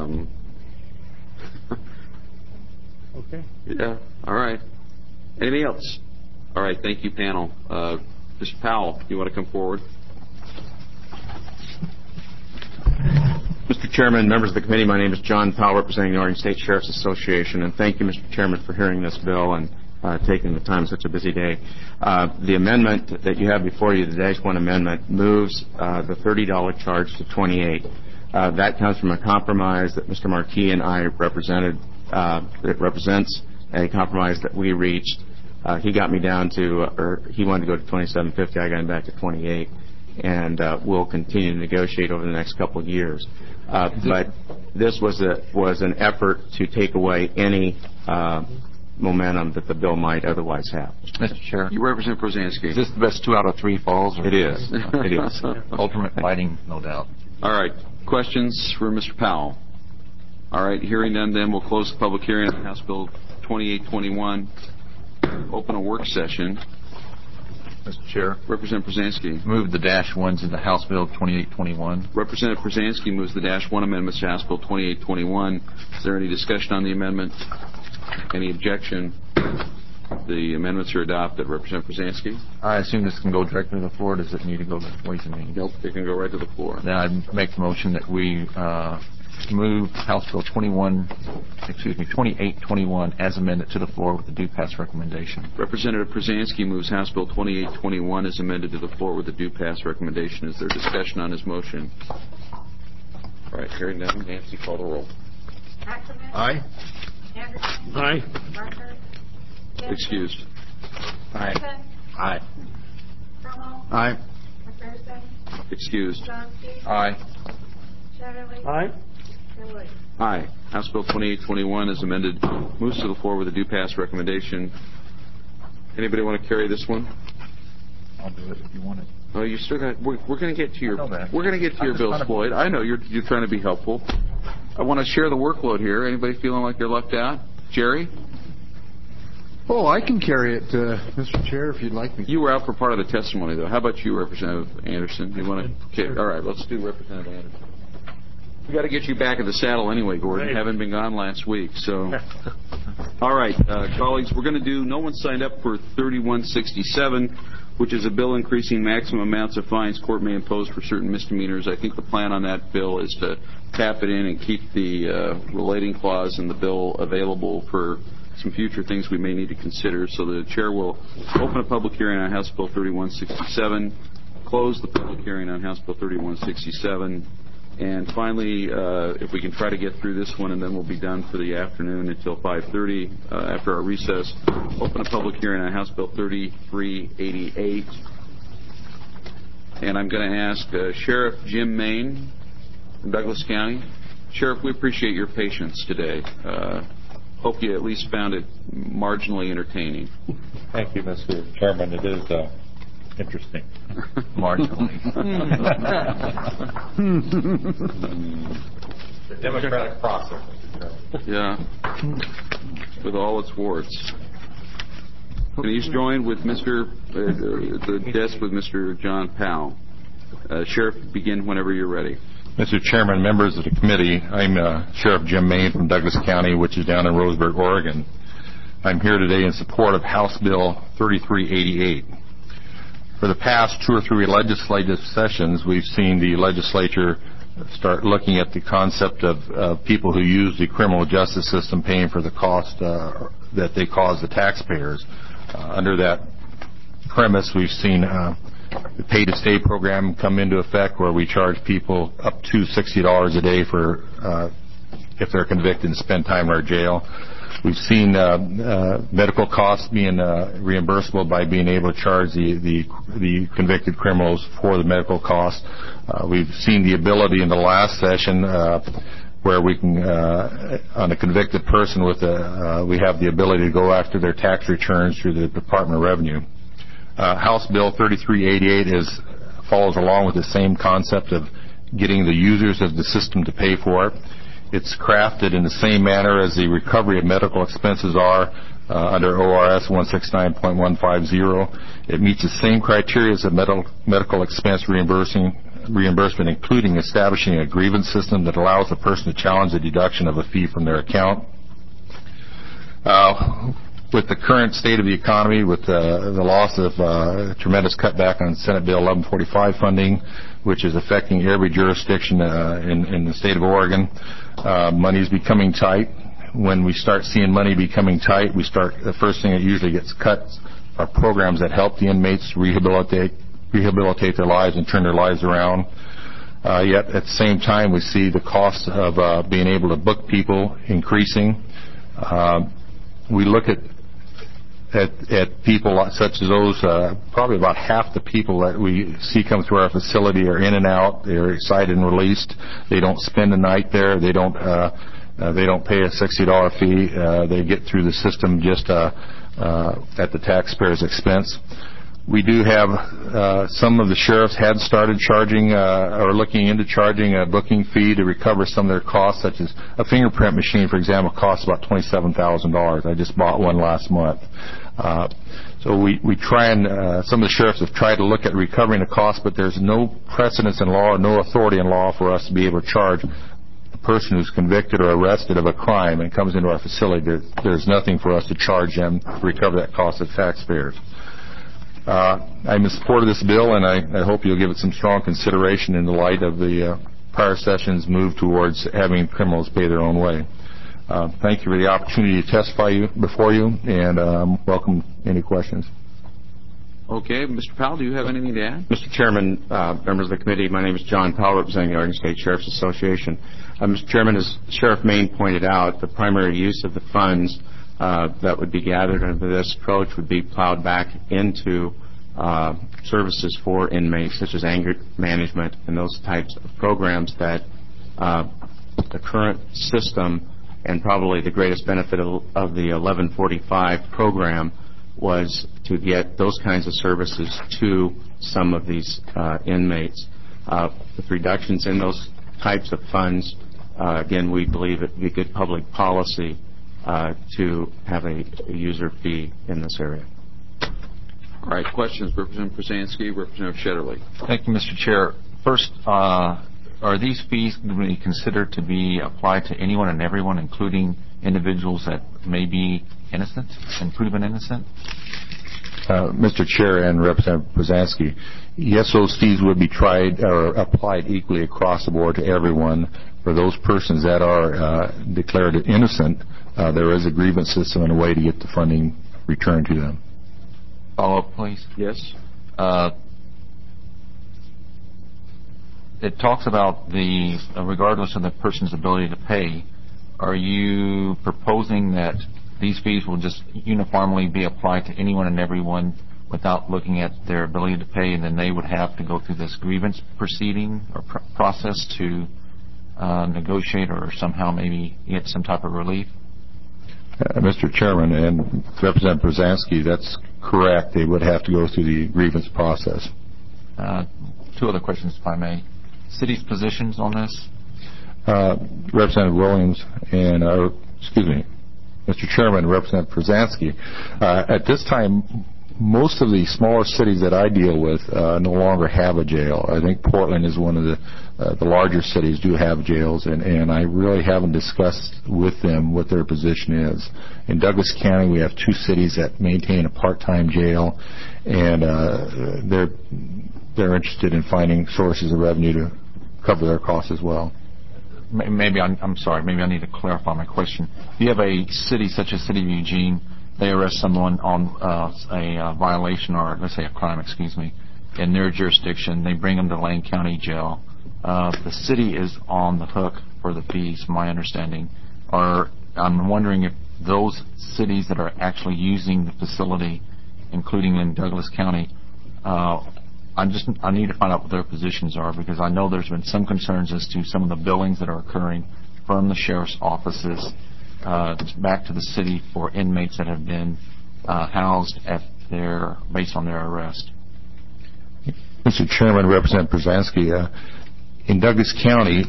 Okay. Yeah. All right. Anything else? All right. Thank you, panel. Mr. Powell, you want to come forward? Mr. Chairman, members of the committee, my name is John Powell, representing the Oregon State Sheriff's Association, and thank you, Mr. Chairman, for hearing this bill and taking the time on such a busy day. The amendment that you have before you, the Dash 1 amendment, moves the $30 charge to $28. That comes from a compromise that Mr. Marquis and I represented. It represents a compromise that we reached. He got me down to, or he wanted to go to $27.50. I got him back to $28, and we'll continue to negotiate over the next couple of years. But this was an effort to take away any momentum that the bill might otherwise have. Mr. Chair. You represent Brzezinski. Is this the best 2 out of 3 falls? It is. It is. Ultimate fighting, no doubt. All right. Questions for Mr. Powell? All right. Hearing none, then we'll close the public hearing on House Bill 2821. Open a work session. Mr. Chair. Representative Brzezinski. Move the Dash 1s into House Bill 2821. Representative Brzezinski moves the Dash 1 amendments to House Bill 2821. Is there any discussion on the amendment? Any objection? The amendments are adopted. Representative Brzezinski. I assume this can go directly to the floor. Does it need to go to Ways and Means? Nope. It can go right to the floor. Then I make the motion that we move House Bill 2821 as amended to the floor with the due pass recommendation. Representative Brzezinski moves House Bill 2821 as amended to the floor with the due pass recommendation. Is there discussion on his motion? All right. Hearing none, Nancy, call the roll. Ackerman? Aye. Anderson? Aye. Barker? Excused. Aye. Aye. Promo? Aye. McPherson? Excused. Johnson? Aye. Shetterly? Aye. And Williams? Aye. House Bill 2821 is amended, moves to the floor with a due pass recommendation. Anybody want to carry this one? I'll do it if you want it. Oh, you still got. We're going to get to your. We're going to get to your bills, Floyd. I know you're trying to be helpful. I want to share the workload here. Anybody feeling like they're left out? Jerry? Oh, I can carry it, Mr. Chair, if you'd like me. You were out for part of the testimony, though. How about you, Representative Anderson? You want to? Okay. All right. Let's do Representative Anderson. We got to get you back in the saddle anyway, Gordon. You haven't been gone last week, so. All right, colleagues, we're going to do. No one signed up for 3167, which is a bill increasing maximum amounts of fines court may impose for certain misdemeanors. I think the plan on that bill is to tap it in and keep the relating clause in the bill available for some future things we may need to consider. So the chair will open a public hearing on House Bill 3167, close the public hearing on House Bill 3167, and finally, if we can try to get through this one, and then we'll be done for the afternoon until 5:30 after our recess, open a public hearing on House Bill 3388. And I'm going to ask Sheriff Jim Main from Douglas County. Sheriff, we appreciate your patience today. Hope you at least found it marginally entertaining. Thank you, Mr. Chairman. It is interesting. Marginally. The democratic process. Yeah. With all its warts. And he's joined with the desk with Mr. John Powell. Sheriff, begin whenever you're ready. Mr. Chairman, members of the committee, I'm Sheriff Jim Main from Douglas County, which is down in Roseburg, Oregon. I'm here today in support of House Bill 3388. For the past 2 or 3 legislative sessions, we've seen the legislature start looking at the concept of people who use the criminal justice system paying for the cost that they cause the taxpayers. Under that premise, we've seen the pay-to-stay program come into effect, where we charge people up to $60 a day for if they're convicted and spend time in our jail. We've seen medical costs being reimbursable by being able to charge the convicted criminals for the medical costs. We've seen the ability in the last session where we can, on a convicted person, we have the ability to go after their tax returns through the Department of Revenue. House Bill 3388 follows along with the same concept of getting the users of the system to pay for it. It's crafted in the same manner as the recovery of medical expenses are under ORS 169.150. It meets the same criteria as the medical expense reimbursement, including establishing a grievance system that allows the person to challenge the deduction of a fee from their account. With the current state of the economy, with the loss of tremendous cutback on Senate Bill 1145 funding, which is affecting every jurisdiction in the state of Oregon, money is becoming tight. When we start seeing money becoming tight, the first thing that usually gets cut are programs that help the inmates rehabilitate their lives and turn their lives around. Yet at the same time, we see the cost of being able to book people increasing. We look at people such as those, probably about half the people that we see come through our facility are in and out. They're cited and released. They don't spend the night there. They don't pay a $60 fee. They get through the system just at the taxpayer's expense. We do have some of the sheriffs had started charging or looking into charging a booking fee to recover some of their costs, such as a fingerprint machine, for example, costs about $27,000. I just bought one last month. So we try and some of the sheriffs have tried to look at recovering the cost, but there's no precedence in law or no authority in law for us to be able to charge a person who's convicted or arrested of a crime and comes into our facility. There's nothing for us to charge them to recover that cost of taxpayers. I'm in support of this bill, and I hope you'll give it some strong consideration in the light of the prior session's move towards having criminals pay their own way. Thank you for the opportunity to testify before you, and welcome any questions. Okay. Mr. Powell, do you have anything to add? Mr. Chairman, members of the committee, my name is John Powell, representing the Oregon State Sheriff's Association. Mr. Chairman, as Sheriff Main pointed out, the primary use of the funds that would be gathered under this approach would be plowed back into services for inmates, such as anger management and those types of programs that the current system, and probably the greatest benefit of the 1145 program, was to get those kinds of services to some of these inmates. With reductions in those types of funds, again, we believe it would be good public policy to have a user fee in this area. All right. Questions, Representative Brzezinski, Representative Shetterly. Thank you, Mr. Chair. First, are these fees going to be considered to be applied to anyone and everyone, including individuals that may be innocent and proven innocent? Mr. Chair and Representative Brzezinski, yes, those fees would be tried or applied equally across the board to everyone. For those persons that are declared innocent, there is a grievance system and a way to get the funding returned to them. Follow up, please. Yes. It talks about regardless of the person's ability to pay, are you proposing that these fees will just uniformly be applied to anyone and everyone without looking at their ability to pay, and then they would have to go through this grievance proceeding or process to negotiate or somehow maybe get some type of relief? Mr. Chairman and Representative Brzezinski, that's correct. They would have to go through the grievance process. Two other questions, if I may. City's positions on this? Representative Williams and, Mr. Chairman, Representative Brzezinski, at this time, most of the smaller cities that I deal with no longer have a jail. I think Portland is one of the larger cities do have jails, and I really haven't discussed with them what their position is. In Douglas County, we have 2 cities that maintain a part-time jail, and they're interested in finding sources of revenue to cover their costs as well. Maybe I'm sorry. Maybe I need to clarify my question. If you have a city such as City of Eugene, they arrest someone on a violation or let's say a crime, in their jurisdiction. They bring them to Lane County Jail. The city is on the hook for the fees, my understanding. I'm wondering if those cities that are actually using the facility, including in Douglas County, I need to find out what their positions are, because I know there's been some concerns as to some of the billings that are occurring from the sheriff's offices back to the city for inmates that have been housed based on their arrest. Mr. Chairman, Representative Brzezinski, in Douglas County,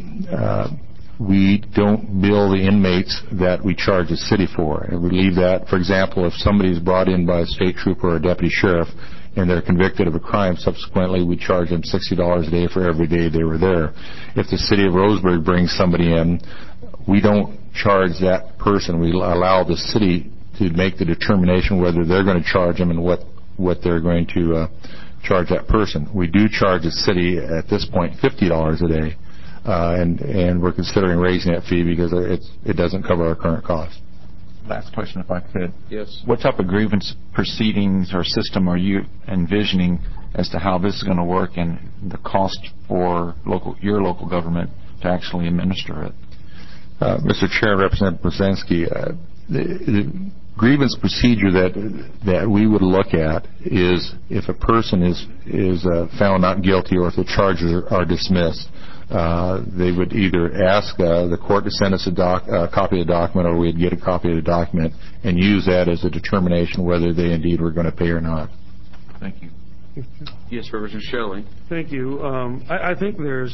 we don't bill the inmates that we charge the city for. And we leave that, for example, if somebody is brought in by a state trooper or a deputy sheriff and they're convicted of a crime, subsequently we charge them $60 a day for every day they were there. If the city of Roseburg brings somebody in, we don't charge that person. We allow the city to make the determination whether they're going to charge them and what they're going to charge that person. We do charge the city at this point $50 a day. And we're considering raising that fee because it doesn't cover our current costs. Last question, if I could. Yes. What type of grievance proceedings or system are you envisioning as to how this is going to work and the cost for your local government to actually administer it? Mr. Chair, Representative Brzezinski, the grievance procedure that we would look at is if a person is found not guilty or if the charges are dismissed. They would either ask the court to send us a copy of the document, or we'd get a copy of the document and use that as a determination whether they indeed were going to pay or not. Thank you. Yes, Representative Shelley. Thank you. I think there's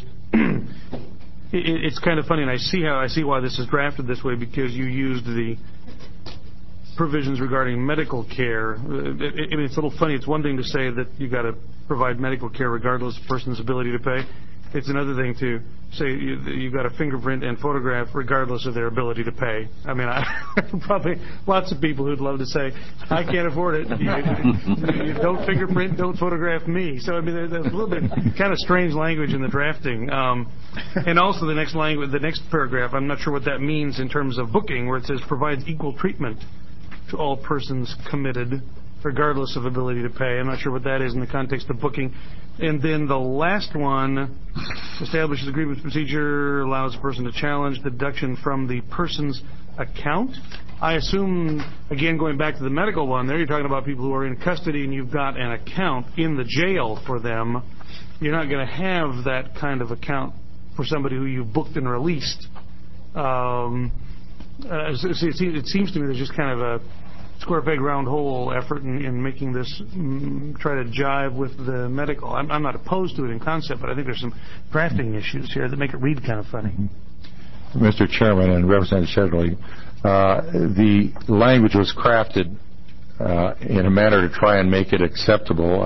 it's kind of funny, and I see why this is drafted this way, because you used the provisions regarding medical care. It's a little funny. It's one thing to say that you got to provide medical care regardless of the person's ability to pay. It's another thing to say you've got a fingerprint and photograph regardless of their ability to pay. I mean, probably lots of people who'd love to say, I can't afford it. You don't fingerprint, don't photograph me. So, I mean, there's a little bit kind of strange language in the drafting. And also the next paragraph, I'm not sure what that means in terms of booking, where it says provides equal treatment to all persons committed regardless of ability to pay. I'm not sure what that is in the context of booking. And then the last one establishes a grievance procedure, allows a person to challenge the deduction from the person's account. I assume, again, going back to the medical one there, you're talking about people who are in custody and you've got an account in the jail for them. You're not going to have that kind of account for somebody who you booked and released. It seems to me there's just kind of a square peg round hole effort in making this try to jive with the medical. I'm not opposed to it in concept, but I think there's some drafting issues here that make it read kind of funny. Mr. Chairman and Representative Shedley, the language was crafted in a manner to try and make it acceptable.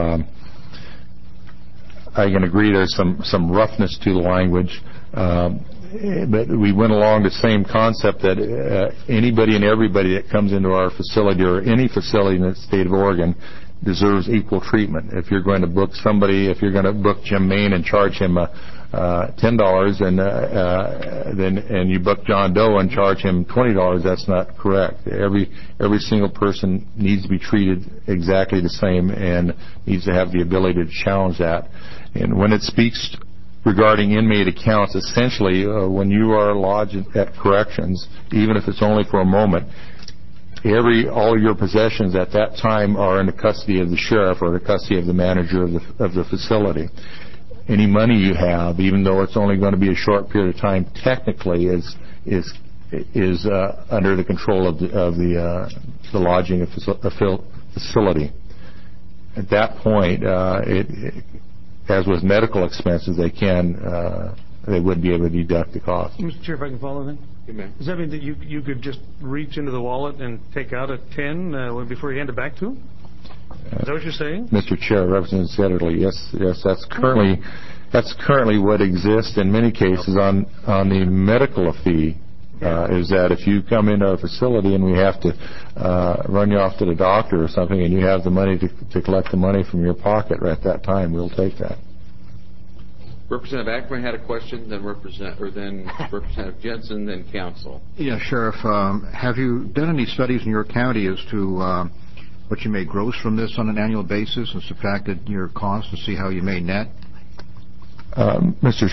I can agree there's some roughness to the language. But we went along the same concept that anybody and everybody that comes into our facility or any facility in the state of Oregon deserves equal treatment. If you're going to book somebody, if you're going to book Jim Main and charge him $10 and you book John Doe and charge him $20, that's not correct. Every single person needs to be treated exactly the same and needs to have the ability to challenge that. And when it speaks regarding inmate accounts, essentially, when you are lodged at corrections, even if it's only for a moment, all your possessions at that time are in the custody of the sheriff or the custody of the manager of the facility. Any money you have, even though it's only going to be a short period of time, technically is under the control of the lodging facility. At that point, as with medical expenses, they would be able to deduct the cost. Mr. Chair, if I can follow then? Does that mean that you could just reach into the wallet and take out a 10 before you hand it back to him? Is that what you're saying? Mr. Chair, Representative Setterly, yes, that's currently what exists in many cases on the medical fee. Is that if you come into our facility and we have to run you off to the doctor or something and you have the money to collect the money from your pocket at that time, we'll take that. Representative Ackerman had a question, then Representative Jensen, then Council. Yeah, Sheriff, have you done any studies in your county as to what you may gross from this on an annual basis and subtracted your costs to see how you may net? Mr.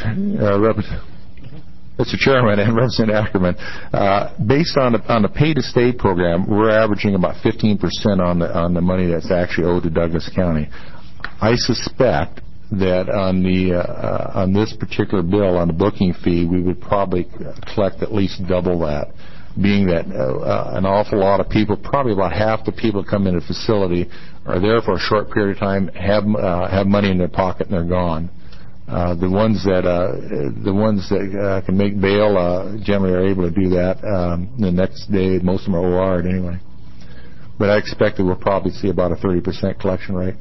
Chairman and Representative Ackerman, based on the pay-to-stay program, we're averaging about 15% on the money that's actually owed to Douglas County. I suspect that on this particular bill, on the booking fee, we would probably collect at least double that, being that an awful lot of people, probably about half the people that come into the facility, are there for a short period of time, have money in their pocket, and they're gone. The ones that can make bail generally are able to do that. The next day, most of them are OR'd anyway. But I expect that we'll probably see about a 30% collection rate.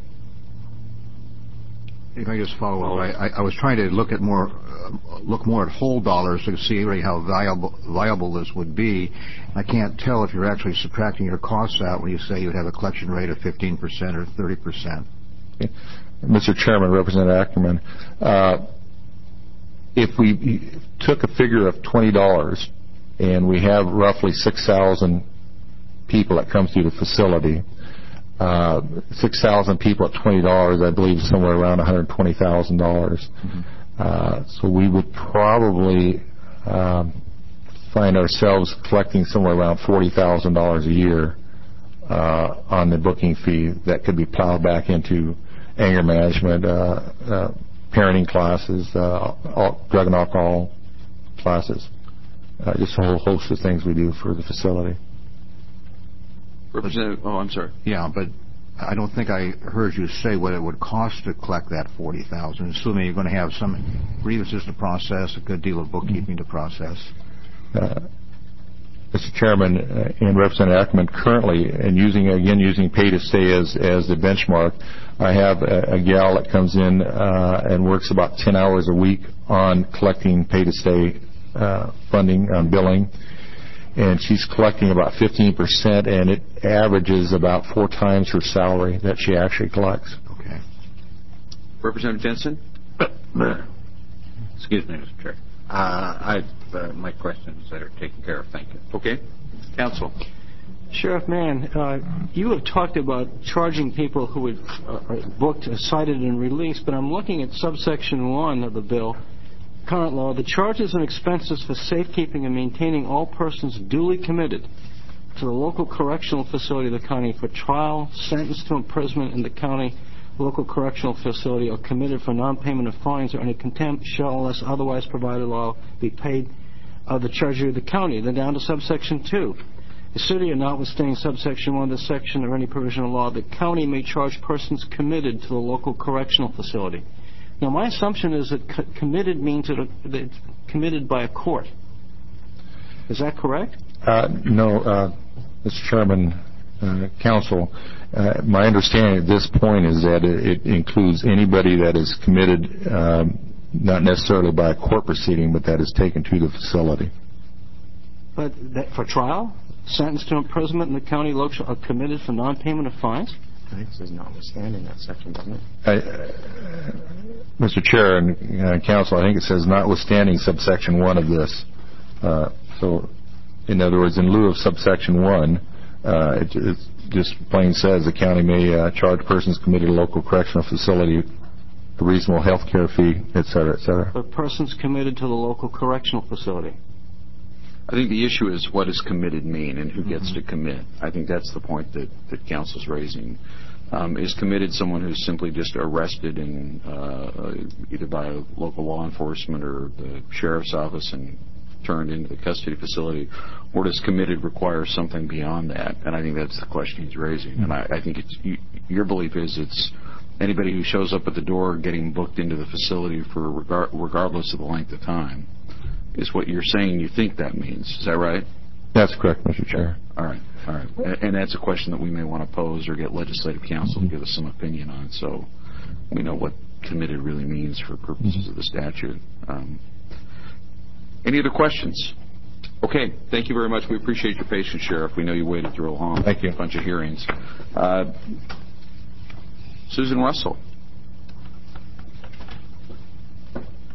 If I just follow up, I was trying to look more at whole dollars to see really how viable this would be. I can't tell if you're actually subtracting your costs out when you say you'd have a collection rate of 15% or 30%. Okay. Mr. Chairman, Representative Ackerman, if we took a figure of $20 and we have roughly 6,000 people that come through the facility, 6,000 people at $20, I believe, is somewhere around $120,000. So we would probably find ourselves collecting somewhere around $40,000 a year on the booking fee that could be plowed back into anger management, parenting classes, drug and alcohol classes, just a whole host of things we do for the facility. Representative, I'm sorry. Yeah, but I don't think I heard you say what it would cost to collect that $40,000, assuming you're going to have some grievances to process, a good deal of bookkeeping to process. Mr. Chairman and Representative Ackerman, currently, and using pay-to-stay as the benchmark, I have a gal that comes in and works about 10 hours a week on collecting pay-to-stay funding, on billing. And she's collecting about 15%, and it averages about 4 times her salary that she actually collects. Okay. Representative Jensen? Excuse me, Mr. Chair. My questions are taken care of. Thank you. Okay. Counsel. Sheriff Mann, you have talked about charging people who are booked, cited, and released, but I'm looking at subsection 1 of the bill. Current law, the charges and expenses for safekeeping and maintaining all persons duly committed to the local correctional facility of the county for trial, sentenced to imprisonment in the county local correctional facility, or committed for non-payment of fines or any contempt shall, unless otherwise provided law, be paid of the treasury of the county. Then down to subsection 2. The city, or notwithstanding subsection 1 of this section or any provision of law, the county may charge persons committed to the local correctional facility. Now, my assumption is that committed means that it's committed by a court. Is that correct? No, Mr. Chairman, Counsel. My understanding at this point is that it includes anybody that is committed, not necessarily by a court proceeding, but that is taken to the facility. But for trial, sentenced to imprisonment in the county local, are committed for non-payment of fines? I think it says notwithstanding that section, doesn't it? Mr. Chair and Counsel, I think it says notwithstanding subsection 1 of this. So, in other words, in lieu of subsection 1, it just plain says the county may charge persons committed to a local correctional facility a reasonable health care fee, et cetera, et cetera. But persons committed to the local correctional facility. I think the issue is what does committed mean and who gets to commit. I think that's the point that Council's raising. Is committed someone who's simply just arrested in either by local law enforcement or the sheriff's office and turned into the custody facility, or does committed require something beyond that? And I think that's the question he's raising. And I think your belief is it's anybody who shows up at the door getting booked into the facility for regardless of the length of time is what you're saying you think that means. Is that right? That's correct, Mr. Chair. All right. And that's a question that we may want to pose or get legislative counsel to give us some opinion on, so we know what committed really means for purposes of the statute. Any other questions? Okay. Thank you very much. We appreciate your patience, Sheriff. We know you waited through a bunch of hearings. Susan Russell.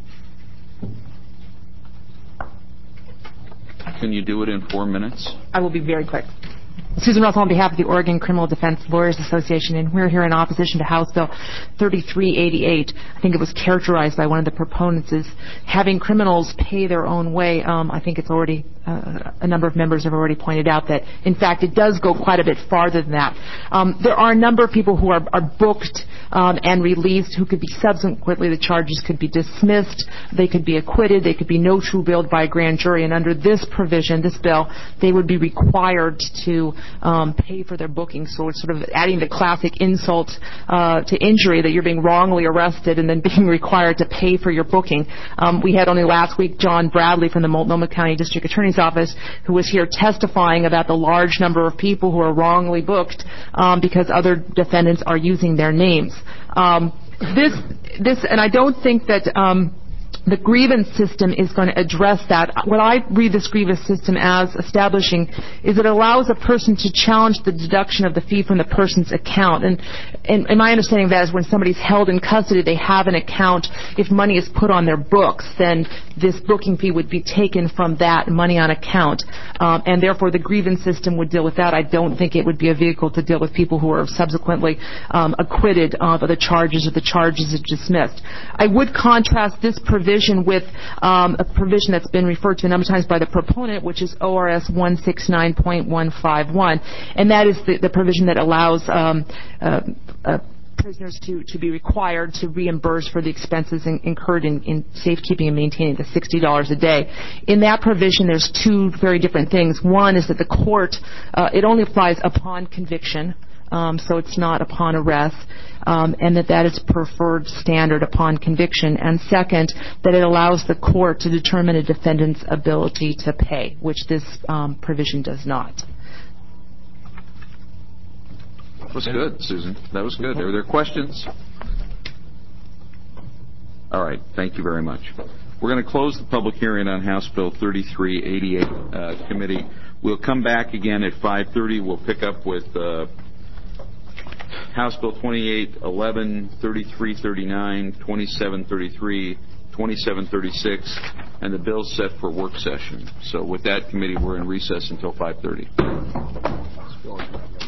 Can you do it in 4 minutes? I will be very quick. Susan Russell on behalf of the Oregon Criminal Defense Lawyers Association, and we're here in opposition to House Bill 3388. I think it was characterized by one of the proponents as having criminals pay their own way. I think it's already, a number of members have already pointed out that, in fact, it does go quite a bit farther than that. There are a number of people who are booked and released who could be subsequently, the charges could be dismissed, they could be acquitted, they could be no true billed by a grand jury, and under this provision, this bill, they would be required to pay for their booking. So it's sort of adding the classic insult to injury that you're being wrongly arrested and then being required to pay for your booking. We had only last week John Bradley from the Multnomah County District Attorney's Office who was here testifying about the large number of people who are wrongly booked because other defendants are using their names. This, and I don't think that the grievance system is going to address that. What I read this grievance system as establishing is it allows a person to challenge the deduction of the fee from the person's account. And my understanding of that is when somebody's held in custody, they have an account. If money is put on their books, then this booking fee would be taken from that money on account. And therefore, the grievance system would deal with that. I don't think it would be a vehicle to deal with people who are subsequently acquitted of the charges or the charges are dismissed. I would contrast this provision with a provision that's been referred to a number of times by the proponent, which is ORS 169.151, and that is the provision that allows prisoners to be required to reimburse for the expenses incurred in safekeeping and maintaining the $60 a day. In that provision, there's two very different things. One is that the court, it only applies upon conviction, so it's not upon arrest, and that is preferred standard upon conviction. And second, that it allows the court to determine a defendant's ability to pay, which this provision does not. That was good, Susan. That was good. Are there questions? All right. Thank you very much. We're going to close the public hearing on House Bill 3388 committee. We'll come back again at 5:30. We'll pick up with House Bill 2811, 3339, 2733, 2736, and the bills set for work session. So with that, committee, we're in recess until 5:30.